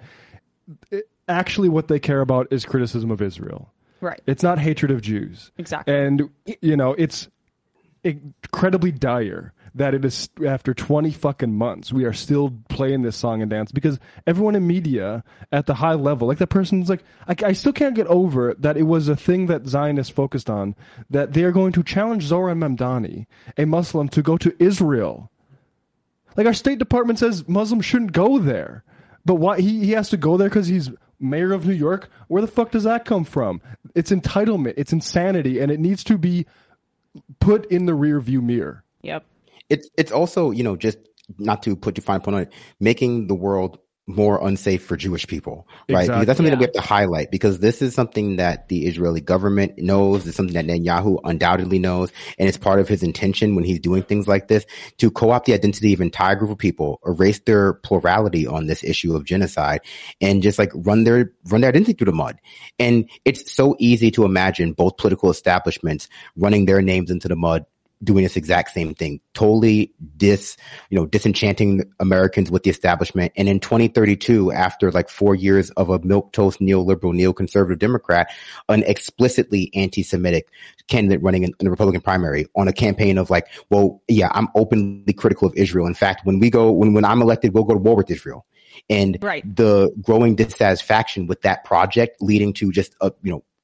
actually what they care about is criticism of Israel. Right. It's not hatred of Jews. Exactly. And, it's incredibly dire that it is after 20 fucking months, we are still playing this song and dance because everyone in media at the high level, like that person's like, I still can't get over that it was a thing that Zionists focused on, that they are going to challenge Zoran Mamdani, a Muslim, to go to Israel. Like our State Department says Muslims shouldn't go there. But why he has to go there because he's mayor of New York? Where the fuck does that come from? It's entitlement. It's insanity. And it needs to be put in the rear view mirror. Yep. It's also, just not to put your fine point on it, making the world more unsafe for Jewish people, right? Exactly. Because that's something that we have to highlight, because this is something that the Israeli government knows. It's something that Netanyahu undoubtedly knows. And it's part of his intention when he's doing things like this to co-opt the identity of an entire group of people, erase their plurality on this issue of genocide, and just run their identity through the mud. And it's so easy to imagine both political establishments running their names into the mud, doing this exact same thing, totally disenchanting Americans with the establishment. And in 2032, after 4 years of a milquetoast neoliberal, neoconservative Democrat, an explicitly anti-Semitic candidate running in the Republican primary on a campaign of I'm openly critical of Israel. In fact, when I'm elected, we'll go to war with Israel. And the growing dissatisfaction with that project leading to just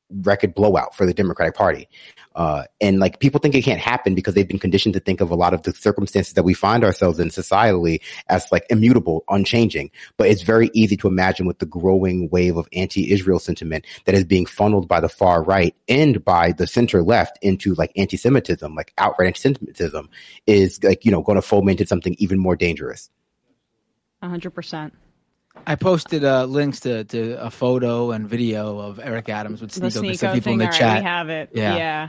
record blowout for the Democratic Party. And like people think it can't happen because they've been conditioned to think of a lot of the circumstances that we find ourselves in societally as like immutable, unchanging. But it's very easy to imagine with the growing wave of anti-Israel sentiment that is being funneled by the far right and by the center left into like anti-Semitism, like outright anti-Semitism is like, going to foment into something even more dangerous. 100%. I posted links to a photo and video of Eric Adams with Sneeko. The some Sneeko people in the thing, chat. we have it. Yeah.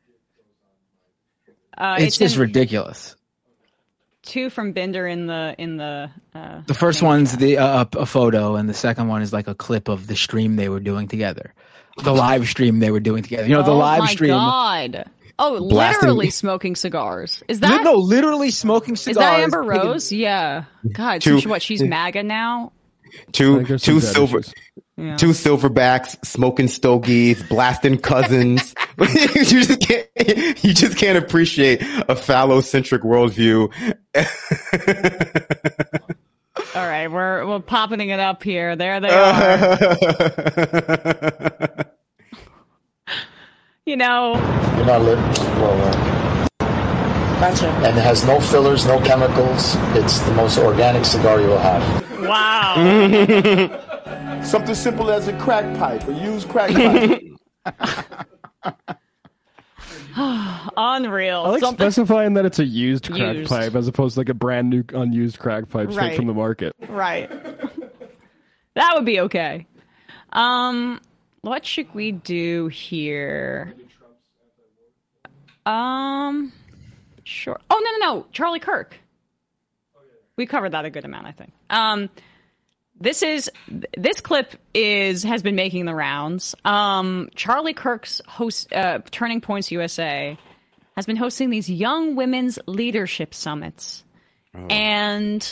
It's just ridiculous. 2 from Binder in the. The first one's a photo, and the second one is like a clip of the stream they were doing together, the live stream they were doing together. The live stream. Oh my God! Oh, blasting. literally smoking cigars. Is that no? Literally smoking cigars. Is that Amber Rose? Yeah. God, so she's MAGA now. Two silverbacks smoking stogies, blasting cousins. you just can't appreciate a phallocentric worldview. All right, we're popping it up here. There they are. You're not lit. Gotcha. And it has no fillers, no chemicals. It's the most organic cigar you'll have. Wow. Something simple as a crack pipe, a used crack pipe. Unreal. I like specifying that it's a used crack pipe as opposed to like a brand new unused crack pipe straight from the market. Right. That would be okay. What should we do here? Sure. Oh, no. Charlie Kirk. We covered that a good amount, I think. This clip has been making the rounds. Charlie Kirk's host, Turning Points USA, has been hosting these young women's leadership summits. And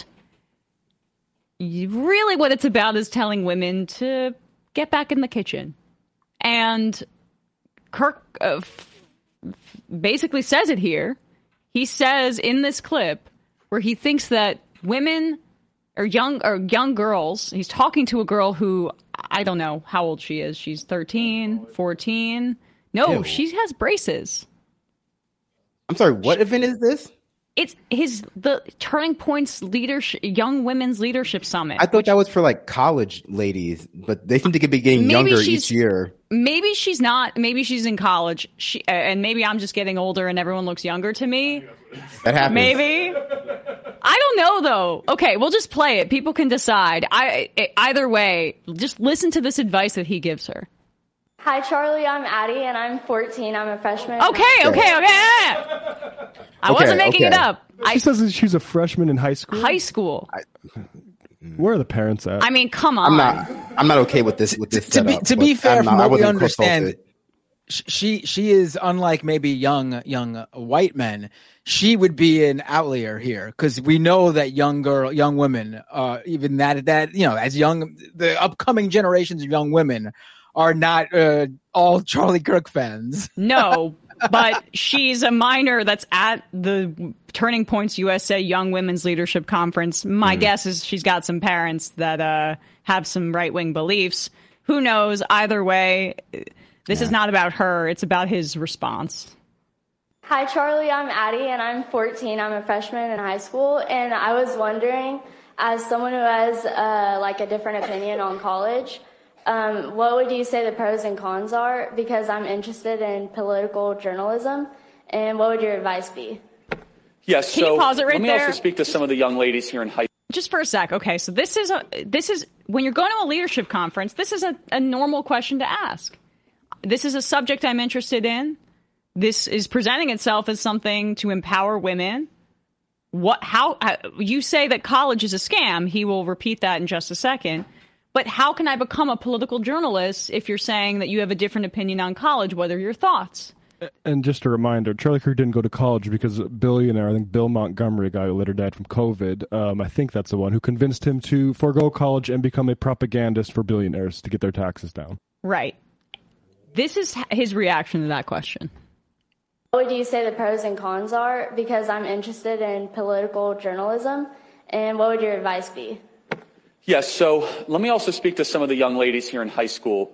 really what it's about is telling women to get back in the kitchen. And Kirk basically says it here. He says in this clip where he thinks that women or young girls, he's talking to a girl who, I don't know how old she is. She's 13, 14. No, Ew. She has braces. I'm sorry, what event is this? It's the Turning Points leadership, Young Women's Leadership Summit. I thought that was for like college ladies, but they seem to be getting younger each year. Maybe she's not. Maybe she's in college. And maybe I'm just getting older and everyone looks younger to me. That happens. Maybe. I don't know though. Okay, we'll just play it. People can decide. Either way, just listen to this advice that he gives her. Hi, Charlie. I'm Addie, and I'm 14. I'm a freshman. Okay. I wasn't making it up. She says she's a freshman in high school. High school. Where are the parents at? I mean, come on. I'm not okay with this. To be fair, from what we understand, she is unlike maybe young white men. She would be an outlier here because we know that young women, even that as young, the upcoming generations of young women are not all Charlie Kirk fans. No, but she's a minor that's at the Turning Points USA Young Women's Leadership Conference. My guess is she's got some parents that have some right-wing beliefs. Who knows? Either way, this is not about her. It's about his response. Hi, Charlie. I'm Addie, and I'm 14. I'm a freshman in high school, and I was wondering, as someone who has a different opinion on college, what would you say the pros and cons are? Because I'm interested in political journalism, and what would your advice be? Yes. Can you pause it right let me there? also speak to some of the young ladies here in high. Just for a sec. Okay, so this is when you're going to a leadership conference, this is a normal question to ask. This is a subject I'm interested in. This is presenting itself as something to empower women. How you say that college is a scam? He will repeat that in just a second. But how can I become a political journalist if you're saying that you have a different opinion on college? What are your thoughts? And just a reminder, Charlie Kirk didn't go to college because a billionaire, I think Bill Montgomery, a guy who later died from COVID, I think that's the one who convinced him to forego college and become a propagandist for billionaires to get their taxes down. Right. This is his reaction to that question. What would you say the pros and cons are? Because I'm interested in political journalism, and what would your advice be? Yes. So let me also speak to some of the young ladies here in high school.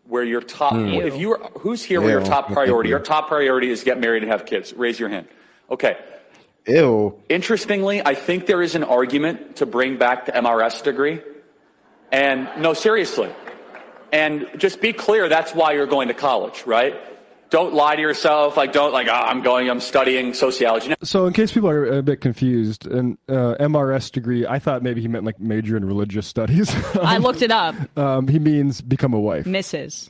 where your top, if you are, who's here where your top priority? Your top priority is get married and have kids. Raise your hand. Okay. Ew. Interestingly, I think there is an argument to bring back the MRS degree. And no, seriously. And just be clear, that's why you're going to college, right? Don't lie to yourself. I'm studying sociology. So in case people are a bit confused, an MRS degree, I thought maybe he meant like major in religious studies. I looked it up. He means become a wife. Mrs.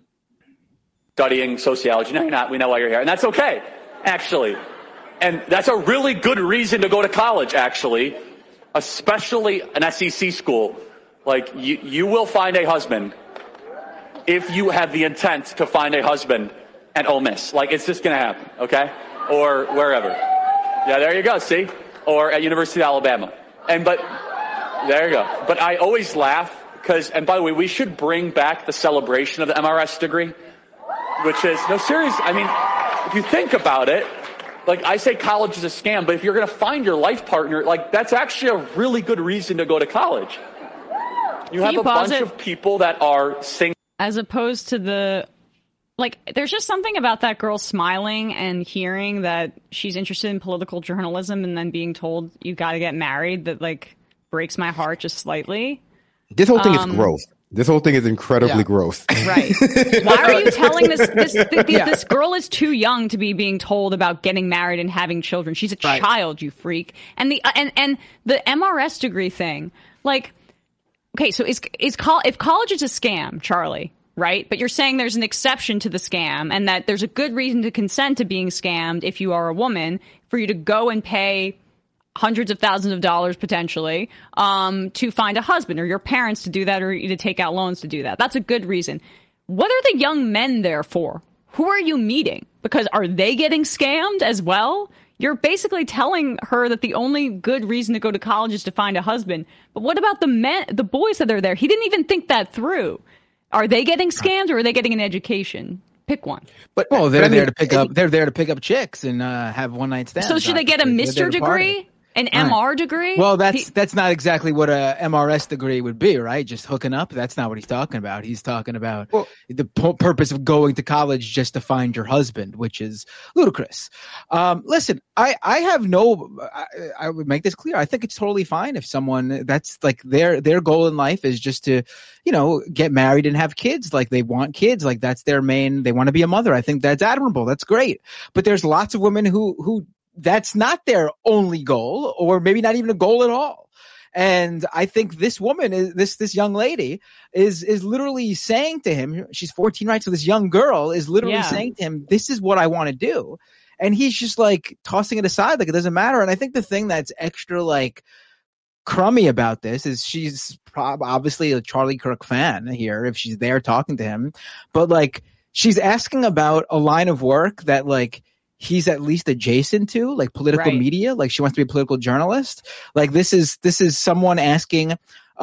Studying sociology. No, you're not. We know why you're here. And that's okay, actually. And that's a really good reason to go to college, actually, especially an SEC school. Like, you will find a husband if you have the intent to find a husband at Ole Miss. Like, it's just going to happen, okay? Or wherever. Yeah, there you go, see? Or at University of Alabama. But there you go. But I always laugh because, and by the way, we should bring back the celebration of the MRS degree, which is, no, serious. I mean, if you think about it, like, I say college is a scam, but if you're going to find your life partner, like, that's actually a really good reason to go to college. You have a bunch of people that are single. As opposed to there's just something about that girl smiling and hearing that she's interested in political journalism and then being told you got to get married that, like, breaks my heart just slightly. This whole thing is gross. This whole thing is incredibly gross. Right. Why are you telling this girl is too young to be being told about getting married and having children? She's a child, you freak. And the MRS degree thing, like, okay, so if college is a scam, Charlie, right? But you're saying there's an exception to the scam and that there's a good reason to consent to being scammed if you are a woman, for you to go and pay hundreds of thousands of dollars potentially to find a husband, or your parents to do that, or you to take out loans to do that. That's a good reason. What are the young men there for? Who are you meeting? Because are they getting scammed as well? You're basically telling her that the only good reason to go to college is to find a husband. But what about the boys that are there? He didn't even think that through. Are they getting scammed, or are they getting an education? Pick one. But they're there to pick up. They're there to pick up chicks and have one night stands. So should they get a Mr. degree? An MR degree? Well, that's not exactly what a MRS degree would be, right? Just hooking up. That's not what he's talking about. He's talking about the purpose of going to college just to find your husband, which is ludicrous. Listen, I would make this clear. I think it's totally fine if someone, that's like their goal in life is just to, get married and have kids. Like, they want kids. Like, that's their main, they want to be a mother. I think that's admirable. That's great. But there's lots of women who that's not their only goal, or maybe not even a goal at all. And I think this woman is this young lady is literally saying to him, she's 14, right? So this young girl is literally saying to him, this is what I want to do. And he's just like tossing it aside. Like, it doesn't matter. And I think the thing that's extra like crummy about this is she's obviously a Charlie Kirk fan here, if she's there talking to him, but like, she's asking about a line of work that like, he's at least adjacent to, like political media. Like, she wants to be a political journalist. Like, this is someone asking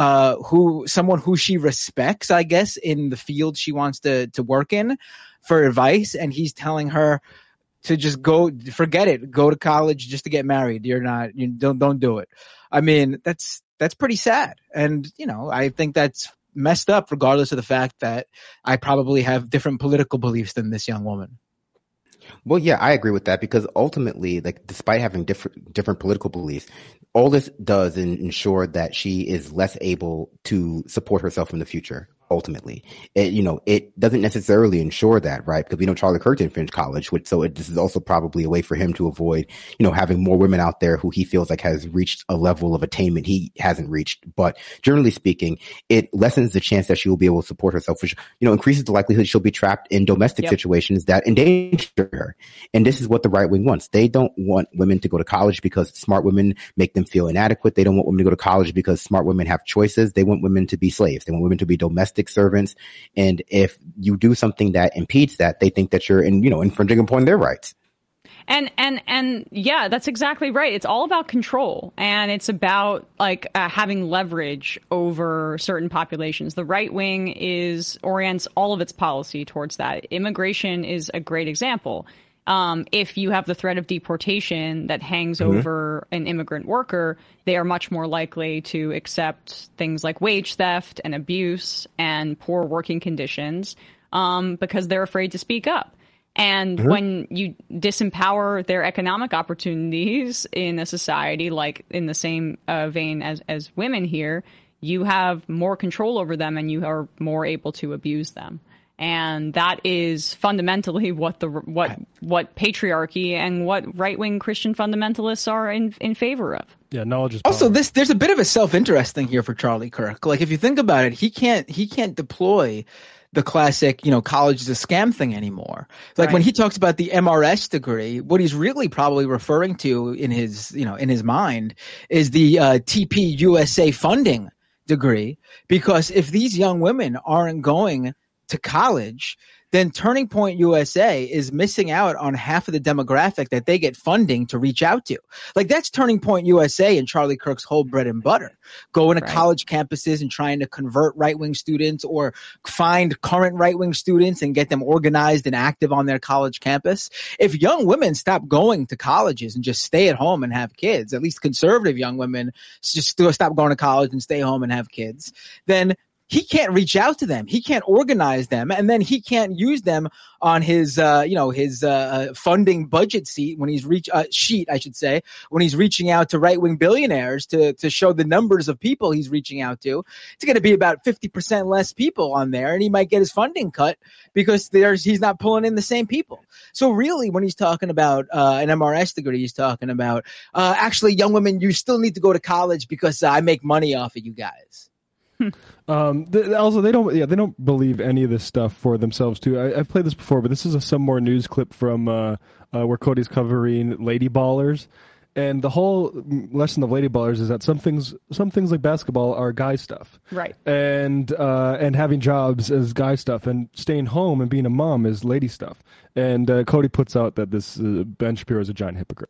someone who she respects, I guess, in the field she wants to work in, for advice. And he's telling her to just forget it, go to college just to get married. Don't do it. I mean, that's pretty sad. And, I think that's messed up, regardless of the fact that I probably have different political beliefs than this young woman. Well, yeah, I agree with that, because ultimately, like, despite having different political beliefs, all this does ensure that she is less able to support herself in the future. Ultimately, it doesn't necessarily ensure that, right? Because we know Charlie Kirk didn't finish college, this is also probably a way for him to avoid, having more women out there who he feels like has reached a level of attainment he hasn't reached. But generally speaking, it lessens the chance that she will be able to support herself, which, increases the likelihood she'll be trapped in domestic situations that endanger her. And this is what the right wing wants. They don't want women to go to college because smart women make them feel inadequate. They don't want women to go to college because smart women have choices. They want women to be slaves. They want women to be domestic servants. And if you do something that impedes that, they think that you're infringing upon their rights. And yeah, that's exactly right. It's all about control, and it's about having leverage over certain populations. The right wing orients all of its policy towards that. Immigration is a great example. If you have the threat of deportation that hangs over an immigrant worker, they are much more likely to accept things like wage theft and abuse and poor working conditions because they're afraid to speak up. And when you disempower their economic opportunities in a society, like in the same vein as women here, you have more control over them and you are more able to abuse them. And that is fundamentally what patriarchy and what right-wing Christian fundamentalists are in favor of. Yeah, knowledge is power. Also, there's a bit of a self-interest thing here for Charlie Kirk. Like, if you think about it, he can't deploy the classic, college is a scam thing anymore. Like, when he talks about the MRS degree, what he's really probably referring to in his mind is the TP USA funding degree, because if these young women aren't going to college, then Turning Point USA is missing out on half of the demographic that they get funding to reach out to. Like, that's Turning Point USA and Charlie Kirk's whole bread and butter. Going to college campuses and trying to convert right-wing students or find current right-wing students and get them organized and active on their college campus. If young women stop going to colleges and just stay at home and have kids, at least conservative young women just stop going to college and stay home and have kids, then he can't reach out to them. He can't organize them, and then he can't use them on his, funding budget sheet when he's when he's reaching out to right-wing billionaires to show the numbers of people he's reaching out to. It's going to be about 50% less people on there, and he might get his funding cut because he's not pulling in the same people. So really, when he's talking about an MRS degree, he's talking about actually, young women, you still need to go to college because I make money off of you guys. Also, they don't believe any of this stuff for themselves too. I've played this before, but this is some more news clip from where Cody's covering Lady Ballers, and the whole lesson of Lady Ballers is that some things like basketball are guy stuff, right? And having jobs is guy stuff, and staying home and being a mom is lady stuff. And Cody puts out that this Ben Shapiro is a giant hypocrite.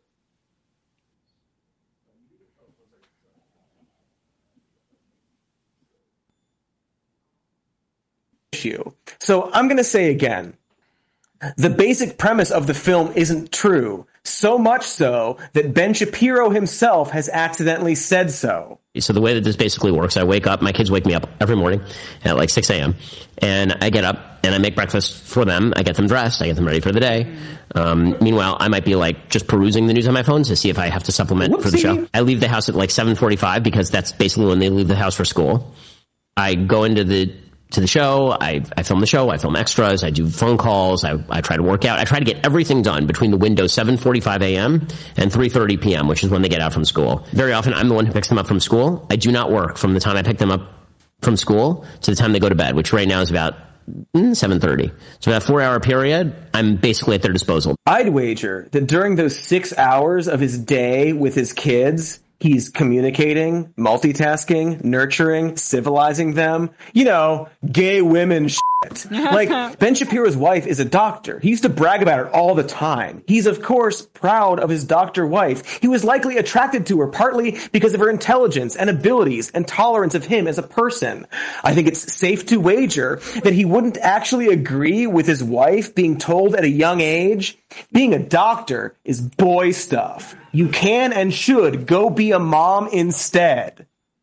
So I'm going to say again, the basic premise of the film isn't true, so much so that Ben Shapiro himself has accidentally said so. So the way that this basically works, I wake up, my kids wake me up every morning at like 6 a.m. and I get up and I make breakfast for them. I get them dressed. I get them ready for the day. Meanwhile, I might be like just perusing the news on my phone to see if I have to supplement for the show. I leave the house at like 7:45 because that's basically when they leave the house for school. I go into the show, I film the show, I film extras, I do phone calls, I try to work out. I try to get everything done between the window 7:45 a.m. and 3:30 p.m., which is when they get out from school. Very often, I'm the one who picks them up from school. I do not work from the time I pick them up from school to the time they go to bed, which right now is about 7:30. So that 4-hour period, I'm basically at their disposal. I'd wager that during those 6 hours of his day with his kids, he's communicating, multitasking, nurturing, civilizing them. Gay women shit. Like, Ben Shapiro's wife is a doctor. He used to brag about it all the time. He's, of course, proud of his doctor wife. He was likely attracted to her partly because of her intelligence and abilities and tolerance of him as a person. I think it's safe to wager that he wouldn't actually agree with his wife being told at a young age, being a doctor is boy stuff. You can and should go be a mom instead.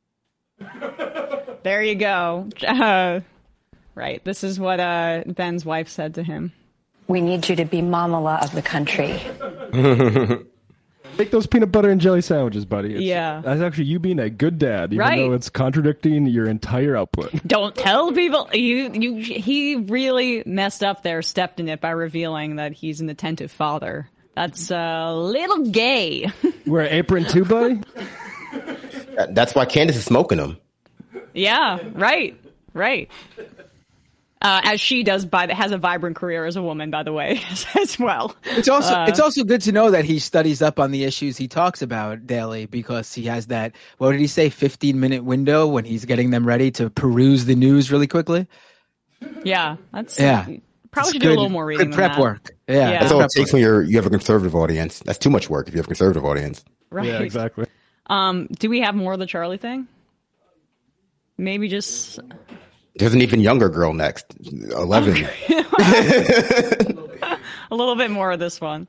There you go. Right. This is what Ben's wife said to him. We need you to be mamala of the country. Make those peanut butter and jelly sandwiches, buddy. That's actually you being a good dad, even right. though it's contradicting your entire output. Don't tell people. He really messed up there, stepped in it by revealing that he's an attentive father. That's a little gay. Wear an apron too, buddy? That's why Candace is smoking them. Yeah, right. As she does, has a vibrant career as a woman, by the way, as well. It's also good to know that he studies up on the issues he talks about daily, because he has that, what did he say, 15-minute window when he's getting them ready to peruse the news really quickly? Yeah, that's probably should do a little more reading. Good prep than that. work. Yeah, that's all it takes when you have a conservative audience. That's too much work if you have a conservative audience. Right. Yeah, exactly. Do we have more of the Charlie thing? Maybe just. There's an even younger girl next, 11. A little bit more of this one.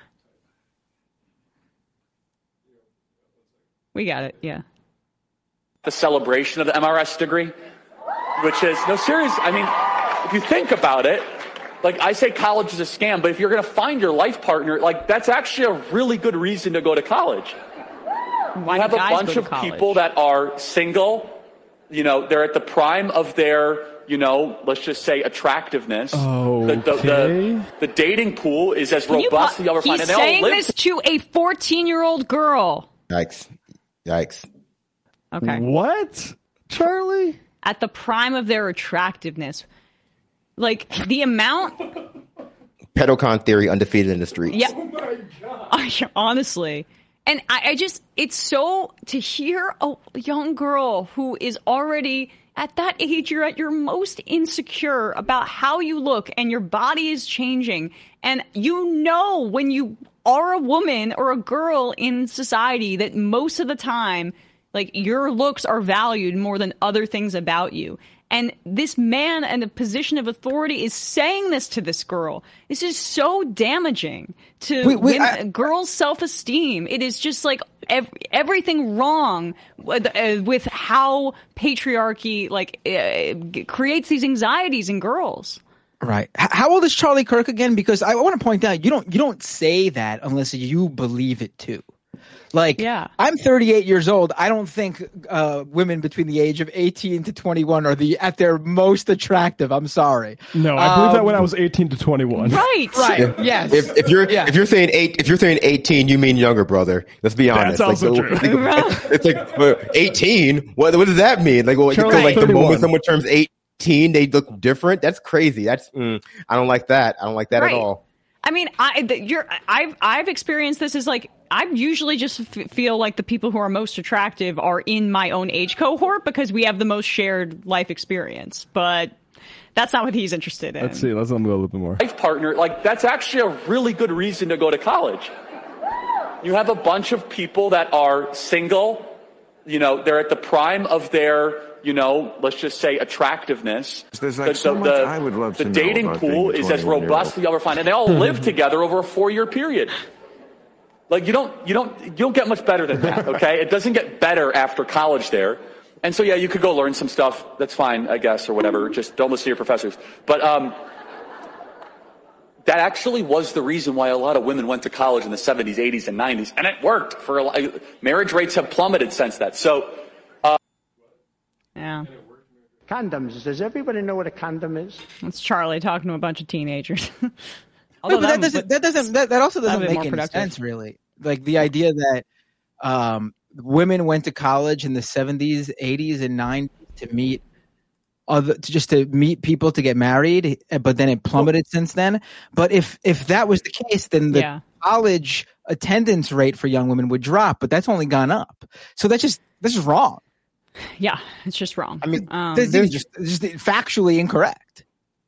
We got it, yeah. The celebration of the MRS degree, which is, no, serious. I mean, if you think about it, like I say college is a scam, but if you're going to find your life partner, like that's actually a really good reason to go to college. Why you have do a guys bunch go to of college? people that are single, you know, they're at the prime of their, you know, let's just say attractiveness. Okay. The dating pool is as robust as you'll ever find. He's And they all saying live this to a 14-year-old girl. Yikes. Okay. What, Charlie? At the prime of their attractiveness. Like, the amount... Pedocon theory undefeated in the streets. Yeah. Oh my God. Honestly. And I just, it's so, to hear a young girl who is already, at that age, you're at your most insecure about how you look and your body is changing. And you know when you are a woman or a girl in society that most of the time, like, your looks are valued more than other things about you. And this man in a position of authority is saying this to this girl. This is so damaging to girls' self-esteem. It is just like everything wrong with how patriarchy creates these anxieties in girls. Right. How old is Charlie Kirk again? Because I want to point out, you don't say that unless you believe it too. Like, I'm 38 years old. I don't think women between the age of 18 to 21 are at their most attractive. I'm sorry. No, I believe that when I was 18 to 21. Right. Right. Yes. If you're saying 18, you mean younger, brother. Let's be honest. That's also true. It's like 18. What does that mean? Like, well, Charlie, the moment someone turns 18, they look different. That's crazy. That's I don't like that. I don't like that at all. I mean, I've experienced this as like, I usually just feel like the people who are most attractive are in my own age cohort because we have the most shared life experience. But that's not what he's interested in. Let's see. Let's let him go a little bit more. life partner, like that's actually a really good reason to go to college. You have a bunch of people that are single, you know, they're at the prime of their, you know, let's just say attractiveness. There's like so much I would love to know. The dating about pool being is as 21-year-old. robust as you'll ever find, and they all live together over a 4-year period. Like you don't get much better than that, okay? It doesn't get better after college there. And so yeah, you could go learn some stuff. That's fine, I guess, or whatever. Just don't listen to your professors. But that actually was the reason why a lot of women went to college in the 70s, 80s, and 90s, and it worked for a lot. Marriage rates have plummeted since that. So yeah. Condoms. Does everybody know what a condom is? It's Charlie talking to a bunch of teenagers. But that also doesn't make any sense, really. Like the idea that women went to college in the 70s, 80s, and 90s to meet people to get married, but then it plummeted since then. But if that was the case, then the college attendance rate for young women would drop, but that's only gone up. So this is wrong. Yeah, it's just wrong. I mean, they're just factually incorrect.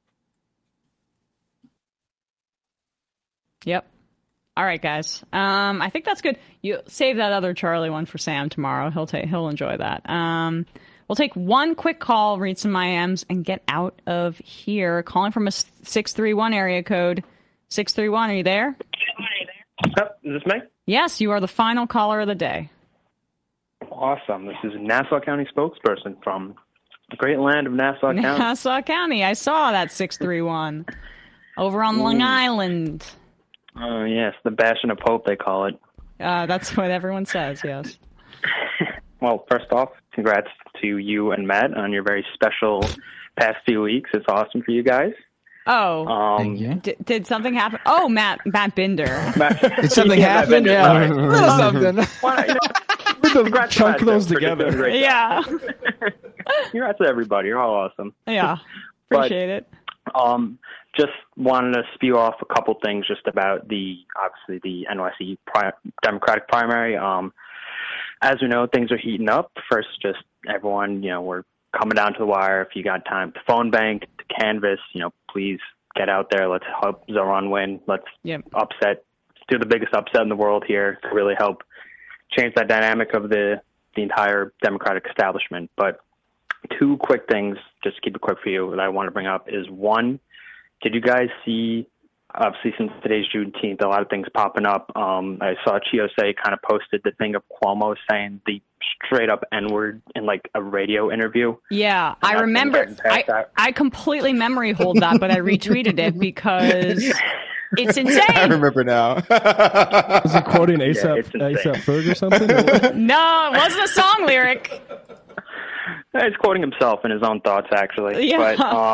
Yep. All right, guys. I think that's good. You save that other Charlie one for Sam tomorrow. He'll enjoy that. We'll take one quick call, read some IMs, and get out of here. Calling from a 631 area code. 631, are you there? Oh, is this me? Yes, you are the final caller of the day. Awesome. This is Nassau County spokesperson from the great land of Nassau County. Nassau County. I saw that 631 over on Long Island. Oh, yes. The Bastion of Hope, they call it. That's what everyone says, yes. Well, first off, congrats to you and Matt on your very special past few weeks. It's awesome for you guys. Oh, did something happen? Oh, Matt Binder. Did something happen? Yeah, a little something. Chunk those together. Yeah. Congrats to everybody. You're all awesome. Yeah, appreciate it. Just wanted to spew off a couple things just about the NYC Democratic primary. As we know, things are heating up. First, just everyone, we're coming down to the wire. If you got time to phone bank, to canvass, please get out there. Let's help Zoran win. Let's do the biggest upset in the world here to really help change that dynamic of the entire Democratic establishment. But two quick things, just to keep it quick for you, that I want to bring up is one, did you guys see obviously since today's Juneteenth, a lot of things popping up. I saw Chiosei kind of posted the thing of Cuomo saying the straight up N-word in like a radio interview. Yeah, I remember. I completely memory hold that, but I retweeted it because it's insane. I remember now. Was he quoting ASAP Ferg or something? No, it wasn't a song lyric. He's quoting himself in his own thoughts, actually. Yeah.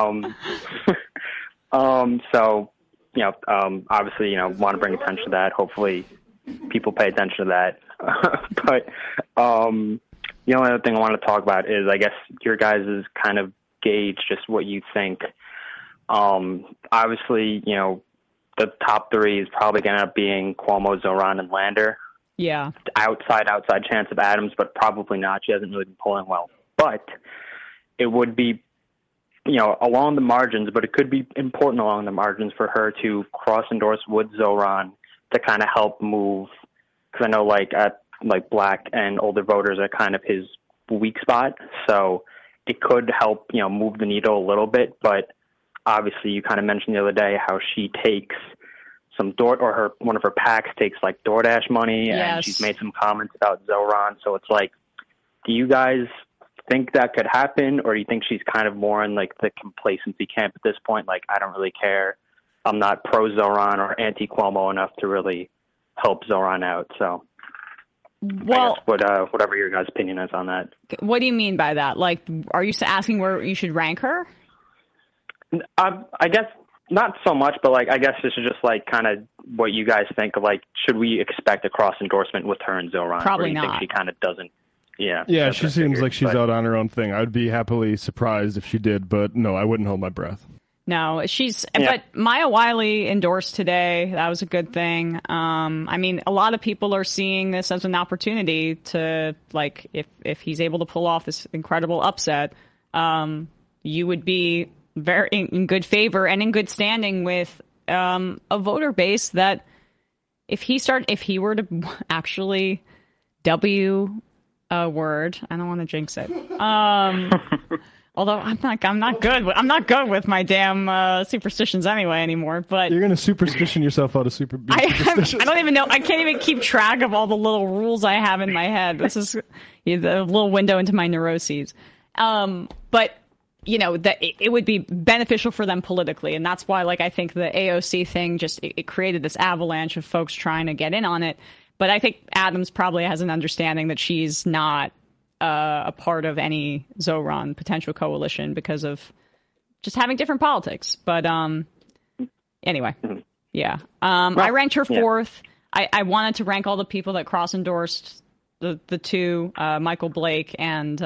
But so obviously, want to bring attention to that. Hopefully, people pay attention to that. But the only other thing I want to talk about is, I guess, your guys' kind of gauge, just what you think. Obviously, the top three is probably going to end up being Cuomo, Zoran, and Lander. Yeah. Outside chance of Adams, but probably not. She hasn't really been polling well. But it would be, along the margins, but it could be important along the margins for her to cross-endorse with Zoran to kind of help move, because I know black and older voters are kind of his weak spot. So it could help, move the needle a little bit. But obviously, you kind of mentioned the other day how she takes some one of her PACs takes like DoorDash money, and she's made some comments about Zoran. So it's like, do you guys think that could happen, or do you think she's kind of more in like the complacency camp at this point? Like, I don't really care. I'm not pro Zoran or anti Cuomo enough to really help Zoran out. So, well, I guess whatever your guys' opinion is on that. What do you mean by that? Like, are you asking where you should rank her? I guess not so much, but like, I guess this is just like kind of what you guys think of. Like, should we expect a cross endorsement with her and Zoran? Probably or do you not. think she kind of doesn't? Yeah, she seems like she's out on her own thing. I'd be happily surprised if she did, but no, I wouldn't hold my breath. No, but Maya Wiley endorsed today. That was a good thing. I mean, a lot of people are seeing this as an opportunity to, like, if he's able to pull off this incredible upset, you would be very in good favor and in good standing with a voter base that if he were to actually a word. I don't want to jinx it. Although I'm not good with my damn superstitions anymore. But you're gonna superstition yourself out of superstitions. I don't even know. I can't even keep track of all the little rules I have in my head. This is the little window into my neuroses. But that it would be beneficial for them politically, and that's why, like, I think the AOC thing it created this avalanche of folks trying to get in on it. But I think Adams probably has an understanding that she's not a part of any Zoran potential coalition because of just having different politics. But anyway, yeah. I ranked her fourth. I wanted to rank all the people that cross-endorsed the two, Michael Blake and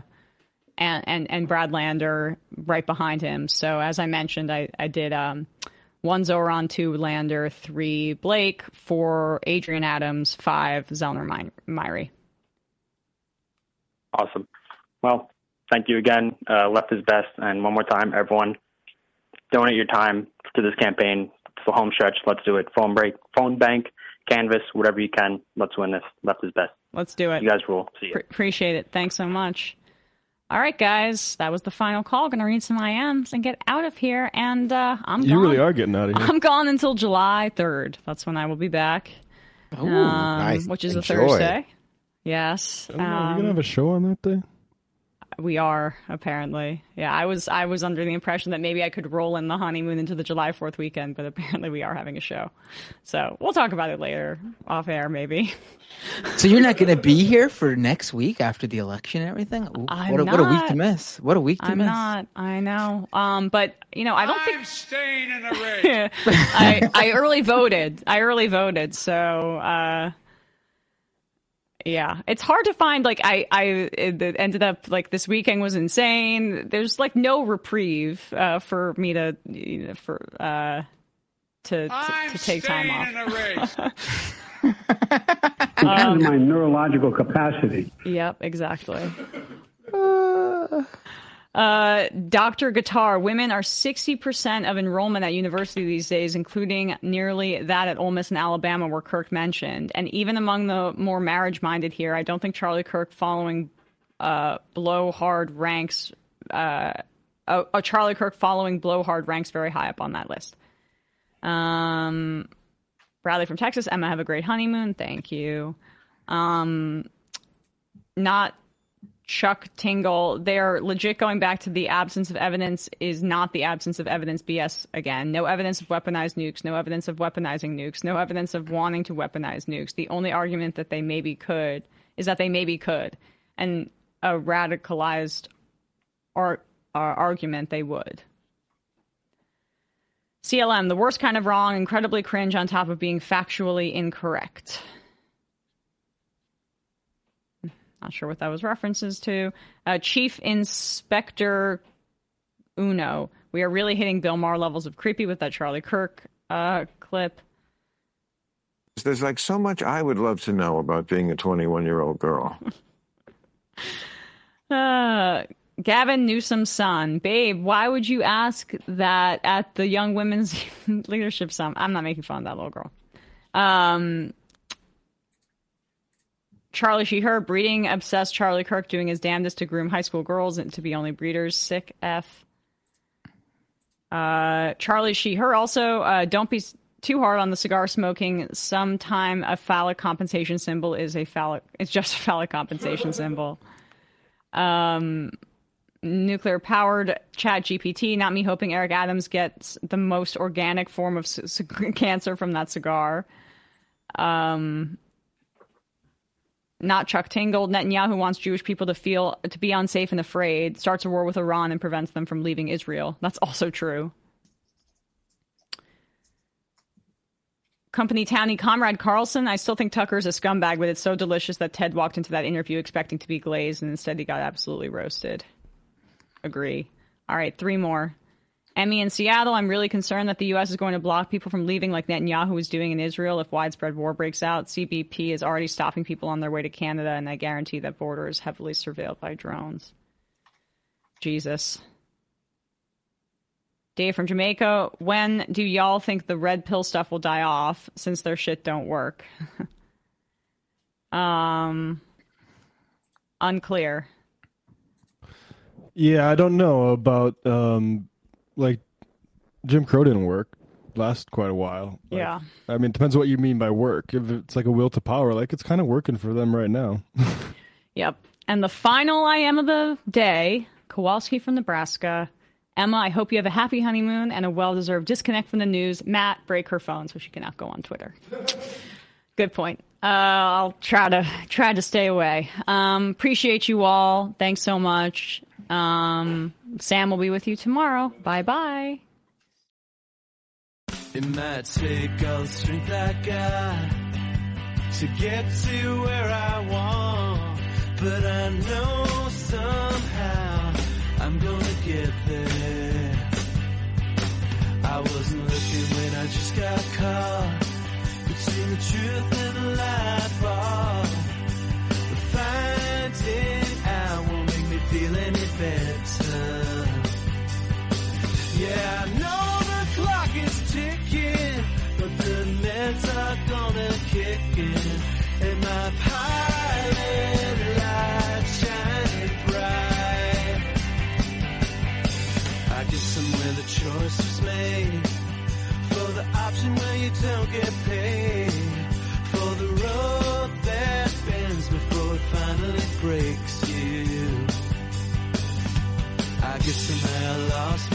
Brad Lander right behind him. So as I mentioned, I did 1 Zoran, 2 Lander, 3 Blake, 4 Adrian Adams, 5 Zellner Myrie. Awesome. Well, thank you again. Left is best. And one more time, everyone, donate your time to this campaign. It's the home stretch. Let's do it. Phone bank, canvas, whatever you can. Let's win this. Left is best. Let's do it. You guys rule. See you. Appreciate it. Thanks so much. All right, guys, that was the final call. Going to read some IMs and get out of here. And I'm gone. You really are getting out of here. I'm gone until July 3rd. That's when I will be back. Oh, nice. Which is Enjoy. a Thursday. Yes. Are we going to have a show on that day? We are, apparently. Yeah, I was under the impression that maybe I could roll in the honeymoon into the July 4th weekend, but apparently we are having a show. So we'll talk about it later, off air, maybe. So you're not going to be here for next week after the election and everything? Ooh, what a week to miss. What a week to miss. I'm not. I know. But, I don't think... I'm staying in the race. I early voted. So... yeah, it's hard to find. Like, it ended up like this weekend was insane. There's like no reprieve for me to take time off. Because of my neurological capacity. Yep, exactly. Dr. Guitar, women are 60% of enrollment at university these days, including nearly that at Ole Miss and Alabama, where Kirk mentioned. And even among the more marriage-minded here, I don't think Charlie Kirk following Blowhard ranks Charlie Kirk following Blowhard ranks very high up on that list. Bradley from Texas. Emma, have a great honeymoon. Thank you. Not Chuck Tingle. They're legit going back to the absence of evidence is not the absence of evidence BS again. No evidence of weaponized nukes. No evidence of weaponizing nukes. No evidence of wanting to weaponize nukes. The only argument that they maybe could is that they maybe could. And a radicalized argument they would. CLM, the worst kind of wrong, incredibly cringe on top of being factually incorrect. Not sure what that was references to. Chief Inspector Uno. We are really hitting Bill Maher levels of creepy with that Charlie Kirk clip. There's like so much I would love to know about being a 21-year-old girl. Gavin Newsom's son. Babe, why would you ask that at the Young Women's Leadership Summit? I'm not making fun of that little girl. Charlie She/Her, breeding obsessed Charlie Kirk doing his damnedest to groom high school girls and to be only breeders. Sick F. Charlie She/Her also, don't be too hard on the cigar smoking. Sometime a phallic compensation symbol is it's just a phallic compensation symbol. Nuclear powered Chat GPT, not me hoping Eric Adams gets the most organic form of cancer from that cigar. Not Chuck Tingle. Netanyahu wants Jewish people to be unsafe and afraid, starts a war with Iran and prevents them from leaving Israel. That's also true. Company Townie, Comrade Carlson. I still think Tucker's a scumbag, but it's so delicious that Ted walked into that interview expecting to be glazed and instead he got absolutely roasted. Agree. All right, 3 more. Emmy in Seattle, I'm really concerned that the U.S. is going to block people from leaving like Netanyahu is doing in Israel if widespread war breaks out. CBP is already stopping people on their way to Canada, and I guarantee that border is heavily surveilled by drones. Jesus. Dave from Jamaica, when do y'all think the red pill stuff will die off since their shit don't work? Unclear. Yeah, I don't know about... like, Jim Crow didn't work. Last quite a while. Like, yeah. I mean, it depends what you mean by work. If it's like a will to power, like, it's kind of working for them right now. Yep. And the final I am of the day, Kowalski from Nebraska. Emma, I hope you have a happy honeymoon and a well-deserved disconnect from the news. Matt, break her phone so she cannot go on Twitter. Good point. I'll try to stay away. Appreciate you all. Thanks so much. Sam will be with you tomorrow. Bye-bye. It might take all the strength I got to get to where I want, but I know somehow I'm gonna get there. I wasn't looking when I just got caught between the truth and the light bar, but finding out won't make me feel any better. Yeah, I know the clock is ticking, but the meds are gonna kick in, and my pilot light shining bright. I guess somewhere the choice was made for the option where you don't get paid, for the road that bends before it finally breaks you. I guess somehow I lost